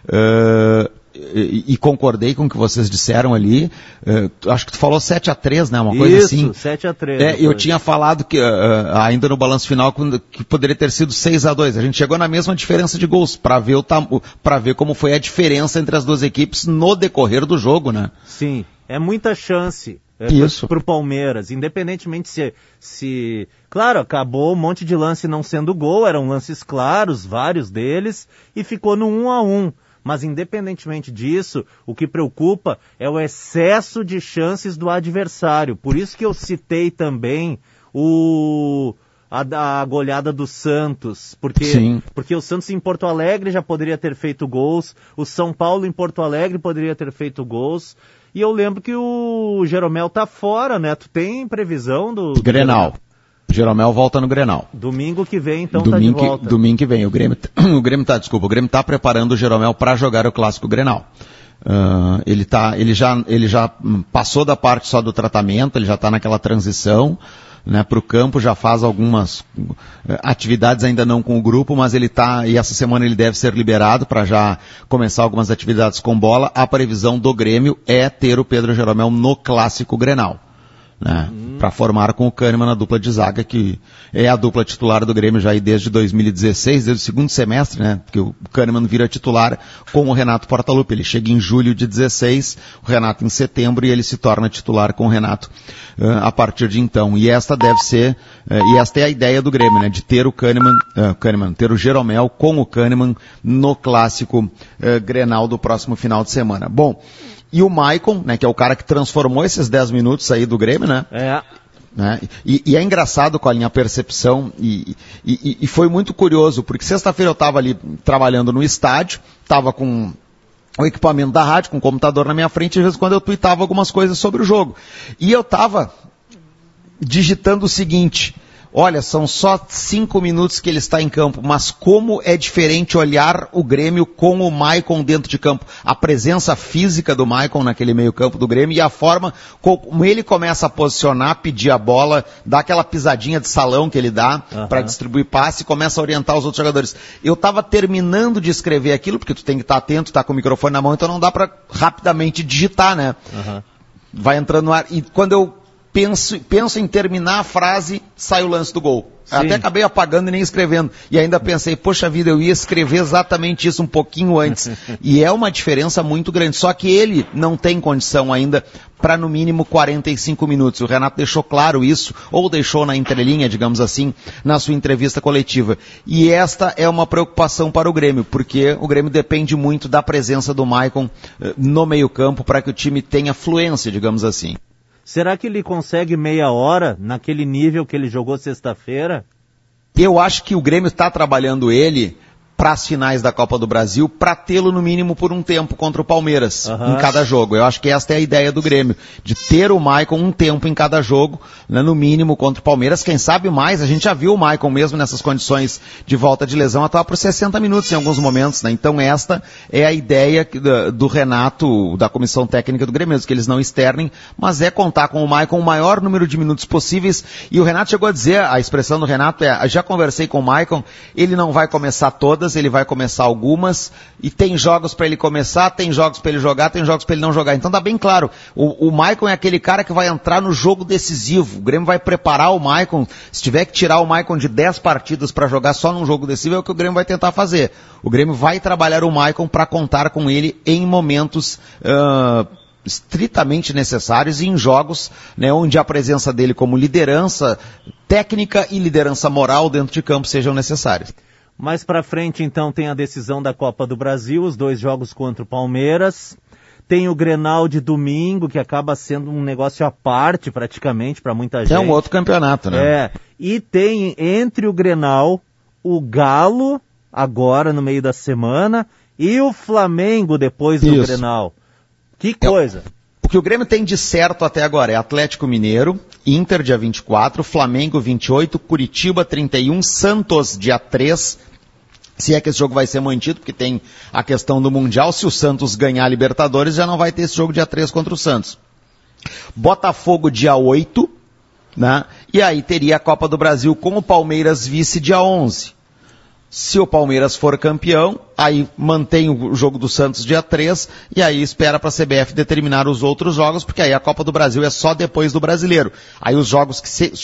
e concordei com o que vocês disseram ali. Acho que tu falou 7-3, né, uma coisa assim. Isso, 7-3. Eu tinha falado que, ainda no balanço final, que poderia ter sido 6-2. A gente chegou na mesma diferença de gols, pra ver como foi a diferença entre as duas equipes no decorrer do jogo, né? Sim, é muita chance. Pro Palmeiras, independentemente se... Claro, acabou um monte de lance não sendo gol, eram lances claros, vários deles, e ficou no 1-1. Mas independentemente disso, o que preocupa é o excesso de chances do adversário. Por isso que eu citei também a goleada do Santos, porque o Santos em Porto Alegre já poderia ter feito gols, o São Paulo em Porto Alegre poderia ter feito gols, e eu lembro que o Jeromel tá fora, né? Tu tem previsão do Grenal? Jeromel volta no Grenal. Domingo que vem, então, tá de volta. Domingo que vem. O Grêmio tá preparando o Jeromel para jogar o Clássico Grenal. Ele já passou da parte só do tratamento, ele já tá naquela transição, né, para o campo, já faz algumas atividades, ainda não com o grupo, mas ele tá, e essa semana ele deve ser liberado para já começar algumas atividades com bola. A previsão do Grêmio é ter o Pedro Jeromel no Clássico Grenal, né, para formar com o Kahneman na dupla de zaga, que é a dupla titular do Grêmio já aí desde 2016, desde o segundo semestre, né, porque o Kahneman vira titular com o Renato Portaluppi. Ele chega em julho de 16, o Renato em setembro, e ele se torna titular com o Renato a partir de então. E esta deve ser, e esta é a ideia do Grêmio, né, de ter o Kahneman, ter o Jeromel com o Kahneman no Clássico Grenal do próximo final de semana. Bom, e o Maicon, né, que é o cara que transformou esses 10 minutos aí do Grêmio, né? Né? E é engraçado, Colin, a percepção, e foi muito curioso, porque sexta-feira eu estava ali trabalhando no estádio, estava com o equipamento da rádio, com o computador na minha frente, e às vezes quando eu tuitava algumas coisas sobre o jogo. E eu estava digitando o seguinte: olha, são só 5 minutos que ele está em campo, mas como é diferente olhar o Grêmio com o Maicon dentro de campo. A presença física do Maicon naquele meio campo do Grêmio e a forma como ele começa a posicionar, pedir a bola, dar aquela pisadinha de salão que ele dá para distribuir passe e começa a orientar os outros jogadores. Eu estava terminando de escrever aquilo, porque tu tem que estar atento, tá com o microfone na mão, então não dá para rapidamente digitar, né? Vai entrando no ar. E quando eu penso em terminar a frase, sai o lance do gol. Até acabei apagando e nem escrevendo. E ainda pensei, poxa vida, eu ia escrever exatamente isso um pouquinho antes. E é uma diferença muito grande. Só que ele não tem condição ainda para no mínimo 45 minutos. O Renato deixou claro isso, ou deixou na entrelinha, digamos assim, na sua entrevista coletiva. E esta é uma preocupação para o Grêmio, porque o Grêmio depende muito da presença do Maicon no meio-campo para que o time tenha fluência, digamos assim. Será que ele consegue meia hora naquele nível que ele jogou sexta-feira? Eu acho que o Grêmio está trabalhando ele para as finais da Copa do Brasil, para tê-lo no mínimo por um tempo contra o Palmeiras, em cada jogo. Eu acho que esta é a ideia do Grêmio, de ter o Maicon um tempo em cada jogo, né, no mínimo contra o Palmeiras. Quem sabe mais, a gente já viu o Maicon mesmo nessas condições de volta de lesão, atuar por 60 minutos em alguns momentos, né? Então esta é a ideia do Renato, da comissão técnica do Grêmio, que eles não externem, mas é contar com o Maicon o maior número de minutos possíveis. E o Renato chegou a dizer, a expressão do Renato é: já conversei com o Maicon, ele não vai começar todas, ele vai começar algumas, e tem jogos para ele começar, tem jogos para ele jogar, tem jogos para ele não jogar. Então tá bem claro, o Maicon é aquele cara que vai entrar no jogo decisivo. O Grêmio vai preparar o Maicon. Se tiver que tirar o Maicon de 10 partidas para jogar só num jogo decisivo, é o que o Grêmio vai tentar fazer. O Grêmio vai trabalhar o Maicon para contar com ele em momentos estritamente necessários e em jogos, né, onde a presença dele como liderança técnica e liderança moral dentro de campo sejam necessárias. Mais pra frente, então, tem a decisão da Copa do Brasil, os 2 jogos contra o Palmeiras. Tem o Grenal de domingo, que acaba sendo um negócio à parte, praticamente, para muita gente. É um outro campeonato, né? E tem, entre o Grenal, o Galo, agora no meio da semana, e o Flamengo depois do Grenal. Que coisa! O que o Grêmio tem de certo até agora é Atlético Mineiro, Inter dia 24, Flamengo 28, Curitiba 31, Santos dia 3, se é que esse jogo vai ser mantido, porque tem a questão do Mundial. Se o Santos ganhar a Libertadores, já não vai ter esse jogo dia 3 contra o Santos. Botafogo dia 8, né? E aí teria a Copa do Brasil com o Palmeiras vice dia 11. Se o Palmeiras for campeão, aí mantém o jogo do Santos dia 3, e aí espera para a CBF determinar os outros jogos, porque aí a Copa do Brasil é só depois do Brasileiro. Aí os jogos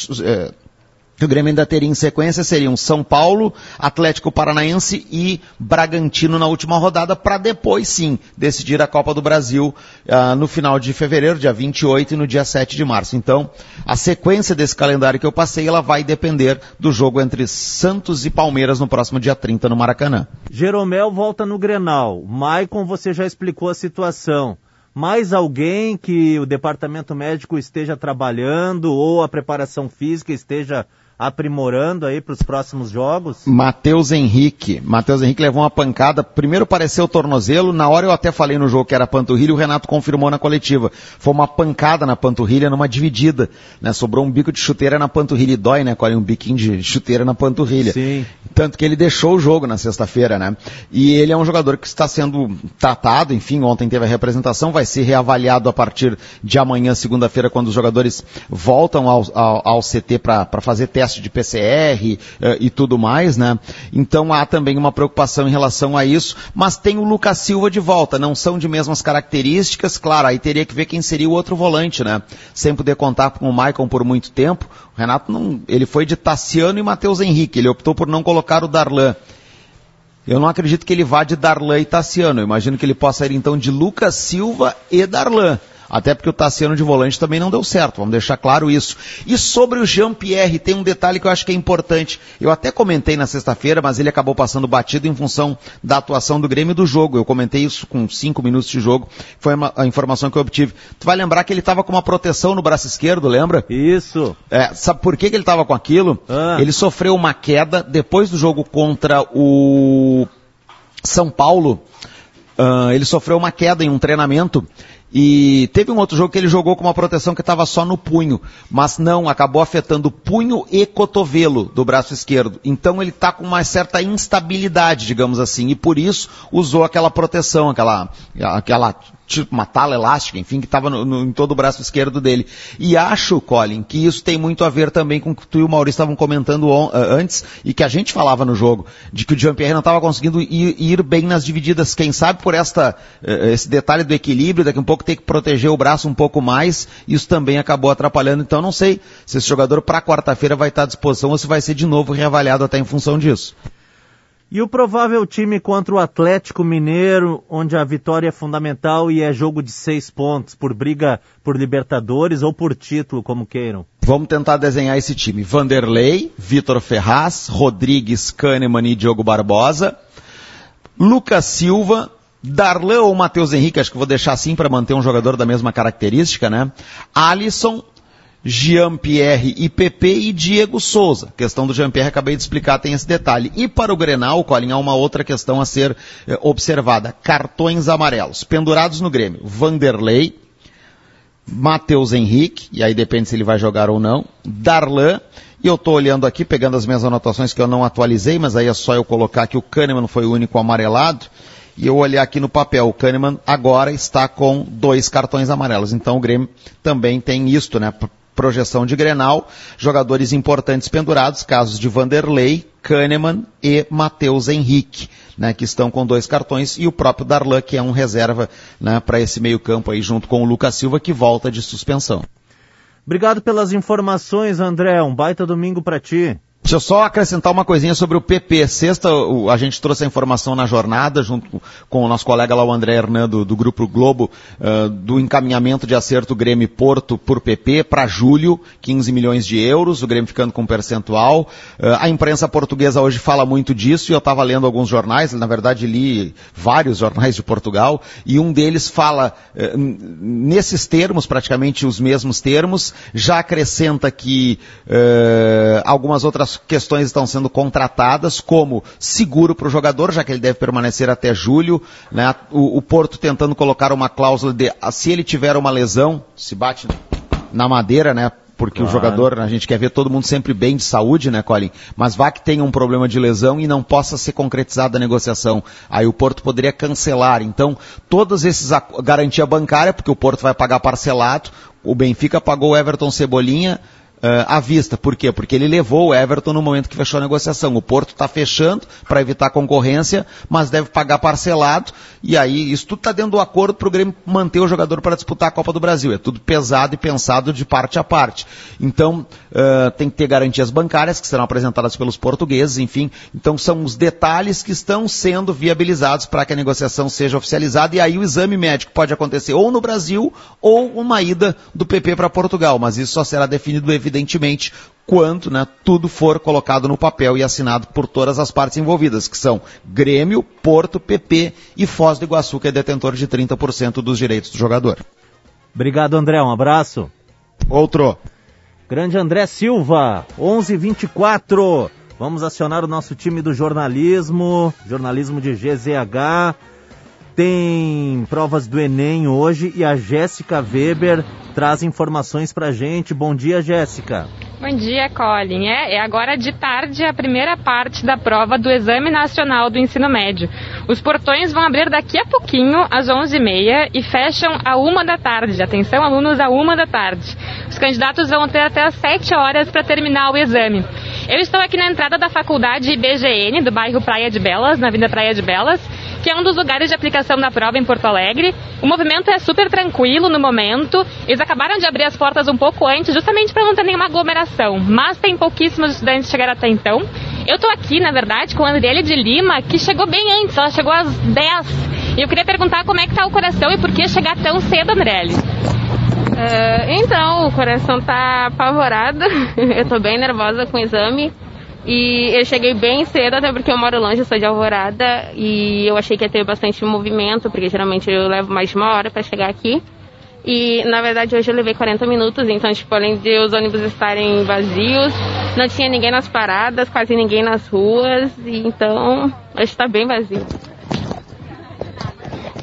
que o Grêmio ainda teria em sequência seriam São Paulo, Atlético Paranaense e Bragantino na última rodada, para depois sim decidir a Copa do Brasil no final de fevereiro, dia 28, e no dia 7 de março. Então, a sequência desse calendário que eu passei, ela vai depender do jogo entre Santos e Palmeiras no próximo dia 30 no Maracanã. Jeromel volta no Grenal. Maicon, você já explicou a situação. Mais alguém que o departamento médico esteja trabalhando ou a preparação física esteja aprimorando aí para os próximos jogos? Matheus Henrique levou uma pancada, primeiro pareceu o tornozelo, na hora eu até falei no jogo que era panturrilha, o Renato confirmou na coletiva. Foi uma pancada na panturrilha, numa dividida, né? Sobrou um bico de chuteira na panturrilha, e dói, né? Um biquinho de chuteira na panturrilha. Sim. Tanto que ele deixou o jogo na sexta-feira, né? E ele é um jogador que está sendo tratado, enfim, ontem teve a representação, vai ser reavaliado a partir de amanhã, segunda-feira, quando os jogadores voltam ao CT para fazer teste de PCR e tudo mais, né? Então há também uma preocupação em relação a isso, mas tem o Lucas Silva de volta, não são de mesmas características, claro, aí teria que ver quem seria o outro volante, né? Sem poder contar com o Maicon por muito tempo, o Renato ele foi de Tassiano e Matheus Henrique, ele optou por não colocar o Darlan. Eu não acredito que ele vá de Darlan e Tassiano, eu imagino que ele possa ir então de Lucas Silva e Darlan. Até porque o Tassiano de volante também não deu certo, vamos deixar claro isso. E sobre o Jean-Pierre, tem um detalhe que eu acho que é importante. Eu até comentei na sexta-feira, mas ele acabou passando batido em função da atuação do Grêmio e do jogo. Eu comentei isso com 5 minutos de jogo, foi a informação que eu obtive. Tu vai lembrar que ele estava com uma proteção no braço esquerdo, lembra? Isso. Sabe por que ele estava com aquilo? Ele sofreu uma queda depois do jogo contra o São Paulo. Ele sofreu uma queda em um treinamento e teve um outro jogo que ele jogou com uma proteção que estava só no punho, mas não, acabou afetando punho e cotovelo do braço esquerdo. Então ele está com uma certa instabilidade, digamos assim, e por isso usou aquela proteção, aquela tipo uma tala elástica, enfim, que estava em todo o braço esquerdo dele. E acho, Colin, que isso tem muito a ver também com o que tu e o Maurício estavam comentando antes, e que a gente falava no jogo, de que o Jean-Pierre não estava conseguindo ir bem nas divididas. Quem sabe por esse detalhe do equilíbrio, daqui a um pouco ter que proteger o braço um pouco mais, isso também acabou atrapalhando. Então não sei se esse jogador para quarta-feira vai estar à disposição ou se vai ser de novo reavaliado até em função disso. E o provável time contra o Atlético Mineiro, onde a vitória é fundamental e é jogo de 6 pontos, por briga por Libertadores ou por título, como queiram? Vamos tentar desenhar esse time. Vanderlei, Vitor Ferraz, Rodrigues, Kahneman e Diogo Barbosa, Lucas Silva, Darlan ou Matheus Henrique, acho que vou deixar assim para manter um jogador da mesma característica, né? Alisson, Jean-Pierre e Pepe e Diego Souza. A questão do Jean-Pierre, acabei de explicar, tem esse detalhe. E para o Grenal, Colin, há uma outra questão a ser observada. Cartões amarelos. Pendurados no Grêmio. Vanderlei, Matheus Henrique, e aí depende se ele vai jogar ou não, Darlan, e eu estou olhando aqui, pegando as minhas anotações que eu não atualizei, mas aí é só eu colocar que o Kahneman foi o único amarelado, e eu olhar aqui no papel, o Kahneman agora está com 2 cartões amarelos. Então o Grêmio também tem isto, né? Projeção de Grenal, jogadores importantes pendurados, casos de Vanderlei, Kahneman e Matheus Henrique, né, que estão com 2 cartões, e o próprio Darlan, que é um reserva, né, para esse meio campo aí, junto com o Lucas Silva, que volta de suspensão. Obrigado pelas informações, André, um baita domingo para ti. Deixa eu só acrescentar uma coisinha sobre o PP. Sexta, a gente trouxe a informação na jornada, junto com o nosso colega lá, o André Hernando, do Grupo Globo, do encaminhamento de acerto Grêmio Porto por PP para julho, 15 milhões de euros, o Grêmio ficando com um percentual. A imprensa portuguesa hoje fala muito disso, e eu estava lendo alguns jornais, na verdade li vários jornais de Portugal, e um deles fala nesses termos, praticamente os mesmos termos, já acrescenta que algumas outras questões estão sendo contratadas, como seguro para o jogador, já que ele deve permanecer até julho, né? O Porto tentando colocar uma cláusula de, se ele tiver uma lesão, se bate na madeira, né? Porque claro, o jogador, a gente quer ver todo mundo sempre bem de saúde, né, Colin? Mas vá que tenha um problema de lesão e não possa ser concretizada a negociação. Aí o Porto poderia cancelar. Então, todos esses, garantia bancária, porque o Porto vai pagar parcelado, o Benfica pagou o Everton Cebolinha à vista. Por quê? Porque ele levou o Everton no momento que fechou a negociação. O Porto está fechando para evitar concorrência, mas deve pagar parcelado, e aí isso tudo está dentro do acordo para o Grêmio manter o jogador para disputar a Copa do Brasil. É tudo pesado e pensado de parte a parte. Então, tem que ter garantias bancárias que serão apresentadas pelos portugueses, enfim. Então, são os detalhes que estão sendo viabilizados para que a negociação seja oficializada, e aí o exame médico pode acontecer ou no Brasil ou uma ida do PP para Portugal, mas isso só será definido evidentemente quando, né, tudo for colocado no papel e assinado por todas as partes envolvidas, que são Grêmio, Porto, PP e Foz do Iguaçu, que é detentor de 30% dos direitos do jogador. Obrigado, André, um abraço. Outro. Grande André Silva, 11h24. Vamos acionar o nosso time do jornalismo de GZH. Tem provas do Enem hoje e a Jéssica Weber traz informações pra gente. Bom dia, Jéssica. Bom dia, Colin. É agora de tarde a primeira parte da prova do Exame Nacional do Ensino Médio. Os portões vão abrir daqui a pouquinho, às 11h30, e fecham à 1 da tarde. Atenção, alunos, à 1 da tarde. Os candidatos vão ter até às 7 horas para terminar o exame. Eu estou aqui na entrada da faculdade IBGN, do bairro Praia de Belas, na Avenida Praia de Belas, que é um dos lugares de aplicação da prova em Porto Alegre. O movimento é super tranquilo no momento. Eles acabaram de abrir as portas um pouco antes, justamente para não ter nenhuma aglomeração. Mas tem pouquíssimos estudantes que chegaram até então. Eu estou aqui, na verdade, com a Andriele de Lima, que chegou bem antes. Ela chegou às 10. E eu queria perguntar como é que está o coração e por que chegar tão cedo, Andriele. Então, o coração está apavorado. Eu estou bem nervosa com o exame. E eu cheguei bem cedo, até porque eu moro longe, eu sou de Alvorada, e eu achei que ia ter bastante movimento, porque geralmente eu levo mais de 1 hora para chegar aqui. E, na verdade, hoje eu levei 40 minutos, então, tipo, além de os ônibus estarem vazios, não tinha ninguém nas paradas, quase ninguém nas ruas, e então, hoje está bem vazio.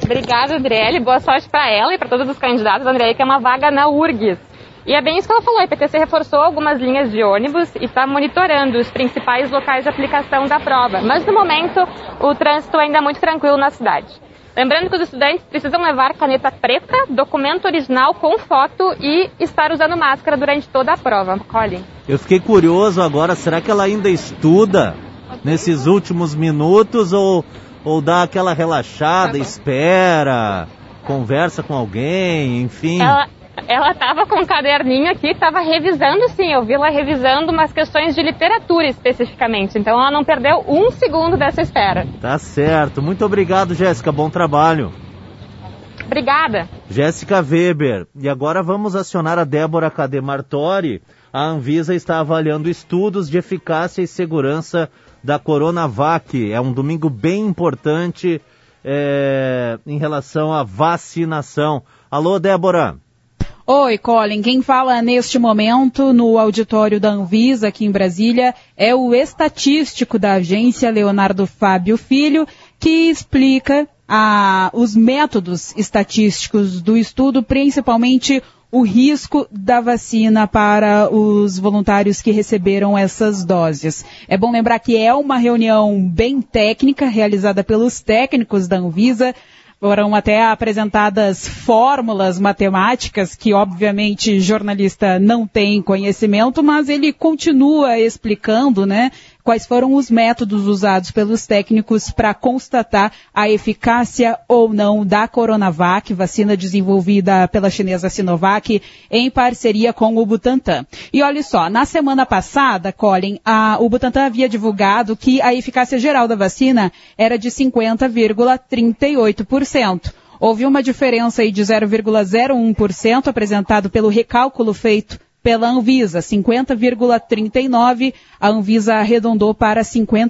Obrigada, Adriele. Boa sorte para ela e para todos os candidatos. A Adriele quer uma vaga na URGS. E é bem isso que ela falou. A IPTC reforçou algumas linhas de ônibus e está monitorando os principais locais de aplicação da prova. Mas, no momento, o trânsito ainda é muito tranquilo na cidade. Lembrando que os estudantes precisam levar caneta preta, documento original com foto e estar usando máscara durante toda a prova. Colin. Eu fiquei curioso agora, será que ela ainda estuda nesses últimos minutos ou dá aquela relaxada, espera, conversa com alguém, enfim? Ela estava com um caderninho aqui, estava revisando, sim, eu vi ela revisando umas questões de literatura especificamente, então ela não perdeu um segundo dessa espera. Tá certo, muito obrigado, Jéssica, bom trabalho. Obrigada. Jéssica Weber, e agora vamos acionar a Débora Cademartori. A Anvisa está avaliando estudos de eficácia e segurança da Coronavac. É um domingo bem importante em relação à vacinação. Alô, Débora. Oi, Colin. Quem fala neste momento no auditório da Anvisa, aqui em Brasília, é o estatístico da agência, Leonardo Fábio Filho, que explica os métodos estatísticos do estudo, principalmente o risco da vacina para os voluntários que receberam essas doses. É bom lembrar que é uma reunião bem técnica, realizada pelos técnicos da Anvisa. Foram até apresentadas fórmulas matemáticas que, obviamente, jornalista não tem conhecimento, mas ele continua explicando, né, quais foram os métodos usados pelos técnicos para constatar a eficácia ou não da Coronavac, vacina desenvolvida pela chinesa Sinovac, em parceria com o Butantan. E olha só, na semana passada, Colin, o Butantan havia divulgado que a eficácia geral da vacina era de 50,38%. Houve uma diferença aí de 0,01% apresentado pelo recálculo feito pela Anvisa, 50,39%, a Anvisa arredondou para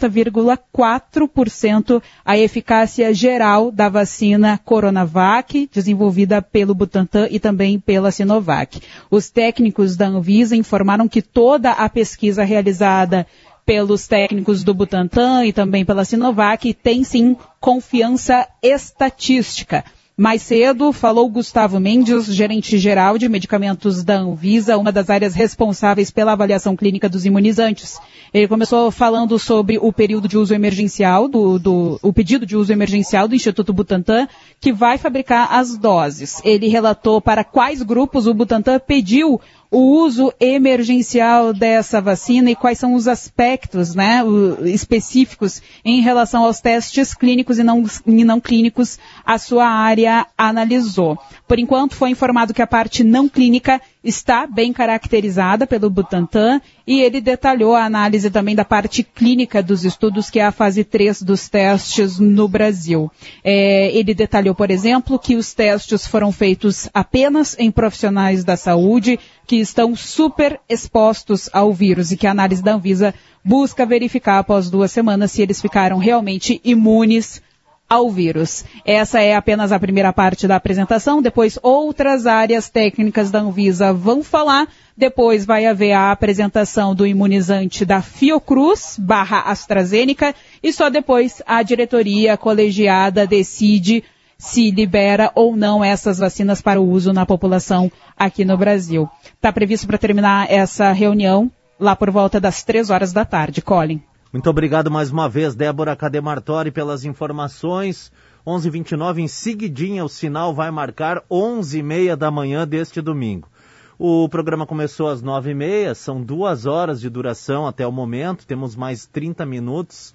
50,4% a eficácia geral da vacina Coronavac, desenvolvida pelo Butantan e também pela Sinovac. Os técnicos da Anvisa informaram que toda a pesquisa realizada pelos técnicos do Butantan e também pela Sinovac tem sim confiança estatística. Mais cedo, falou Gustavo Mendes, gerente-geral de medicamentos da Anvisa, uma das áreas responsáveis pela avaliação clínica dos imunizantes. Ele começou falando sobre o período de uso emergencial, o pedido de uso emergencial do Instituto Butantan, que vai fabricar as doses. Ele relatou para quais grupos o Butantan pediu o uso emergencial dessa vacina e quais são os aspectos, né, específicos em relação aos testes clínicos e não clínicos a sua área analisou. Por enquanto, foi informado que a parte não clínica está bem caracterizada pelo Butantan e ele detalhou a análise também da parte clínica dos estudos, que é a fase 3 dos testes no Brasil. Ele detalhou, por exemplo, que os testes foram feitos apenas em profissionais da saúde que estão super expostos ao vírus e que a análise da Anvisa busca verificar após 2 semanas se eles ficaram realmente imunes ao vírus. Essa é apenas a primeira parte da apresentação, depois outras áreas técnicas da Anvisa vão falar, depois vai haver a apresentação do imunizante da Fiocruz /AstraZeneca e só depois a diretoria colegiada decide se libera ou não essas vacinas para o uso na população aqui no Brasil. Está previsto para terminar essa reunião lá por volta das 3 horas da tarde. Colin. Muito obrigado mais uma vez, Débora Cademartori, pelas informações. 11h29, em seguidinha, o sinal vai marcar 11h30 da manhã deste domingo. O programa começou às 9h30, são 2 horas de duração até o momento, temos mais 30 minutos.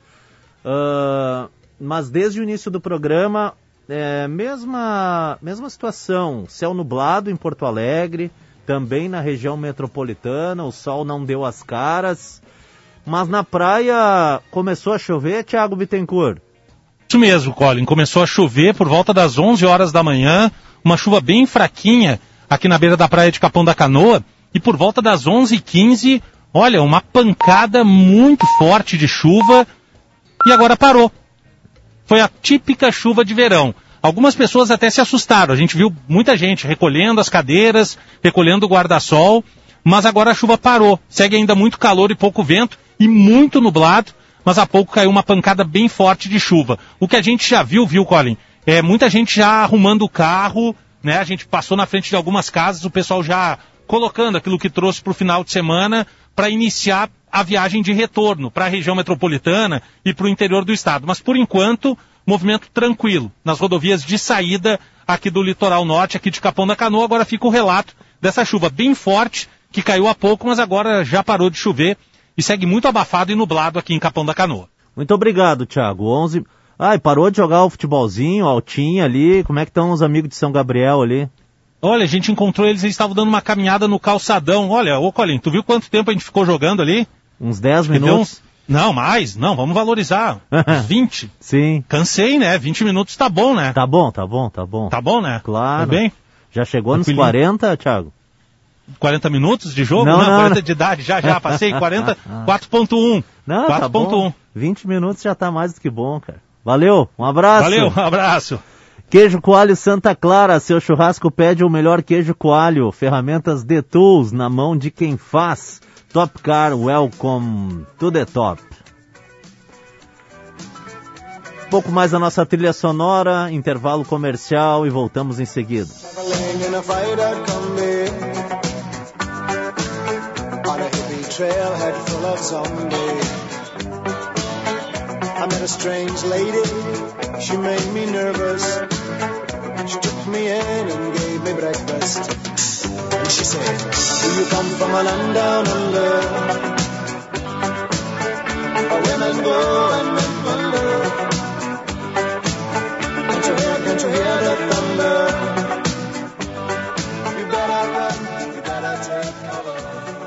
Mas desde o início do programa, mesma situação, céu nublado em Porto Alegre, também na região metropolitana, o sol não deu as caras. Mas na praia começou a chover, Thiago Bittencourt? Isso mesmo, Colin. Começou a chover por volta das 11 horas da manhã, uma chuva bem fraquinha aqui na beira da praia de Capão da Canoa. E por volta das 11h15, olha, uma pancada muito forte de chuva e agora parou. Foi a típica chuva de verão. Algumas pessoas até se assustaram. A gente viu muita gente recolhendo as cadeiras, recolhendo o guarda-sol, mas agora a chuva parou. Segue ainda muito calor e pouco vento e muito nublado, mas há pouco caiu uma pancada bem forte de chuva. O que a gente já viu, Colin, muita gente já arrumando o carro, né? A gente passou na frente de algumas casas, o pessoal já colocando aquilo que trouxe para o final de semana para iniciar a viagem de retorno para a região metropolitana e para o interior do estado. Mas, por enquanto, movimento tranquilo nas rodovias de saída aqui do litoral norte, aqui de Capão da Canoa. Agora fica o relato dessa chuva bem forte, que caiu há pouco, mas agora já parou de chover e segue muito abafado e nublado aqui em Capão da Canoa. Muito obrigado, Thiago. 11... Ai, parou de jogar o futebolzinho, altinha ali. Como é que estão os amigos de São Gabriel ali? Olha, a gente encontrou eles estavam dando uma caminhada no calçadão. Olha, ô Colin, tu viu quanto tempo a gente ficou jogando ali? Uns 10 minutos. Não, mais. Não, vamos valorizar. Uns 20. Sim. Cansei, né? 20 minutos tá bom, né? Tá bom. Tá bom, né? Claro. Tá bem? Já chegou nos 40, Thiago? 40 minutos de jogo? Não, 40 de idade, já passei. 40, 4.1. Não, 4.1. tá bom. 20 minutos já tá mais do que bom, cara. Valeu, um abraço. Valeu, um abraço. Queijo Coalho Santa Clara, seu churrasco pede o melhor queijo coalho. Ferramentas The Tools na mão de quem faz. Top Car, welcome to the top. Um pouco mais da nossa trilha sonora, intervalo comercial e voltamos em seguida. I met a strange lady, she made me nervous. She took me in and gave me breakfast. And she said, do you come from a land down under? Where women go and men wonder. Can't you hear the thunder? You better run, you better take cover.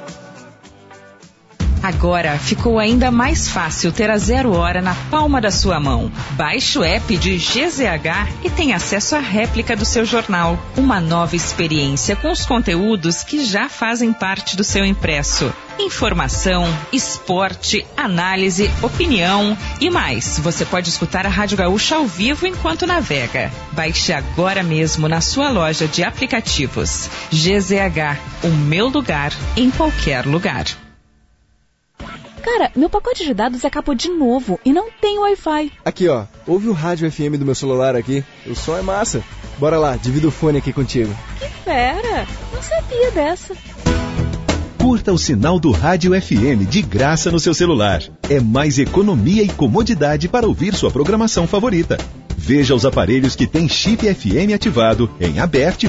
Agora ficou ainda mais fácil ter a 0 hora na palma da sua mão. Baixe o app de GZH e tenha acesso à réplica do seu jornal. Uma nova experiência com os conteúdos que já fazem parte do seu impresso. Informação, esporte, análise, opinião e mais. Você pode escutar a Rádio Gaúcha ao vivo enquanto navega. Baixe agora mesmo na sua loja de aplicativos. GZH, o meu lugar em qualquer lugar. Cara, meu pacote de dados acabou de novo e não tem Wi-Fi. Aqui, ó. Ouve o rádio FM do meu celular aqui. O som é massa. Bora lá, divido o fone aqui contigo. Que fera! Não sabia dessa. Curta o sinal do Rádio FM de graça no seu celular. É mais economia e comodidade para ouvir sua programação favorita. Veja os aparelhos que têm chip FM ativado em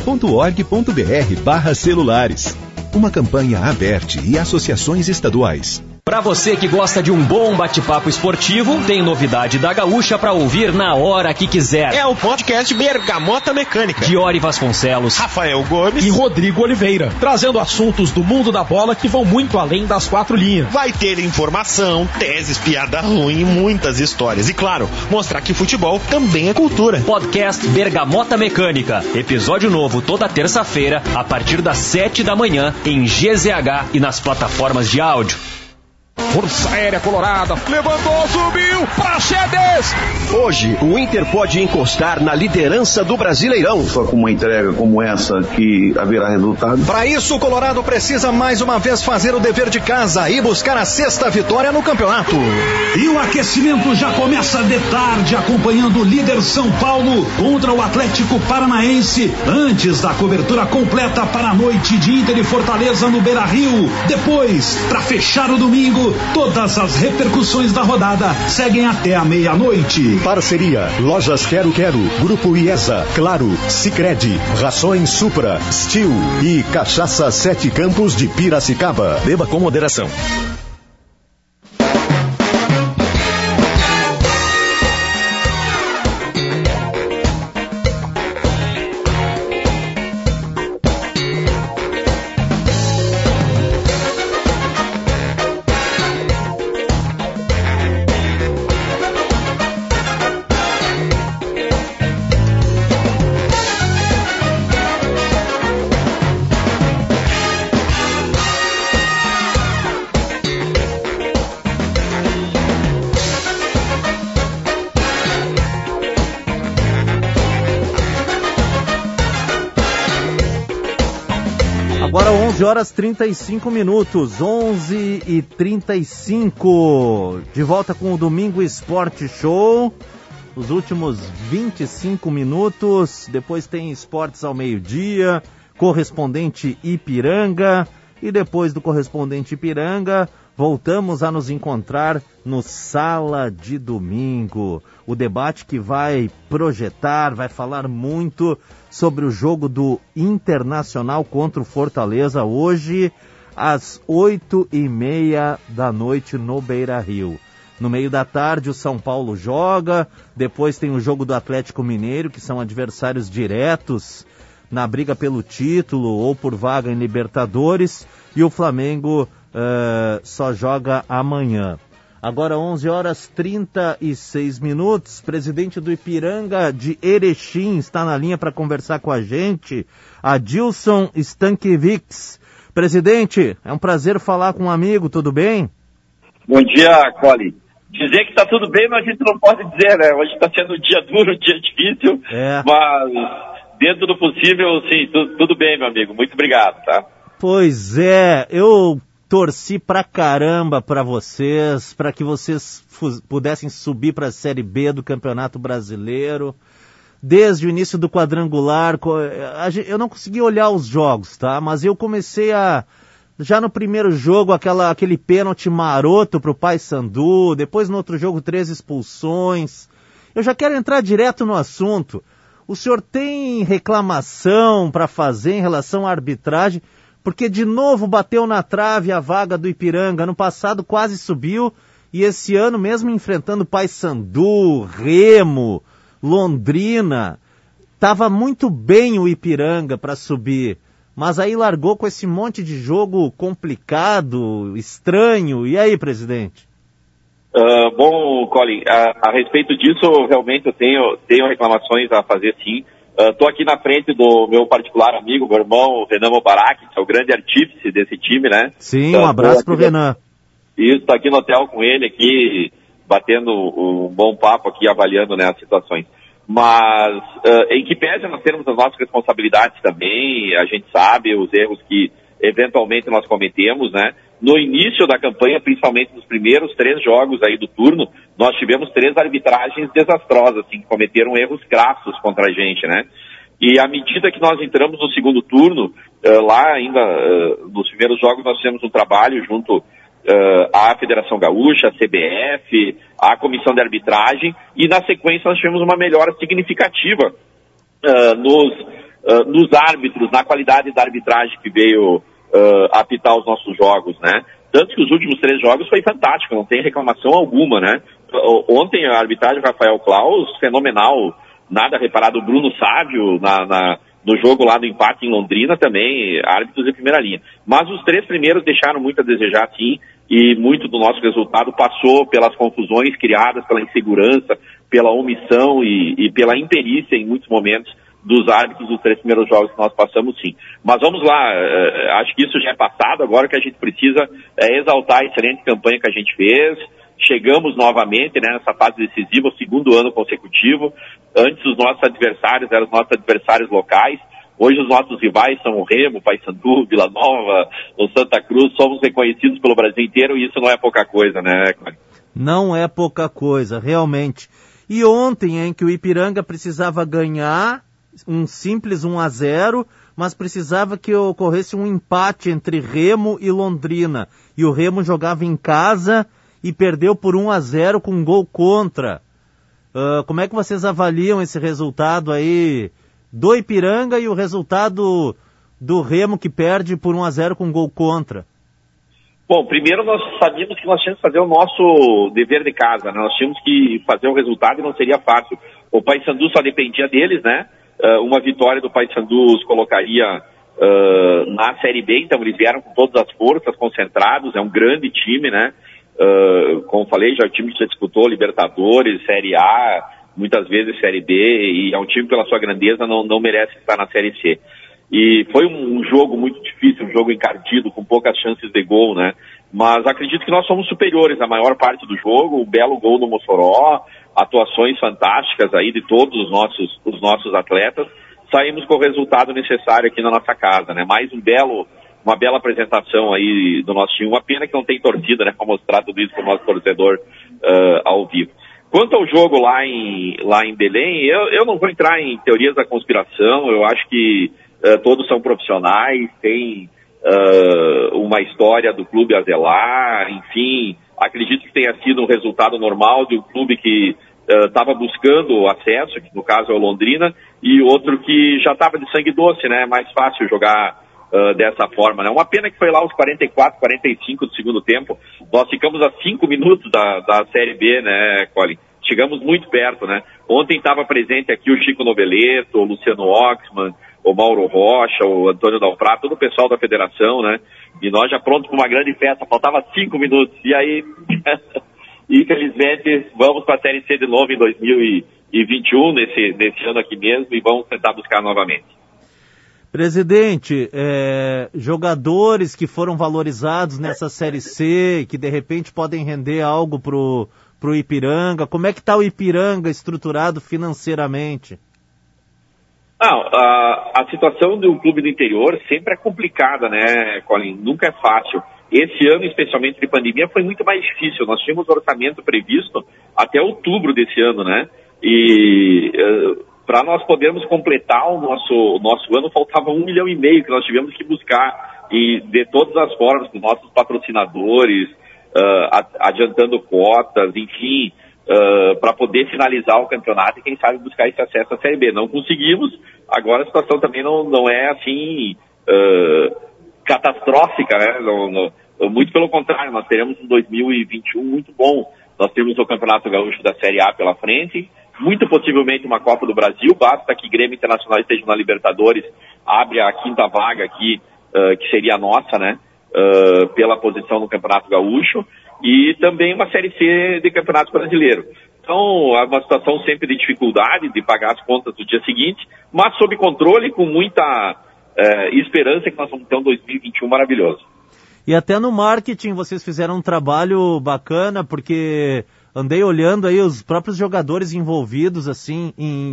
aberte.org.br/celulares. Uma campanha Aberte e associações estaduais. Para você que gosta de um bom bate-papo esportivo, tem novidade da Gaúcha para ouvir na hora que quiser. É o podcast Bergamota Mecânica. Diori Vasconcelos, Rafael Gomes e Rodrigo Oliveira, trazendo assuntos do mundo da bola que vão muito além das 4 linhas. Vai ter informação, teses, piada ruim e muitas histórias. E claro, mostrar que futebol também é cultura. Podcast Bergamota Mecânica. Episódio novo toda terça-feira, a partir das 7 da manhã, em GZH e nas plataformas de áudio. Força Aérea Colorada, levantou, subiu, Praxedes! Hoje, o Inter pode encostar na liderança do Brasileirão. Só com uma entrega como essa que haverá resultado. Para isso, o Colorado precisa mais uma vez fazer o dever de casa e buscar a 6ª vitória no campeonato. E o aquecimento já começa de tarde, acompanhando o líder São Paulo contra o Atlético Paranaense, antes da cobertura completa para a noite de Inter e Fortaleza no Beira-Rio. Depois, para fechar o domingo, todas as repercussões da rodada seguem até a meia-noite. Parceria: Lojas Quero Quero, Grupo IESA, Claro, Sicredi, Rações Supra, Steel e Cachaça 7 Campos de Piracicaba. Beba com moderação. Agora 11 horas 35 minutos, 11h35. De volta com o Domingo Esporte Show. os últimos 25 minutos, depois tem esportes ao meio-dia, correspondente Ipiranga, e depois do correspondente Ipiranga, voltamos a nos encontrar no Sala de Domingo. O debate que vai projetar, vai falar muito sobre o jogo do Internacional contra o Fortaleza hoje, às 8h30 da noite no Beira-Rio. No meio da tarde o São Paulo joga, depois tem o jogo do Atlético Mineiro, que são adversários diretos na briga pelo título ou por vaga em Libertadores, e o Flamengo só joga amanhã. Agora 11h36, presidente do Ipiranga de Erechim está na linha para conversar com a gente, Adilson Stankiewicz. Presidente, é um prazer falar com um amigo, tudo bem? Bom dia, Coli. Dizer que está tudo bem, mas a gente não pode dizer, né? Hoje está sendo um dia duro, um dia difícil, mas dentro do possível, sim, tudo bem, meu amigo. Muito obrigado, tá? Pois é, eu torci pra caramba pra vocês, pra que vocês pudessem subir pra Série B do Campeonato Brasileiro. Desde o início do quadrangular, eu não consegui olhar os jogos, tá? Mas eu comecei já no primeiro jogo, aquele pênalti maroto pro Paysandu, depois no outro jogo 3 expulsões. Eu já quero entrar direto no assunto. O senhor tem reclamação para fazer em relação à arbitragem? Porque de novo bateu na trave a vaga do Ipiranga. Ano passado quase subiu e esse ano, mesmo enfrentando Paysandu, Remo, Londrina, estava muito bem o Ipiranga para subir. Mas aí largou com esse monte de jogo complicado, estranho. E aí, presidente? Bom, Colin, a respeito disso, realmente eu tenho reclamações a fazer, sim. Estou aqui na frente do meu particular amigo, meu irmão, Renan Mobarak, que é o grande artífice desse time, né? Sim, um abraço pro Renan. Isso, estou aqui no hotel com ele, aqui, batendo um bom papo aqui, avaliando, né, as situações. Mas, em que pese nós temos as nossas responsabilidades também, a gente sabe os erros que eventualmente nós cometemos, né? No início da campanha, principalmente nos primeiros 3 jogos aí do turno, nós tivemos 3 arbitragens desastrosas, assim, que cometeram erros crassos contra a gente, né? E à medida que nós entramos no segundo turno, lá ainda nos primeiros jogos nós fizemos um trabalho junto à Federação Gaúcha, à CBF, à Comissão de Arbitragem, e na sequência nós tivemos uma melhora significativa nos árbitros, na qualidade da arbitragem que veio apitar os nossos jogos, né? Tanto que os últimos 3 jogos foi fantástico, não tem reclamação alguma, né? Ontem a arbitragem do Rafael Claus, fenomenal, nada reparado. O Bruno Sávio no jogo lá do empate em Londrina também, árbitros de primeira linha. Mas os 3 primeiros deixaram muito a desejar, sim, e muito do nosso resultado passou pelas confusões criadas, pela insegurança, pela omissão e pela imperícia em muitos momentos dos árbitros dos 3 primeiros jogos que nós passamos, sim. Mas vamos lá, acho que isso já é passado, agora o que a gente precisa é exaltar a excelente campanha que a gente fez. Chegamos novamente, né, nessa fase decisiva, o 2º ano consecutivo. Antes os nossos adversários eram os nossos adversários locais. Hoje os nossos rivais são o Remo, Paysandu, Vila Nova, o Santa Cruz. Somos reconhecidos pelo Brasil inteiro e isso não é pouca coisa, né, Cláudio? Não é pouca coisa, realmente. E ontem, que o Ipiranga precisava ganhar um simples 1-0, mas precisava que ocorresse um empate entre Remo e Londrina. E o Remo jogava em casa e perdeu por 1-0 com um gol contra. Como é que vocês avaliam esse resultado aí do Ipiranga e o resultado do Remo, que perde por 1-0 com um gol contra? Bom, primeiro nós sabíamos que nós tínhamos que fazer o nosso dever de casa, né? Nós tínhamos que fazer o resultado e não seria fácil. O Paysandu só dependia deles, né? Uma vitória do Paysandu os colocaria na Série B, então eles vieram com todas as forças, concentrados, é um grande time, né? Como falei, já é um time que já disputou Libertadores, Série A, muitas vezes Série B, e é um time pela sua grandeza não merece estar na Série C. E foi um jogo muito difícil, um jogo encardido, com poucas chances de gol, né? Mas acredito que nós somos superiores a maior parte do jogo, um belo gol no Mossoró, atuações fantásticas aí de todos os nossos atletas. Saímos com o resultado necessário aqui na nossa casa, né? Mais uma bela apresentação aí do nosso time. Uma pena que não tem torcida, né? Para mostrar tudo isso para o nosso torcedor ao vivo. Quanto ao jogo lá em Belém, eu não vou entrar em teorias da conspiração. Eu acho que todos são profissionais, tem uma história do clube a zelar, enfim, acredito que tenha sido um resultado normal de um clube que estava buscando acesso, que no caso é o Londrina, e outro que já estava de sangue doce, né? É mais fácil jogar dessa forma, né? Uma pena que foi lá aos 44, 45 do segundo tempo. Nós ficamos a 5 minutos da Série B, né, Colin? Chegamos muito perto, né? Ontem estava presente aqui o Chico Noveleto, o Luciano Oxman, o Mauro Rocha, o Antônio Dalprato, todo o pessoal da federação, né? E nós já prontos para uma grande festa, faltava 5 minutos. E aí, infelizmente, vamos para a Série C de novo em 2021, nesse ano aqui mesmo, e vamos tentar buscar novamente. Presidente, jogadores que foram valorizados nessa Série C, que de repente podem render algo pro Ipiranga, como é que está o Ipiranga estruturado financeiramente? A situação de um clube do interior sempre é complicada, né, Colin? Nunca é fácil. Esse ano, especialmente de pandemia, foi muito mais difícil. Nós tínhamos orçamento previsto até outubro desse ano, né? E para nós podermos completar o nosso ano, faltava 1,5 milhão que nós tivemos que buscar, e de todas as formas, com nossos patrocinadores, adiantando cotas, enfim, para poder finalizar o campeonato e quem sabe buscar esse acesso à Série B. Não conseguimos. Agora a situação também não é assim catastrófica, né? Muito pelo contrário, nós teremos um 2021 muito bom. Nós temos o Campeonato Gaúcho da Série A pela frente, muito possivelmente uma Copa do Brasil, basta que Grêmio Internacional esteja na Libertadores, abre a 5ª vaga aqui, que seria a nossa, né? Pela posição no Campeonato Gaúcho, e também uma Série C de Campeonato Brasileiro. Então, é uma situação sempre de dificuldade de pagar as contas do dia seguinte, mas sob controle, com muita esperança que nós vamos ter um 2021 maravilhoso. E até no marketing vocês fizeram um trabalho bacana, porque andei olhando aí os próprios jogadores envolvidos assim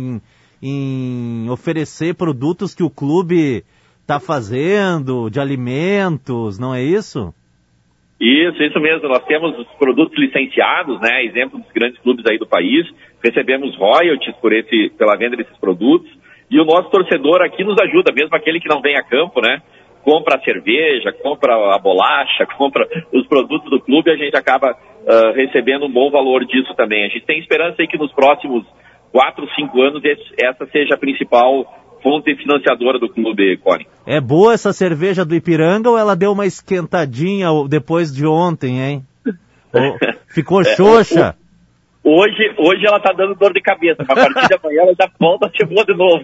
em oferecer produtos que o clube está fazendo, de alimentos, não é isso? Isso mesmo. Nós temos os produtos licenciados, né? Exemplo dos grandes clubes aí do país. Recebemos royalties pela venda desses produtos. E o nosso torcedor aqui nos ajuda, mesmo aquele que não vem a campo, né? Compra a cerveja, compra a bolacha, compra os produtos do clube, e a gente acaba recebendo um bom valor disso também. A gente tem esperança aí que nos próximos 4, 5 anos essa seja a principal fonte financiadora do clube, Cone. É boa essa cerveja do Ipiranga ou ela deu uma esquentadinha depois de ontem, hein? Ficou xoxa? Hoje ela tá dando dor de cabeça, mas a partir de amanhã ela já volta a ser boa de novo.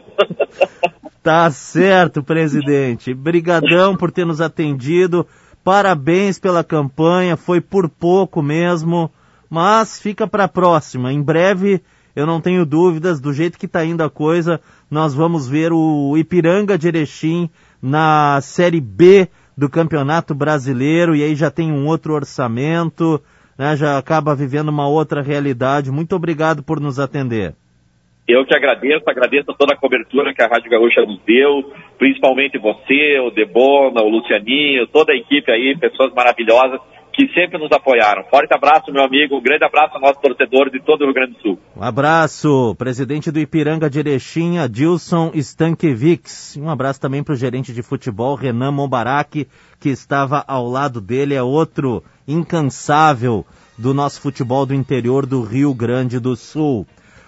Tá certo, presidente. Brigadão por ter nos atendido. Parabéns pela campanha, foi por pouco mesmo, mas fica para a próxima. Em breve, eu não tenho dúvidas, do jeito que está indo a coisa, nós vamos ver o Ipiranga de Erechim na Série B do Campeonato Brasileiro, e aí já tem um outro orçamento, né, já acaba vivendo uma outra realidade. Muito obrigado por nos atender. Eu que agradeço toda a cobertura que a Rádio Gaúcha nos deu, principalmente você, o Debona, o Lucianinho, toda a equipe aí, pessoas maravilhosas que sempre nos apoiaram. Forte abraço, meu amigo, um grande abraço aos nossos torcedores de todo o Rio Grande do Sul. Um abraço, presidente do Ipiranga de Erechim, Adilson Stankiewicz. Um abraço também para o gerente de futebol, Renan Mombarak, que estava ao lado dele, é outro incansável do nosso futebol do interior do Rio Grande do Sul.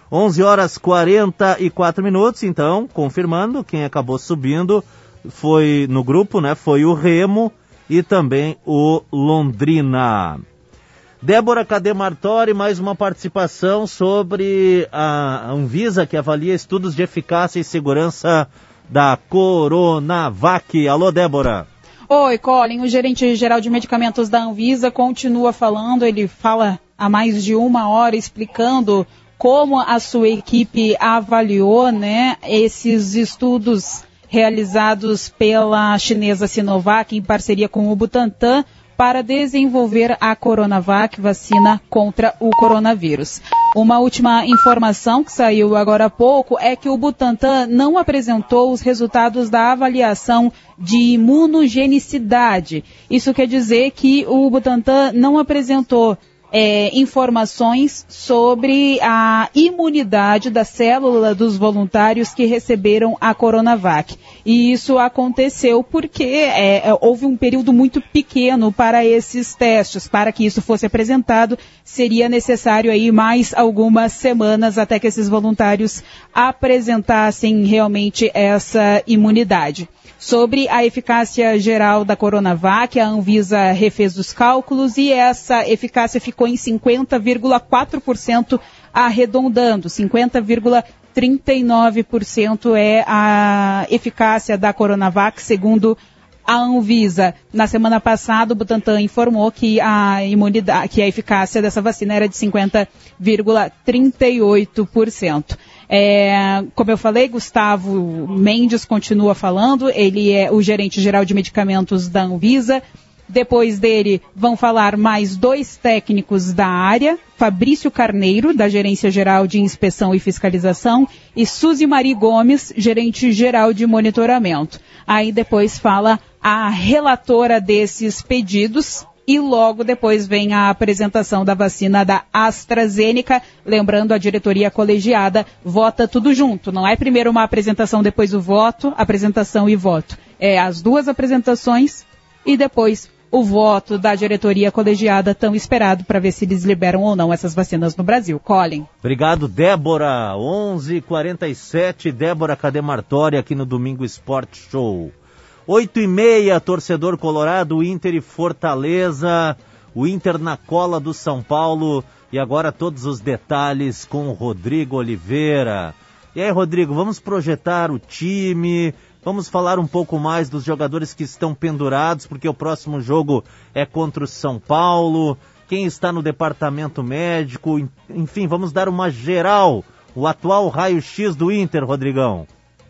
11h44, então, confirmando, quem acabou subindo foi no grupo, né? Foi o Remo e também o Londrina. Débora Cademartori, mais uma participação sobre a Anvisa, que avalia estudos de eficácia e segurança da Coronavac. Alô, Débora. Oi, Colin, o gerente-geral de medicamentos da Anvisa continua falando, ele fala há mais de 1 hora explicando como a sua equipe avaliou, né, esses estudos realizados pela chinesa Sinovac em parceria com o Butantan para desenvolver a Coronavac, vacina contra o coronavírus. Uma última informação que saiu agora há pouco é que o Butantan não apresentou os resultados da avaliação de imunogenicidade. Isso quer dizer que o Butantan não apresentou informações sobre a imunidade da célula dos voluntários que receberam a Coronavac. E isso aconteceu porque houve um período muito pequeno para esses testes. Para que isso fosse apresentado, seria necessário aí mais algumas semanas até que esses voluntários apresentassem realmente essa imunidade. Sobre a eficácia geral da Coronavac, a Anvisa refez os cálculos e essa eficácia ficou em 50,4%, arredondando. 50,39% é a eficácia da Coronavac, segundo a Anvisa. Na semana passada, o Butantan informou que a eficácia dessa vacina era de 50,38%. Como eu falei, Gustavo Mendes continua falando, ele é o gerente-geral de medicamentos da Anvisa. Depois dele vão falar mais 2 técnicos da área, Fabrício Carneiro, da Gerência Geral de Inspeção e Fiscalização, e Suzy Mari Gomes, gerente-geral de monitoramento. Aí depois fala a relatora desses pedidos, e logo depois vem a apresentação da vacina da AstraZeneca. Lembrando, a diretoria colegiada vota tudo junto. Não é primeiro uma apresentação, depois o voto, apresentação e voto. É as 2 apresentações e depois o voto da diretoria colegiada, tão esperado para ver se eles liberam ou não essas vacinas no Brasil. Colin. Obrigado, Débora. 11h47, Débora Cademartori aqui no Domingo Esporte Show. 8h30, torcedor colorado, Inter e Fortaleza, o Inter na cola do São Paulo, e agora todos os detalhes com o Rodrigo Oliveira. E aí, Rodrigo, vamos projetar o time, vamos falar um pouco mais dos jogadores que estão pendurados, porque o próximo jogo é contra o São Paulo, quem está no departamento médico, enfim, vamos dar uma geral, o atual raio-x do Inter, Rodrigão.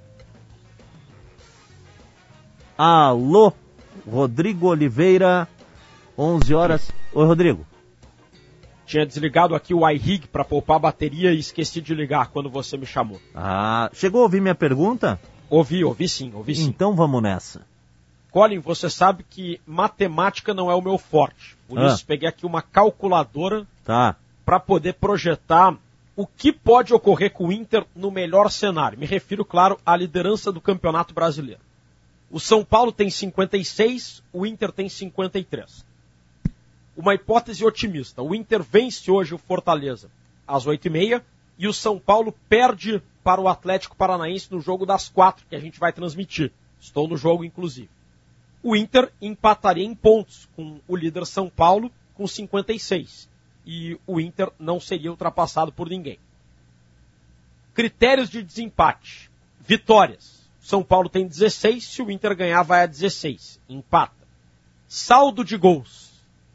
Alô, Rodrigo Oliveira, 11 horas. Oi, Rodrigo. Tinha desligado aqui o iRig para poupar a bateria e esqueci de ligar quando você me chamou. Chegou a ouvir minha pergunta? Ouvi sim. Então vamos nessa. Colin, você sabe que matemática não é o meu forte. Por isso peguei aqui uma calculadora para poder projetar o que pode ocorrer com o Inter no melhor cenário. Me refiro, claro, à liderança do Campeonato Brasileiro. O São Paulo tem 56, o Inter tem 53. Uma hipótese otimista. O Inter vence hoje o Fortaleza às 8h30 e o São Paulo perde para o Atlético Paranaense no jogo das 4, que a gente vai transmitir. Estou no jogo, inclusive. O Inter empataria em pontos com o líder São Paulo com 56. E o Inter não seria ultrapassado por ninguém. Critérios de desempate. Vitórias. São Paulo tem 16, se o Inter ganhar vai a 16, empata. Saldo de gols,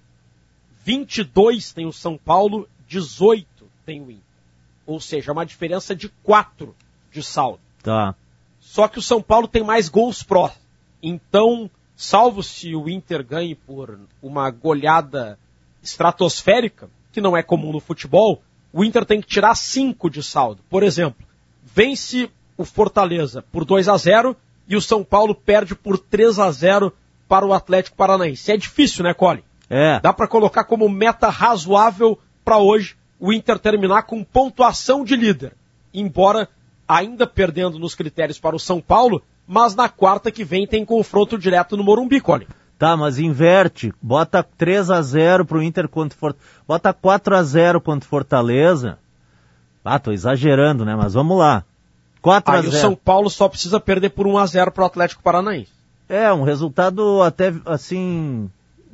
22 tem o São Paulo, 18 tem o Inter. Ou seja, uma diferença de 4 de saldo. Só que o São Paulo tem mais gols pró. Então, salvo se o Inter ganhe por uma goleada estratosférica, que não é comum no futebol, o Inter tem que tirar 5 de saldo. Por exemplo, vence o Fortaleza por 2-0 e o São Paulo perde por 3-0 para o Atlético Paranaense. É difícil, né, Colin? Dá para colocar como meta razoável para hoje o Inter terminar com pontuação de líder, embora ainda perdendo nos critérios para o São Paulo, mas na quarta que vem tem confronto direto no Morumbi, Colin. Mas inverte, bota 3-0 pro Inter contra o Fortaleza, bota 4-0 contra o Fortaleza. Tô exagerando, né, mas vamos lá. 4-0. Aí o São Paulo só precisa perder por 1-0 para o Atlético Paranaense. Um resultado até, assim,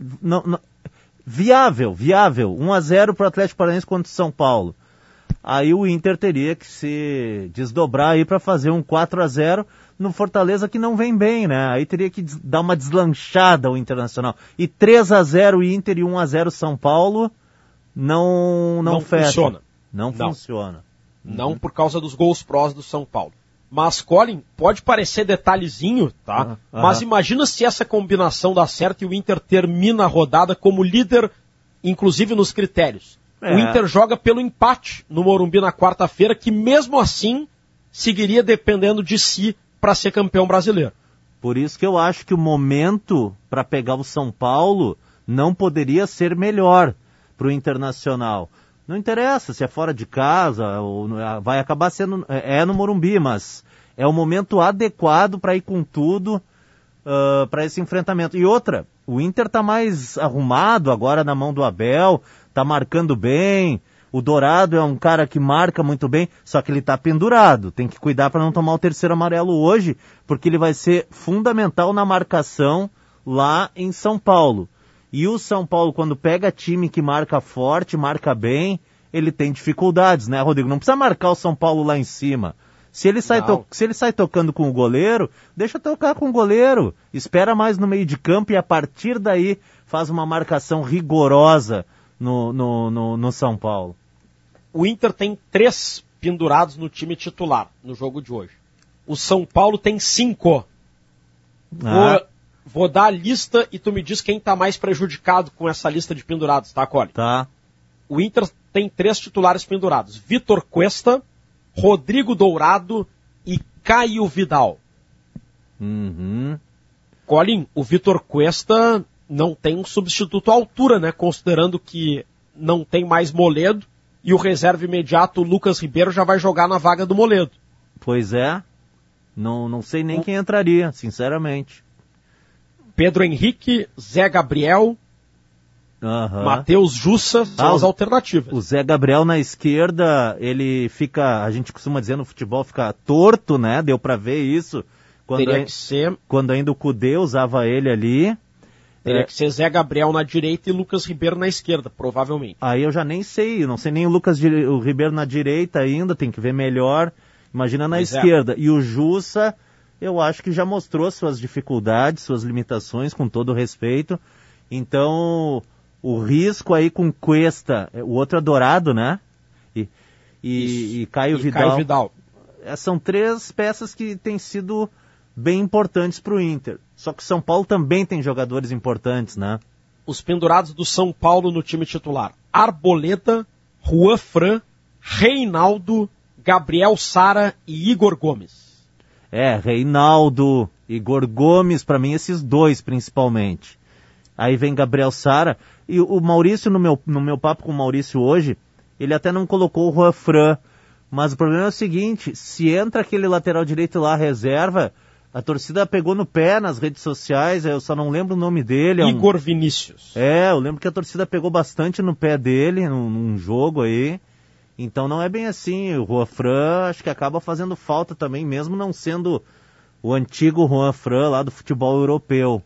viável. 1-0 para o Atlético Paranaense contra o São Paulo. Aí o Inter teria que se desdobrar aí para fazer um 4-0 no Fortaleza, que não vem bem, né? Aí teria que dar uma deslanchada ao Internacional. E 3-0 Inter e 1-0 São Paulo não fecha. Funciona. Não funciona. Não por causa dos gols prós do São Paulo. Mas, Colin, pode parecer detalhezinho, tá? Mas imagina se essa combinação dá certo e o Inter termina a rodada como líder, inclusive nos critérios. O Inter joga pelo empate no Morumbi na quarta-feira, que mesmo assim seguiria dependendo de si para ser campeão brasileiro. Por isso que eu acho que o momento para pegar o São Paulo não poderia ser melhor. pro Internacional. Não interessa se é fora de casa, ou vai acabar sendo no Morumbi, mas é o momento adequado para ir com tudo para esse enfrentamento. E outra, o Inter tá mais arrumado agora na mão do Abel, tá marcando bem. O Dourado é um cara que marca muito bem, só que ele tá pendurado. Tem que cuidar para não tomar o terceiro amarelo hoje, porque ele vai ser fundamental na marcação lá em São Paulo. E o São Paulo, quando pega time que marca forte, marca bem, ele tem dificuldades, né, Rodrigo? Não precisa marcar o São Paulo lá em cima. Se ele sai tocando com o goleiro, deixa tocar com o goleiro. Espera mais no meio de campo e a partir daí faz uma marcação rigorosa no São Paulo. O Inter tem 3 pendurados no time titular no jogo de hoje. O São Paulo tem 5. Vou dar a lista e tu me diz quem está mais prejudicado com essa lista de pendurados, tá, Cole? Tá. O Inter tem 3 titulares pendurados. Vitor Cuesta, Rodrigo Dourado e Caio Vidal. Colin, o Vitor Cuesta não tem um substituto à altura, né? Considerando que não tem mais Moledo e o reserva imediato, o Lucas Ribeiro, já vai jogar na vaga do Moledo. Pois é. Não sei nem quem entraria, sinceramente. Pedro Henrique, Zé Gabriel, Matheus Jussa são as alternativas. O Zé Gabriel na esquerda, ele fica, a gente costuma dizer no futebol, fica torto, né? Deu pra ver isso. Quando ainda o Cudê usava ele ali. Teria que ser Zé Gabriel na direita e Lucas Ribeiro na esquerda, provavelmente. Aí eu já nem sei, não sei nem o Ribeiro na direita ainda, tem que ver melhor. Imagina na esquerda. E o Jussa, eu acho que já mostrou suas dificuldades, suas limitações, com todo o respeito. Então, o risco aí com Cuesta, o outro é Dourado, né? E Caio Vidal. São 3 peças que têm sido bem importantes para o Inter. Só que o São Paulo também tem jogadores importantes, né? Os pendurados do São Paulo no time titular. Arboleda, Juan Fran, Reinaldo, Gabriel Sara e Igor Gomes. Reinaldo, Igor Gomes, para mim esses 2 principalmente. Aí vem Gabriel Sara. E o Maurício, no meu papo com o Maurício hoje, ele até não colocou o Juan Fran. Mas o problema é o seguinte, se entra aquele lateral direito lá, reserva, a torcida pegou no pé nas redes sociais, eu só não lembro o nome dele. Igor Vinícius. Eu lembro que a torcida pegou bastante no pé dele, num jogo aí. Então não é bem assim, o Juan Fran acho que acaba fazendo falta também, mesmo não sendo o antigo Juan Fran lá do futebol europeu.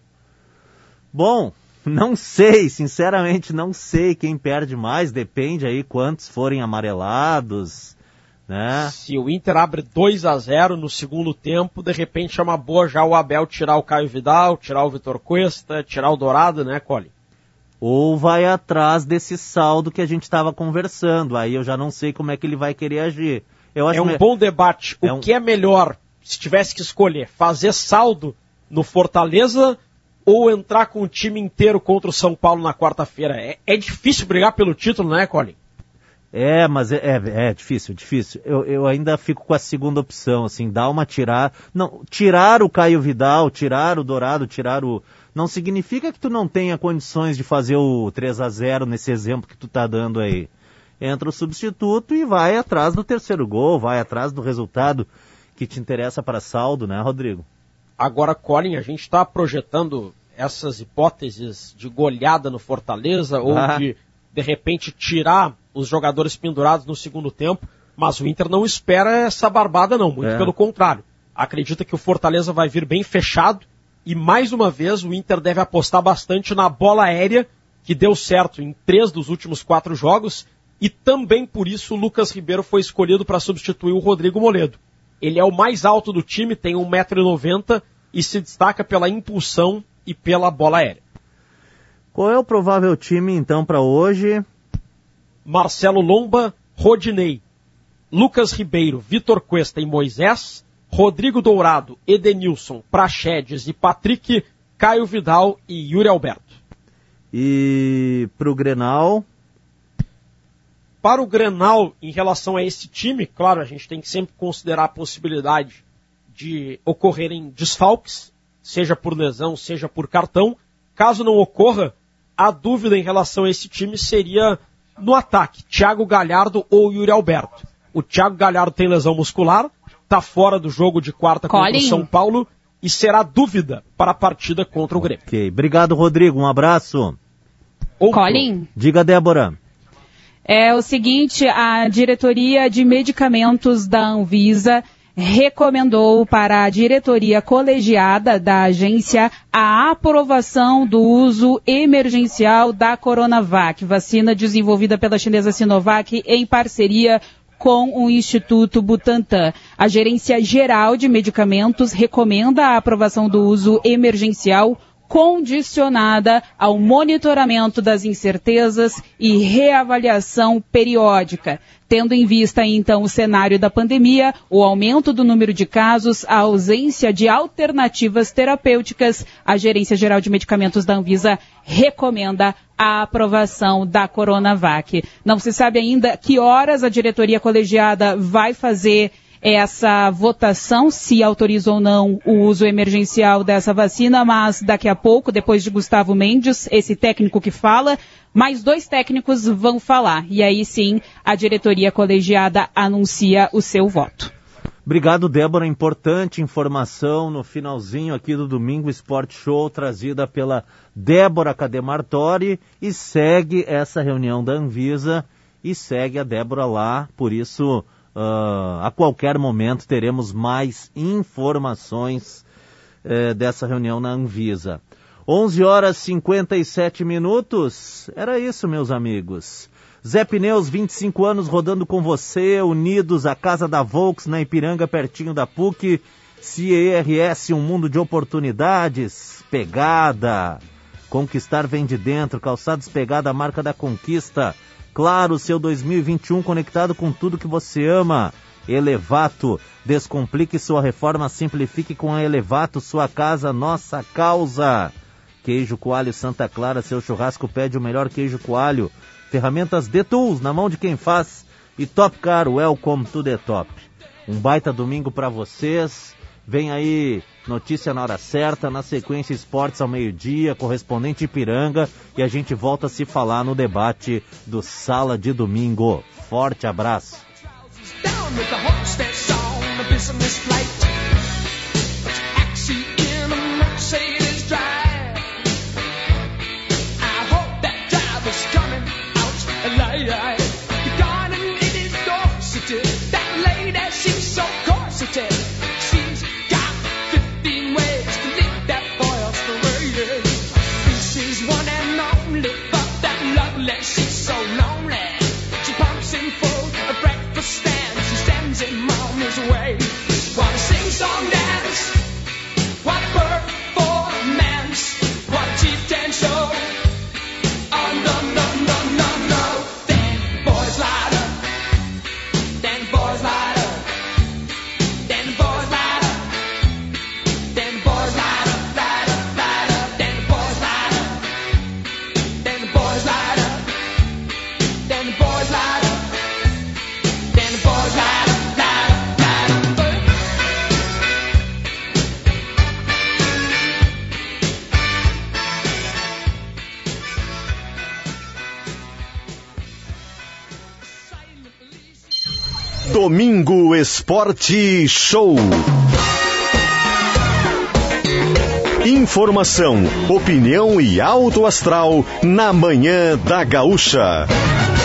Bom, não sei, sinceramente não sei quem perde mais, depende aí quantos forem amarelados, né? Se o Inter abre 2-0 no segundo tempo, de repente é uma boa já o Abel tirar o Caio Vidal, tirar o Vitor Cuesta, tirar o Dourado, né, Cole? Ou vai atrás desse saldo que a gente estava conversando, aí eu já não sei como é que ele vai querer agir. Bom debate. O que é melhor, se tivesse que escolher, fazer saldo no Fortaleza ou entrar com o time inteiro contra o São Paulo na quarta-feira? É difícil brigar pelo título, né, Colin? Mas é difícil. Eu ainda fico com a segunda opção, assim, dar uma tirada. Não, tirar o Caio Vidal, tirar o Dourado, não significa que tu não tenha condições de fazer o 3-0 nesse exemplo que tu tá dando aí. Entra o substituto e vai atrás do terceiro gol, vai atrás do resultado que te interessa para saldo, né, Rodrigo? Agora, Colin, a gente está projetando essas hipóteses de goleada no Fortaleza ou de repente tirar os jogadores pendurados no segundo tempo, mas o Inter não espera essa barbada não, muito pelo contrário. Acredita que o Fortaleza vai vir bem fechado e mais uma vez o Inter deve apostar bastante na bola aérea, que deu certo em 3 dos últimos 4 jogos, e também por isso o Lucas Ribeiro foi escolhido para substituir o Rodrigo Moledo. Ele é o mais alto do time, tem 1,90 m e se destaca pela impulsão e pela bola aérea. Qual é o provável time, então, para hoje? Marcelo Lomba, Rodinei, Lucas Ribeiro, Vitor Cuesta e Moisés, Rodrigo Dourado, Edenilson, Praxedes e Patrick, Caio Vidal e Yuri Alberto. E para o Grenal? Para o Grenal, em relação a esse time, claro, a gente tem que sempre considerar a possibilidade de ocorrerem desfalques, seja por lesão, seja por cartão. Caso não ocorra, a dúvida em relação a esse time seria no ataque, Thiago Galhardo ou Yuri Alberto. O Thiago Galhardo tem lesão muscular, está fora do jogo de quarta contra o São Paulo e será dúvida para a partida contra o Grêmio. Ok, obrigado, Rodrigo, um abraço. Colin. Diga, Débora. É o seguinte, a diretoria de medicamentos da Anvisa recomendou para a diretoria colegiada da agência a aprovação do uso emergencial da Coronavac, vacina desenvolvida pela chinesa Sinovac em parceria com o Instituto Butantan. A Gerência Geral de Medicamentos recomenda a aprovação do uso emergencial condicionada ao monitoramento das incertezas e reavaliação periódica. Tendo em vista, então, o cenário da pandemia, o aumento do número de casos, a ausência de alternativas terapêuticas, a Gerência Geral de Medicamentos da Anvisa recomenda a aprovação da Coronavac. Não se sabe ainda que horas a diretoria colegiada vai fazer essa votação, se autoriza ou não o uso emergencial dessa vacina, mas daqui a pouco, depois de Gustavo Mendes, esse técnico que fala, mais 2 técnicos vão falar. E aí sim, a diretoria colegiada anuncia o seu voto. Obrigado, Débora. Importante informação no finalzinho aqui do Domingo Esporte Show, trazida pela Débora Cademartori, e segue essa reunião da Anvisa, e segue a Débora lá, por isso... a qualquer momento teremos mais informações dessa reunião na Anvisa. 11h57. Era isso, meus amigos. Zé Pneus, 25 anos rodando com você, unidos à Casa da Volks, na Ipiranga, pertinho da PUC. CERS, um mundo de oportunidades. Pegada. Conquistar vem de dentro. Calçados Pegada, a marca da conquista. Claro, seu 2021 conectado com tudo que você ama. Elevato, descomplique sua reforma, simplifique com a Elevato, sua casa, nossa causa. Queijo Coalho Santa Clara, seu churrasco pede o melhor queijo coalho. Ferramentas The Tools, na mão de quem faz. E Top Car, welcome to the top. Um baita domingo para vocês. Vem aí notícia na hora certa, na sequência Esportes ao meio-dia, correspondente Ipiranga, e a gente volta a se falar no debate do Sala de Domingo. Forte abraço. Domingo Esporte Show. Informação, opinião e alto astral na Manhã da Gaúcha.